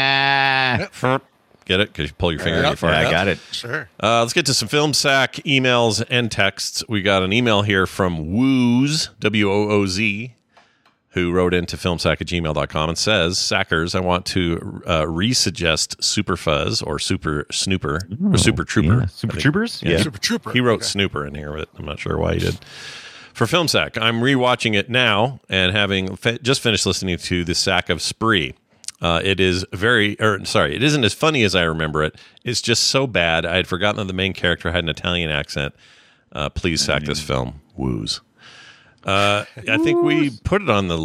Speaker 3: Get it? Because you pull your finger.
Speaker 4: Yep.
Speaker 3: You fart
Speaker 4: Yeah, I
Speaker 3: out.
Speaker 4: got it.
Speaker 6: Sure.
Speaker 3: Uh, let's get to some Film Sack emails and texts. We got an email here from Wooz, W O O Z, who wrote into filmsack at gmail dot com and says, Sackers, I want to uh, resuggest Super Fuzz or Super Snooper or Super Trooper.
Speaker 4: Yeah. Super
Speaker 3: I think.
Speaker 4: Troopers?
Speaker 3: Yeah.
Speaker 4: Yeah.
Speaker 6: Super Trooper.
Speaker 3: He wrote
Speaker 6: Okay.
Speaker 3: Snooper in here, but I'm not sure why he did. For Film Sack, I'm rewatching it now and having fi- just finished listening to the Sack of Spree. Uh, it is very, or sorry, it isn't as funny as I remember it. It's just so bad. I had forgotten that the main character had an Italian accent. Uh, please sack this film. Woos. Uh, I think we put it on the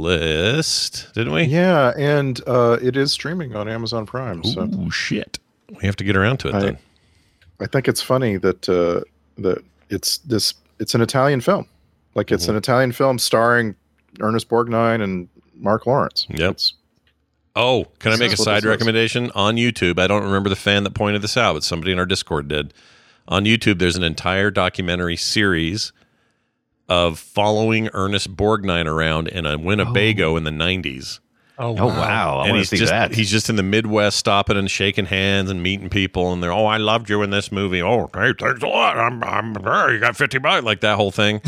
Speaker 3: list, didn't we?
Speaker 5: Yeah, and uh, it is streaming on Amazon Prime. So
Speaker 3: Ooh, shit. We have to get around to it
Speaker 5: I,
Speaker 3: then.
Speaker 5: I think it's funny that uh, that it's this. It's an Italian film. Like it's
Speaker 3: Mm-hmm.
Speaker 5: an Italian film starring Ernest Borgnine and Mark Lawrence.
Speaker 3: Yep.
Speaker 5: It's,
Speaker 3: Oh, can I make a
Speaker 5: This is what
Speaker 3: side
Speaker 5: this is.
Speaker 3: recommendation? On YouTube, I don't remember the fan that pointed this out, but somebody in our Discord did. On YouTube, there's an entire documentary series of following Ernest Borgnine around in a Winnebago in the nineties.
Speaker 6: Oh,
Speaker 4: Oh, wow. I
Speaker 3: and
Speaker 4: want to
Speaker 3: he's
Speaker 4: see
Speaker 3: just
Speaker 4: that.
Speaker 3: he's just in the Midwest, stopping and shaking hands and meeting people, and they're, oh, I loved you in this movie. Oh, hey, thanks a lot. I'm, I'm, you got fifty bucks, like that whole thing.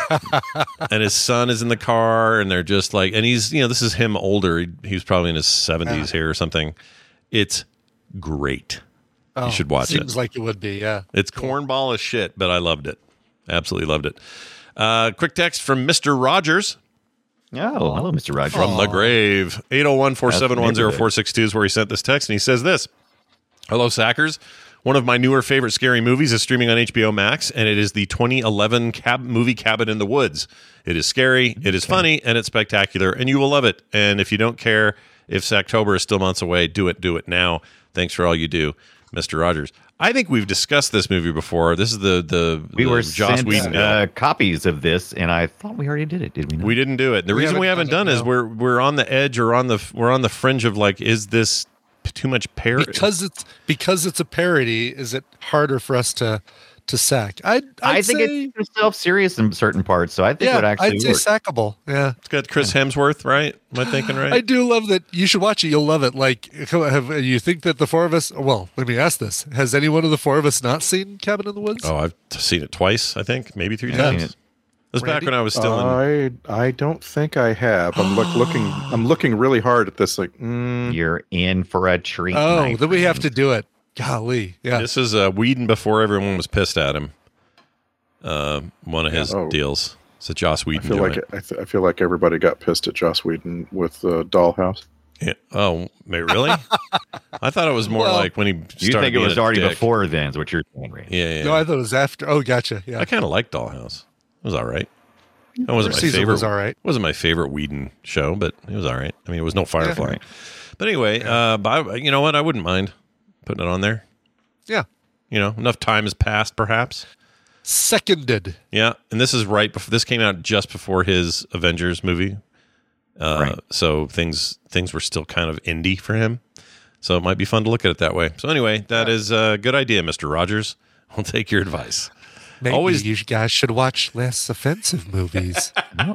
Speaker 3: And his son is in the car, and they're just like, and he's, you know, this is him older. He, he was probably in his seventies here or something. It's great.
Speaker 6: Oh,
Speaker 3: you should watch
Speaker 6: seems
Speaker 3: it.
Speaker 6: Seems like it would be, yeah.
Speaker 3: It's cornball as shit, but I loved it. Absolutely loved it. Uh, quick text from Mister Rogers.
Speaker 4: Oh, hello, Mister Rogers.
Speaker 3: From the grave. eight oh one, four seven one, oh four six two is where he sent this text, and he says this. Hello, Sackers. One of my newer favorite scary movies is streaming on H B O Max, and it is the twenty eleven cab- movie Cabin in the Woods. It is scary, it is funny, and it's spectacular, and you will love it. And if you don't care if Sacktober is still months away, do it, do it now. Thanks for all you do, Mister Rogers. I think we've discussed this movie before. This is the the,
Speaker 4: We
Speaker 3: the
Speaker 4: were
Speaker 3: Joss
Speaker 4: sent
Speaker 3: Whedon deal.
Speaker 4: uh, copies of this, and I thought we already did it. Did we not?
Speaker 3: We didn't do it. The
Speaker 6: We
Speaker 3: reason we haven't
Speaker 6: haven't
Speaker 3: done
Speaker 6: done
Speaker 3: it
Speaker 6: it,
Speaker 3: is
Speaker 6: no.
Speaker 3: we're we're on the edge or on the we're on the fringe of like, is this too much parody?
Speaker 6: Because it's because it's a parody, is it harder for us to to sack? I'd, I'd
Speaker 4: I think
Speaker 6: say,
Speaker 4: it's self-serious in certain parts, so I think it
Speaker 6: yeah,
Speaker 4: would actually
Speaker 6: I'd say
Speaker 4: work.
Speaker 6: sackable. Yeah.
Speaker 3: It's got Chris Hemsworth, right? Am I thinking right?
Speaker 6: I do love that. You should watch it. You'll love it. Like, have you think that the four of us? Well, let me ask this: has any one of the four of us not seen Cabin in the Woods?
Speaker 3: Oh, I've seen it twice. I think maybe three
Speaker 6: Yeah.
Speaker 3: times. It was back
Speaker 6: Randy?
Speaker 3: when I was still in.
Speaker 5: I I don't think I have. I'm look, looking. I'm looking really hard at this. Like, mm,
Speaker 4: You're in for a treat.
Speaker 6: Oh,
Speaker 4: my
Speaker 6: then we have
Speaker 4: friend.
Speaker 6: to do it. Golly, yeah.
Speaker 3: This is uh, Whedon before everyone was pissed at him. Uh, one of his
Speaker 5: Oh.
Speaker 3: deals. It's a Joss
Speaker 5: I
Speaker 3: Whedon
Speaker 5: feel
Speaker 3: doing
Speaker 5: like
Speaker 3: it.
Speaker 5: I, th- I feel like everybody got pissed at Joss Whedon with uh, Dollhouse.
Speaker 3: Yeah. Oh, wait, really? I thought it was more
Speaker 6: Well,
Speaker 3: like when he started
Speaker 4: You think it
Speaker 3: being
Speaker 4: was
Speaker 3: a
Speaker 4: already
Speaker 3: dick.
Speaker 4: before then? Is what you're saying, right?
Speaker 3: Yeah, yeah.
Speaker 6: No, I thought it was after. Oh, gotcha. Yeah.
Speaker 3: I kind of liked Dollhouse. It was all right. It wasn't my
Speaker 6: First season
Speaker 3: favorite.
Speaker 6: was all right.
Speaker 3: It wasn't my favorite Whedon show, but it was all right. I mean, it was no Firefly.
Speaker 4: right.
Speaker 3: But anyway, uh, but I, you know what? I wouldn't mind putting it on there.
Speaker 6: Yeah.
Speaker 3: You know, enough time has passed, perhaps.
Speaker 6: Seconded.
Speaker 3: Yeah, and this is right before this came out, just before his Avengers movie. Uh,
Speaker 4: Right.
Speaker 3: So things things were still kind of indie for him. So it might be fun to look at it that way. So anyway, that is a good idea, Mister Rogers. I'll take your advice.
Speaker 6: Maybe
Speaker 3: Always-
Speaker 6: you guys should watch less offensive movies.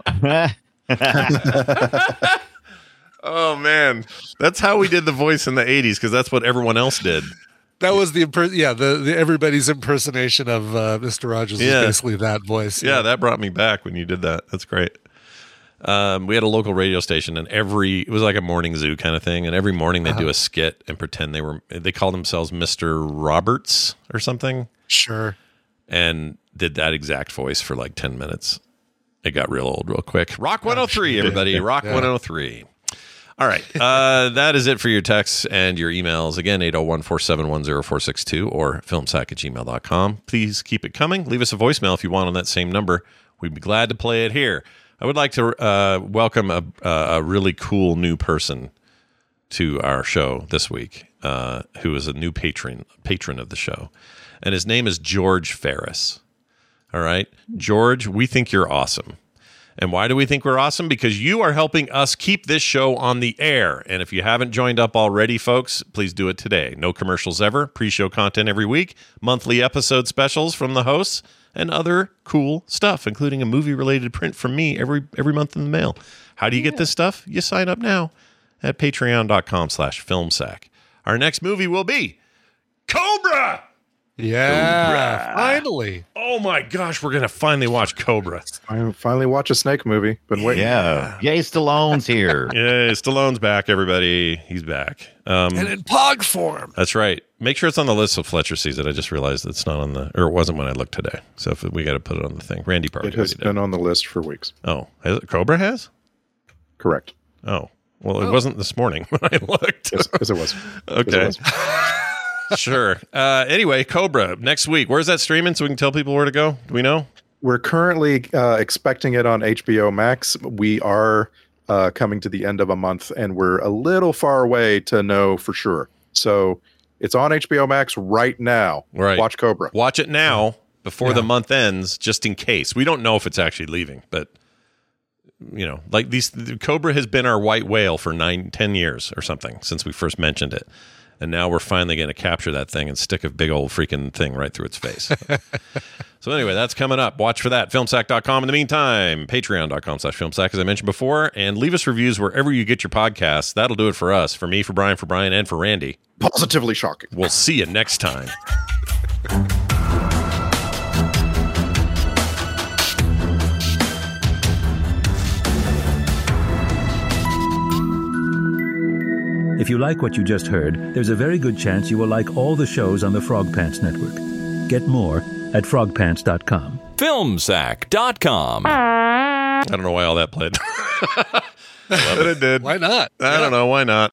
Speaker 3: Oh man, that's how we did the voice in the eighties because that's what everyone else did.
Speaker 6: That was the imper- yeah the, the everybody's impersonation of uh, Mister Rogers
Speaker 3: Yeah.
Speaker 6: is basically that voice.
Speaker 3: Yeah, that brought me back when you did that. That's great. Um, we had a local radio station, and every it was like a morning zoo kind of thing. And every morning they would do a skit and pretend they were they called themselves Mister Roberts or something,
Speaker 6: Sure.
Speaker 3: and did that exact voice for like ten minutes. It got real old real quick. Rock one oh three, everybody. Rock
Speaker 6: Yeah.
Speaker 3: one oh three. All right. Uh, that is it for your texts and your emails. Again, eight oh one, four seven one, oh four six two or filmsack at gmail dot com. Please keep it coming. Leave us a voicemail if you want on that same number. We'd be glad to play it here. I would like to uh, welcome a, a really cool new person to our show this week, uh, who is a new patron patron of the show. And his name is George Ferris. All right. George, we think you're awesome. And why do we think we're awesome? Because you are helping us keep this show on the air. And if you haven't joined up already, folks, please do it today. No commercials ever, pre-show content every week, monthly episode specials from the hosts, and other cool stuff, including a movie-related print from me every every month in the mail. How do you yeah. get this stuff? You sign up now at patreon.com slash filmsack. Our next movie will be Cobra!
Speaker 6: Yeah,
Speaker 3: Cobra.
Speaker 6: Finally.
Speaker 3: Oh my gosh, we're going to finally watch Cobra.
Speaker 5: I finally watch a snake movie. Been waiting.
Speaker 4: Yeah. Yay, Stallone's here.
Speaker 3: Yay, Stallone's back, everybody. He's back. Um,
Speaker 6: and in Pog form.
Speaker 3: That's right. Make sure it's on the list so Fletcher sees it. I just realized it's not on the, or it wasn't when I looked today. So if we got to put it on the thing. Randy probably
Speaker 5: It has been
Speaker 3: did.
Speaker 5: on the list for weeks.
Speaker 3: Oh, has it, Cobra has?
Speaker 5: Correct.
Speaker 3: Oh, well, it
Speaker 6: Oh.
Speaker 3: wasn't this morning when I looked.
Speaker 5: Yes, yes, it was.
Speaker 3: Okay.
Speaker 5: Yes, it was.
Speaker 3: Sure. Uh, anyway, Cobra next week. Where's that streaming so we can tell people where to go? Do we know?
Speaker 5: We're currently uh, expecting it on H B O Max. We are uh, coming to the end of a month, and we're a little far away to know for sure. So it's on H B O Max right now.
Speaker 3: Right.
Speaker 5: Watch Cobra.
Speaker 3: Watch it now before
Speaker 6: Yeah.
Speaker 3: the month ends, just in case. We don't know if it's actually leaving, but you know, like these, Cobra has been our white whale for nine, ten years or something since we first mentioned it. And now we're finally going to capture that thing and stick a big old freaking thing right through its face. So anyway, that's coming up. Watch for that. filmsack dot com. In the meantime, patreon.com slash filmsack, as I mentioned before. And leave us reviews wherever you get your podcasts. That'll do it for us. For me, for Brian, for Brian, and for Randy.
Speaker 5: Positively shocking.
Speaker 3: We'll see you next time.
Speaker 14: If you like what you just heard, there's a very good chance you will like all the shows on the Frog Pants Network. Get more at frog pants dot com.
Speaker 7: filmsack dot com.
Speaker 3: I don't know why all that played. But it did.
Speaker 6: Why not?
Speaker 3: I don't know. Why not?